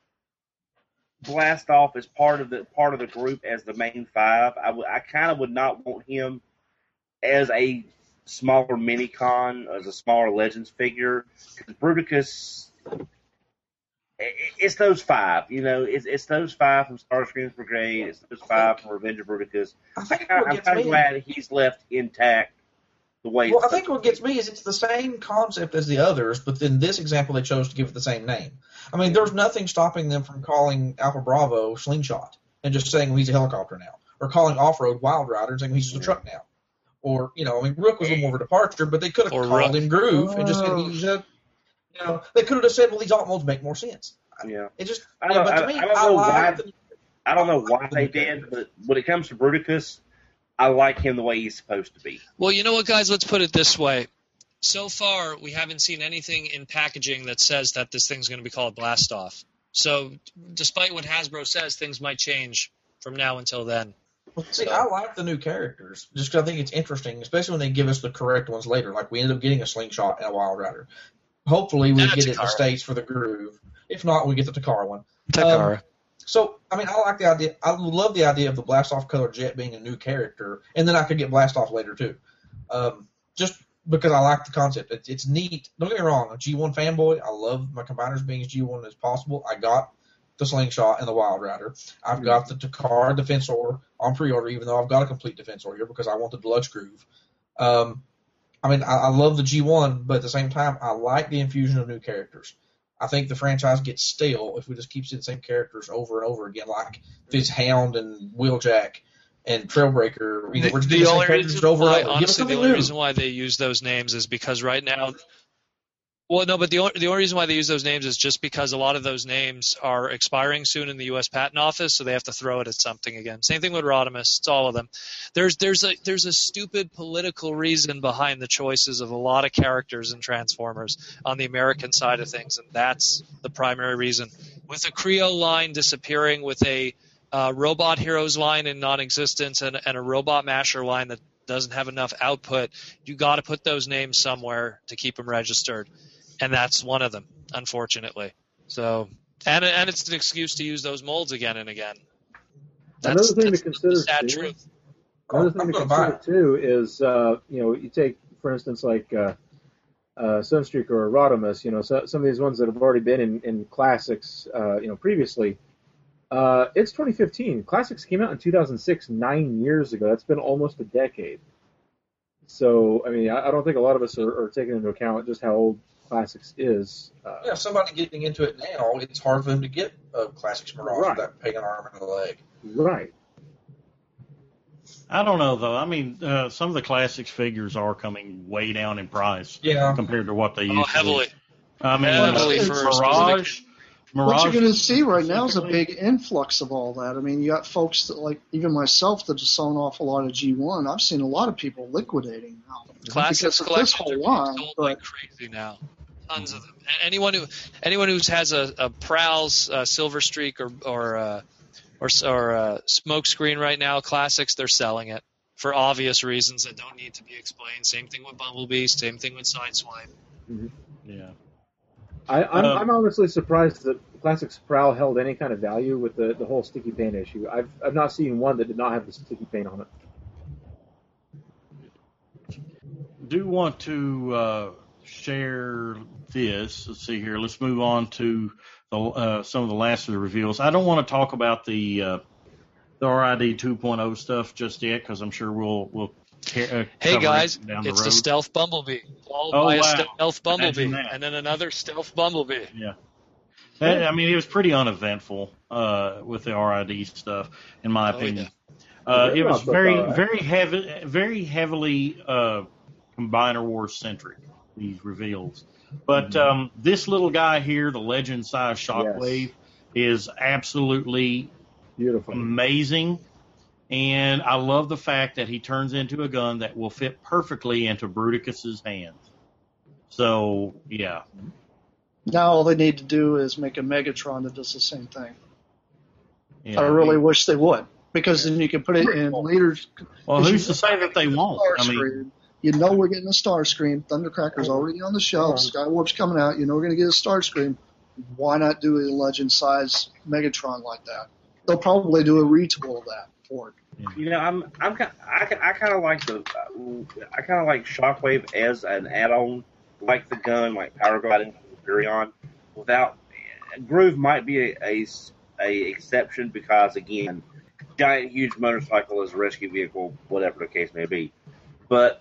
Blastoff is part of the part of the group as the main five. I, w- I kind of would not want him as a smaller mini con, as a smaller Legends figure. Because Bruticus, it, it's those five. You know, it's it's those five from Starscream's Brigade. It's those five from Revenge of Bruticus. I think I, what I'm gets kind of me- glad he's left intact the way. Well, I it's think what gets me is it's the same concept as the others, but in this example, they chose to give it the same name. I mean, there's nothing stopping them from calling Alpha Bravo Slingshot and just saying well, he's a helicopter now, or calling Off-Road Wild Rider and saying well, he's just a truck now. Or, you know, I mean, Rook was a little more of a departure, but they could have Or called Rook. him Groove and just said he's a, you know, they could have just said, well, these alt modes make more sense. Yeah. It just, I you know, don't, but to I, me, I don't know like why. the- I don't know why they did, but when it comes to Bruticus, I like him the way he's supposed to be. Well, you know what, guys? Let's put it this way. So far, we haven't seen anything in packaging that says that this thing's going to be called Blastoff. So, despite what Hasbro says, things might change from now until then. See, I like the new characters just because I think it's interesting, especially when they give us the correct ones later. Like we ended up getting a Slingshot and a Wild Rider. Hopefully, we And a get it in the Takara. States for the Groove. If not, we get the Takara one. Takara. Um, so, I mean, I like the idea. I love the idea of the Blastoff Color Jet being a new character, and then I could get Blastoff later too. Um, just because I like the concept. It's, it's neat. Don't get me wrong. I'm a G one fanboy. I love my combiners being as G one as possible. I got the Slingshot and the Wild Rider. I've got the Takara Defensor on pre-order, even though I've got a complete Defensor here because I want the Deluxe Groove. Um, I mean, I, I love the G one, but at the same time, I like the infusion of new characters. I think the franchise gets stale if we just keep seeing the same characters over and over again, like Fizzhound and Wheeljack and Trailbreaker. You know, The, we're just the getting the only same characters reason over why, and over. Give us honestly, the something only new. reason why they use those names is because right now, well, no, but the only, the only reason why they use those names is just because a lot of those names are expiring soon in the U S Patent Office, so they have to throw it at something again. Same thing with Rodimus. It's all of them. There's there's a there's a stupid political reason behind the choices of a lot of characters in Transformers on the American side of things, and that's the primary reason. With a Creo line disappearing, with a uh, Robot Heroes line in non-existence, and, and a Robot Masher line that doesn't have enough output, you got to put those names somewhere to keep them registered. And that's one of them, unfortunately. So, and and it's an excuse to use those molds again and again. That's, Another thing that's to consider, the sad too, truth. Another I'm thing to gonna buy consider too is, uh, you know, you take for instance like uh, uh, Sunstreaker or Rodimus. You know, so, some of these ones that have already been in, in classics, uh, you know, previously. Uh, it's twenty fifteen. Classics came out in two thousand six, nine years ago. That's been almost a decade. So, I mean, I, I don't think a lot of us are, are taking into account just how old Classics is. Uh, Yeah, somebody getting into it now, it's hard for them to get a Classics Mirage Right. with that pagan arm in the leg. right. I don't know though. I mean, uh, some of the classics figures are coming way down in price Yeah. compared to what they used Oh, to. heavily. be. I mean, Heavily uh, for Mirage. Mirage. What you're going to see right now is a big influx of all that. I mean, you got folks that, like even myself, that have sold off a lot of G one. I've seen a lot of people liquidating now Classics because of this collections whole are being line. sold But like crazy now. Tons of them. And anyone who anyone who has a, a Prowls, uh, Silver Streak, or or uh, or, or uh, Smoke Screen right now, Classics, they're selling it for obvious reasons that don't need to be explained. Same thing with Bumblebee. Same thing with Sideswipe. Yeah. I, I'm, Um, I'm honestly surprised that Classics Prowl held any kind of value with the, the whole sticky paint issue. I've I've not seen one that did not have the sticky paint on it. Do want to uh, share this. Let's see here. Let's move on to the, uh, some of the last of the reveals. I don't want to talk about the uh, the R I D two point oh stuff just yet because I'm sure we'll we'll. Ca- uh, Hey cover guys, it down the it's road. the Stealth Bumblebee, followed Oh, by a wow. Stealth Bumblebee, Imagine that. and then another Stealth Bumblebee. Yeah. That- I mean, it was pretty uneventful uh, with the R I D stuff, in my Oh, opinion. yeah. Uh, The it was Rainbow very, Stuff, very heavy, very heavily uh, Combiner Wars centric. These reveals, but um, this little guy here, the legend size Shockwave, is absolutely Beautiful. amazing. And I love the fact that he turns into a gun that will fit perfectly into Bruticus's hands. So, yeah. now all they need to do is make a Megatron that does the same thing. Yeah. I really wish they would, because then you can put it in leaders. Well, because who's you to say that they won't? Star I mean, Scream. You know we're getting a Star Scream. Thundercracker's already on the shelf. Skywarp's coming out. You know we're going to get a Star Scream. Why not do a Legend-size Megatron like that? They'll probably do a retool of that for it. You know, I'm I'm ki- I, I kind of like the I kind of like Shockwave as an add-on, like the gun, like Power Glide and Furion. Without Groove might be a, a a exception because again, giant huge motorcycle as a rescue vehicle, whatever the case may be. But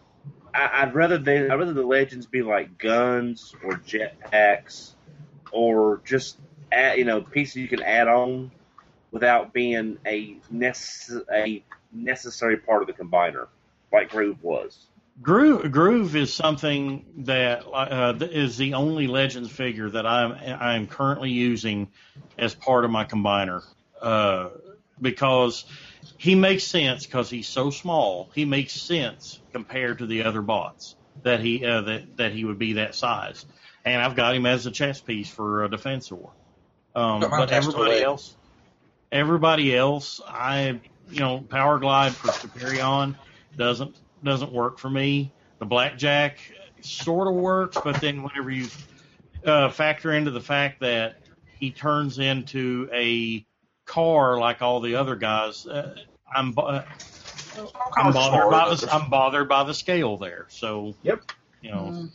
I, I'd rather they I'd rather the Legends be like guns or jetpacks or just add, you know pieces you can add on without being a, necess- a necessary part of the combiner, like Groove was. Groove, Groove is something that uh, is the only Legends figure that I'm I'm currently using as part of my combiner, uh, because he makes sense because he's so small. He makes sense compared to the other bots that he uh, that that he would be that size, and I've got him as a chess piece for a Defensor. Um, but everybody else. Everybody else, I, you know, Power Glide for Superion doesn't doesn't work for me. The Blackjack sort of works, but then whenever you uh, factor into the fact that he turns into a car like all the other guys, uh, I'm uh, I'm bothered by the I'm bothered by the scale there. So yep, you know. Mm.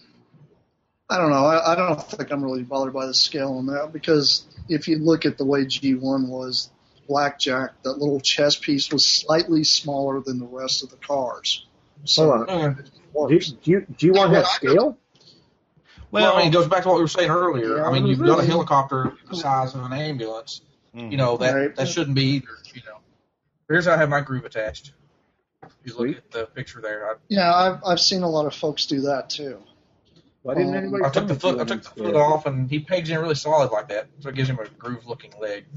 I don't know. I, I don't think I'm really bothered by the scale on that, because if you look at the way G one was, Blackjack, that little chess piece was slightly smaller than the rest of the cars. So, Hold on. Do, do you do you want Yeah, that well, I scale? Well, I mean, it goes back to what we were saying earlier. Yeah, I mean, you've got a really. helicopter the size of an ambulance. Mm-hmm. You know, that Right. that shouldn't be either, you know. Here's how I have my Groove attached. If you look Sweet. at the picture there. I, yeah, I've I've seen a lot of folks do that too. Why didn't Um, anybody I took tell the me foot to I on took the scale? foot off, and he pegs in really solid like that. So it gives him a groove looking leg.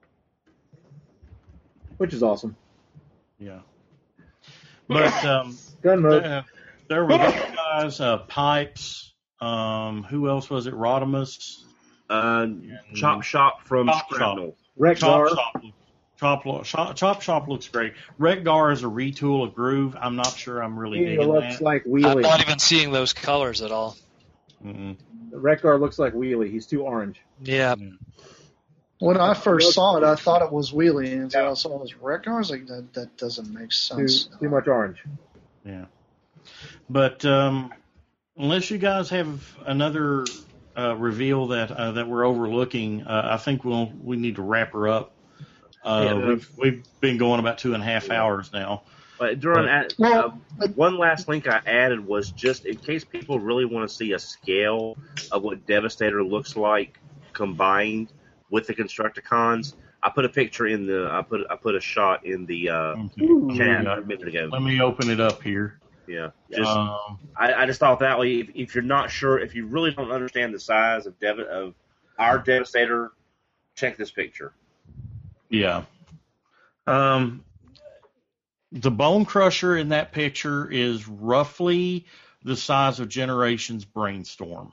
Which is awesome. Yeah. But um, Gun mode. uh, there were those guys, uh, Pipes. Um, who else was it? Rodimus. Uh, Chop Shop from Chop Shop. Scramble. Chop Rekgar. Shop. Chop, lo- Chop, Chop Shop looks great. Rekgar is a retool of Groove. I'm not sure I'm really He digging looks that. like I'm Wheelie. not even seeing those colors at all. Mm-mm. Rekgar looks like Wheelie. He's too orange. Yeah. When I first saw it, I thought it was Wheelie, and so I saw it was Rekgar. I was like, that that doesn't make Too sense. too much orange. Yeah. But um, unless you guys have another uh, reveal that uh, that we're overlooking, uh, I think we'll we need to wrap her up. Uh, Yeah. we've we've been going about two and a half hours now. But during But- uh, Well, uh, one last link I added was just in case people really want to see a scale of what Devastator looks like combined with the Constructicons. I put a picture in the I put I put a shot in the uh, Ooh. chat a minute ago. Let me open it up here. Yeah, just Um, I, I just thought that way. If, if you're not sure, if you really don't understand the size of Dev- of our Devastator, check this picture. yeah. Um, the Bone Crusher in that picture is roughly the size of Generation's Brainstorm.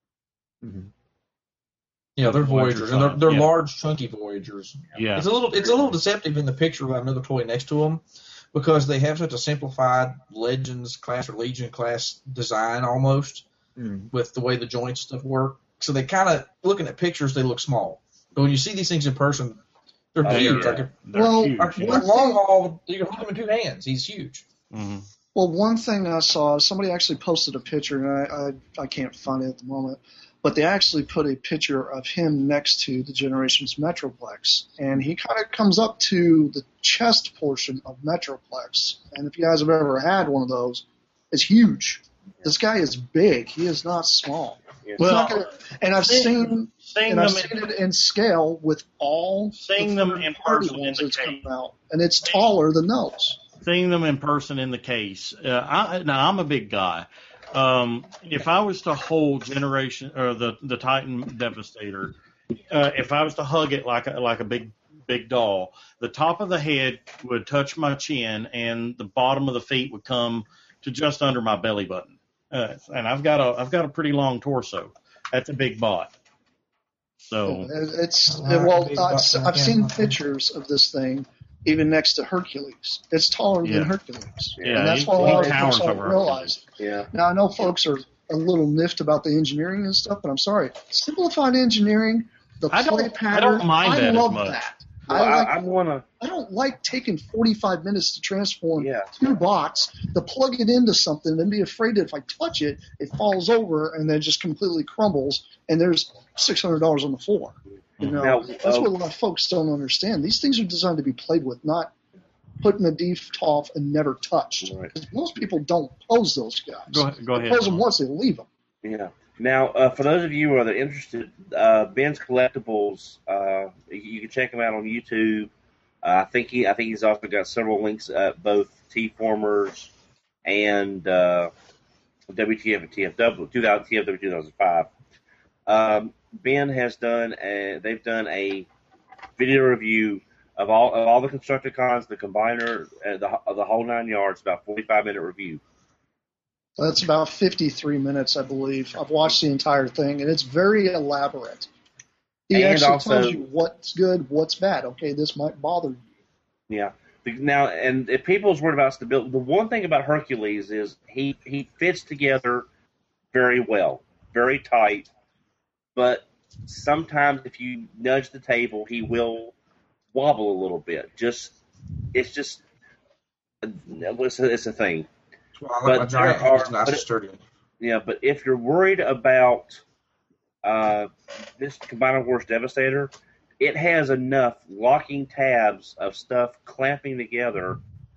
Yeah, they're Voyager Voyagers, and they're, size, they're yeah. large, chunky Voyagers. Yeah. It's a little it's a little deceptive in the picture without another toy next to them, because they have such a simplified Legends class or Legion class design almost Mm. with the way the joints stuff work. So they kind of, looking at pictures, they look small. But when you see these things in person, they're Oh, huge. yeah. Like a, They're Well, huge, like yeah. a long haul, you can hold them in two hands. He's huge. Mhm. Well, one thing I saw, somebody actually posted a picture, and I, I, I can't find it at the moment, but they actually put a picture of him next to the Generations Metroplex, and he kind of comes up to the chest portion of Metroplex. And if you guys have ever had one of those, it's huge. This guy is big. He is not small. Yeah. It's Well, not gonna, and I've seeing- seen Seeing and I've them, seen it in scale with all Seeing the them in third-party person in ones the that's case. come out, and it's taller than those. seeing them in person in the case. Uh, I, now I'm a big guy. Um, if I was to hold Generation or the the Titan Devastator, uh, if I was to hug it like a, like a big big doll, the top of the head would touch my chin, and the bottom of the feet would come to just under my belly button. Uh, and I've got a I've got a pretty long torso. That's a big bot. So It's All right, well, big I've, bucks in I've the seen can. pictures of this thing, even next to Hercules. It's taller Yeah. than Hercules, Yeah, and that's he- what a he lot of towers folks over don't realize. Yeah. Now I know folks are a little miffed about the engineering and stuff, but I'm sorry. Simplified engineering, the I don't- play I pattern, don't mind that as love much. that. Well, I like. I, I'm gonna. I don't like taking forty-five minutes to transform Yeah. two blocks, to plug it into something, and be afraid that if I touch it, it falls over and then just completely crumbles, and there's six hundred dollars on the floor. You know, Now, that's uh, what a lot of folks don't understand. These things are designed to be played with, not put in a deep off and never touched. Right. 'Cause most people don't pose those guys. Go ahead- go They ahead, pose them Mark. once, they leave them. Yeah. Now, uh, for those of you who are interested, uh, Ben's Collectibles, uh, you, you can check him out on YouTube. Uh, I think he, I think he's also got several links at both T-Formers and uh, W T F and T F W, two thousand, T F W two thousand five. Um, Ben has done, a, they've done a video review of all of all the Constructicons, the combiner, uh, the of the whole nine yards, about forty-five minute review. That's about fifty-three minutes, I believe. I've watched the entire thing, and it's very elaborate. He And actually also- tells you what's good, what's bad. Okay, this might bother you. Yeah. Now, and if people's worried about stability, the one thing about Hercules is he, he fits together very well, very tight. But sometimes if you nudge the table, he will wobble a little bit. Just it's just it's a, it's a thing. Well, I like my But giant there hand. It's are- nice but and it- sturdy. Yeah, but if you're worried about uh, this Combiner Wars Devastator, it has enough locking tabs of stuff clamping together.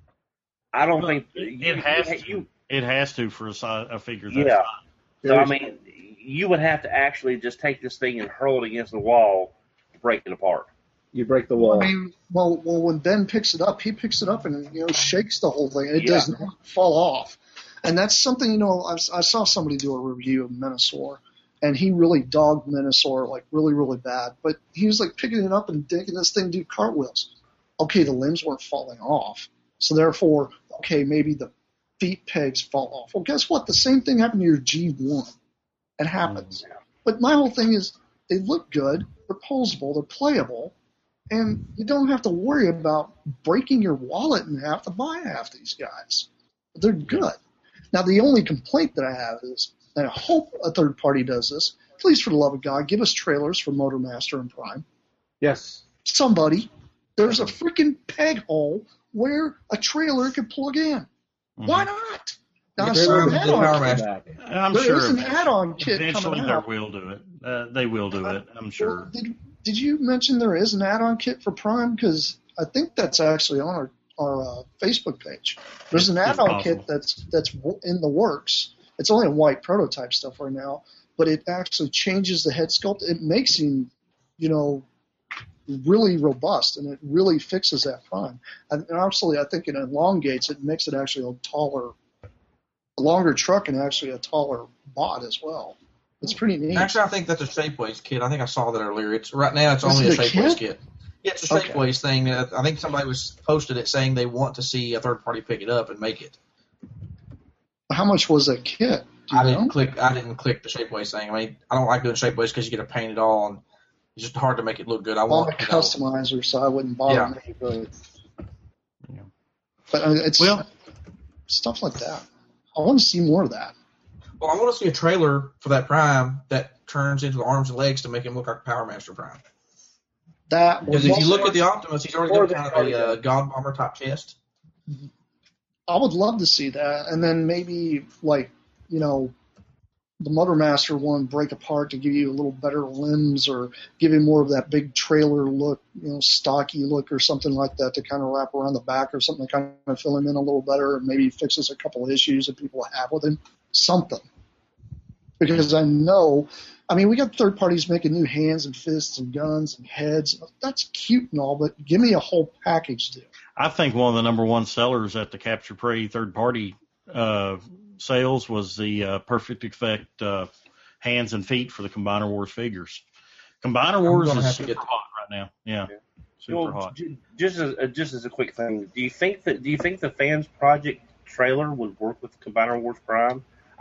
I don't think it, you, it has you, to. It has to for a, si- a figure that yeah. size. So I mean, you would have to actually just take this thing and hurl it against the wall to break it apart. You break the wall. I mean, well, well, when Ben picks it up, he picks it up and you know shakes the whole thing. It Yeah. does not fall off, and that's something you know. I, I saw somebody do a review of Menosaur, and he really dogged Menosaur like really, really bad. But he was like picking it up and making this thing do cartwheels. Okay, the limbs weren't falling off, so therefore, okay, maybe the feet pegs fall off. Well, guess what? The same thing happened to your G one. It happens. But my whole thing is they look good, they're posable, they're playable, and you don't have to worry about breaking your wallet in half to buy half these guys. They're good. Now, the only complaint that I have is, and I hope a third party does this, please, for the love of God, give us trailers for Motormaster and Prime. Yes. Somebody, there's a freaking peg hole where a trailer could plug in. Why not? Now, I saw an add-on kit. I'm There sure is an eventually- add-on kit Eventually, coming they out. will do it. Uh, they will do it. I'm sure. Did, did you mention there is an add-on kit for Prime? Because I think that's actually on our, our uh, Facebook page. There's an It's add-on possible. kit that's that's w- in the works. It's only a white prototype stuff right now, but it actually changes the head sculpt. It makes him, you know, really robust, and it really fixes that Prime. And and actually, I think it elongates it, and makes it actually a taller, a longer truck, and actually a taller bod as well. It's pretty neat. Actually, I think that's a Shapeways kit. I think I saw that earlier. It's right now. It's Is only a it a Shapeways kit? kit. Yeah, it's a Okay. Shapeways thing. Uh, I think somebody was posted it saying they want to see a third party pick it up and make it. How much was that kit? Do you I didn't know? click. I didn't click the Shapeways thing. I mean, I don't like doing Shapeways because you get to paint it all, and it's just hard to make it look good. I I'm want a you know, customizer, so I wouldn't bother Yeah. me. But, but uh, it's Well- stuff like that. I want to see more of that. Well, I want to see a trailer for that Prime that turns into the arms and legs to make him look like Power Master Prime. That Because if you look or- at the Optimus, he's already or got the kind of a uh, God Bomber top chest. I would love to see that, and then maybe like you know, the Motormaster one break apart to give you a little better limbs, or give him more of that big trailer look, you know, stocky look, or something like that to kind of wrap around the back, or something to kind of fill him in a little better, and maybe fixes a couple of issues that people have with him. Something, because I know, I mean, we got third parties making new hands and fists and guns and heads. That's cute and all, but give me a whole package deal. I think one of the number one sellers at the Capture Prey third party uh, sales was the uh, Perfect Effect uh, hands and feet for the Combiner Wars figures. Combiner Wars gonna is have to super get- hot right now. Yeah, super Well, hot. j- Just as uh, just as a quick thing, do you think that do you think the Fans Project trailer would work with Combiner Wars Prime?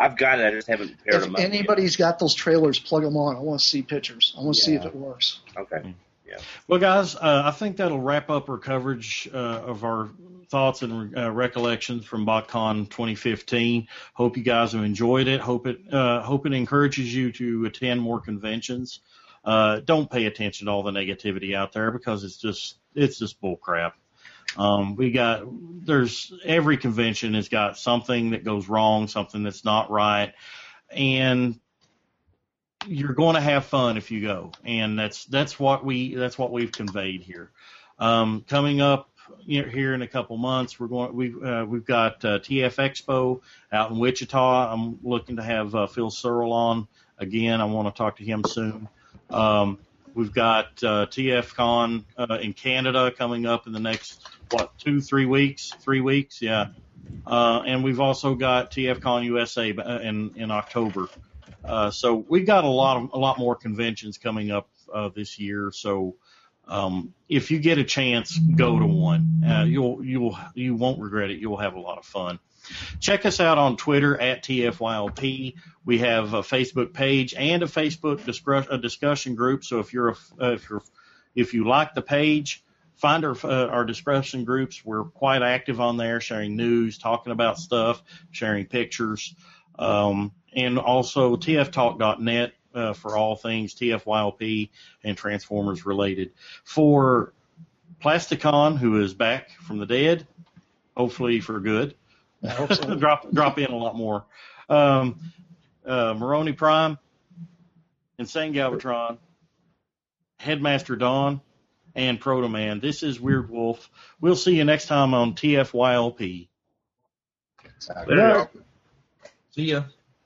I've got it. I just haven't paired If them up. anybody's got those trailers, plug them on. I want to see pictures. I want to see if Yeah. it works. Yet. Okay. Yeah. Well, guys, uh, I think that'll wrap up our coverage uh, of our thoughts and uh, recollections from BotCon twenty fifteen. Hope you guys have enjoyed it. Hope it uh, hope it encourages you to attend more conventions. Uh, don't pay attention to all the negativity out there because it's just it's just bull crap. Um, we got there's every convention has got something that goes wrong, something that's not right, and you're going to have fun if you go, and that's that's what we that's what we've conveyed here. Um, coming up here in a couple months, we're going we've uh, we've got uh, T F Expo out in Wichita. I'm looking to have uh, Phil Searle on again. I want to talk to him soon. Um, we've got uh, T F Con uh, in Canada coming up in the next what two three weeks three weeks yeah, uh, and we've also got T F Con U S A in in October. Uh, so we've got a lot of a lot more conventions coming up uh, this year. So um, if you get a chance, go to one. Uh, you'll you'll you won't regret it. You'll have a lot of fun. Check us out on Twitter at T F Y L P. We have a Facebook page and a Facebook discuss, a discussion group. So if you're a, uh, if you're if you like the page, find our uh, our discussion groups. We're quite active on there, sharing news, talking about stuff, sharing pictures. Um, and also T F talk dot net uh, for all things T F Y L P and Transformers related. For Plasticon, who is back from the dead, hopefully for good, I hope so. drop drop in a lot more. Um, uh, Maroni Prime, Insane Galvatron, Headmaster Dawn, and Proto Man. This is Weird Wolf. We'll see you next time on T F Y L P. Later. See ya.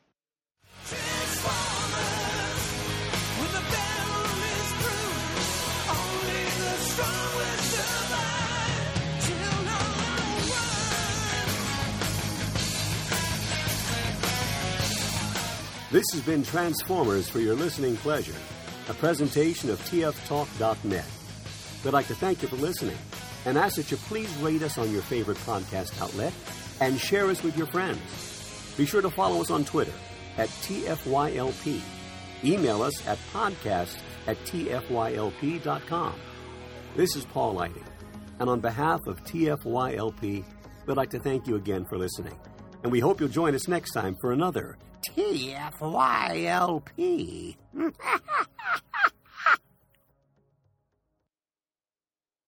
When the battle is through, only the strong will survive. Children run. This has been Transformers for your listening pleasure, a presentation of T F talk dot net. We'd like to thank you for listening and ask that you please rate us on your favorite podcast outlet and share us with your friends. Be sure to follow us on Twitter at T F Y L P. Email us at podcast at T F Y L P dot com. This is Paul Lighting, and on behalf of T F Y L P, we'd like to thank you again for listening. And we hope you'll join us next time for another T F Y L P.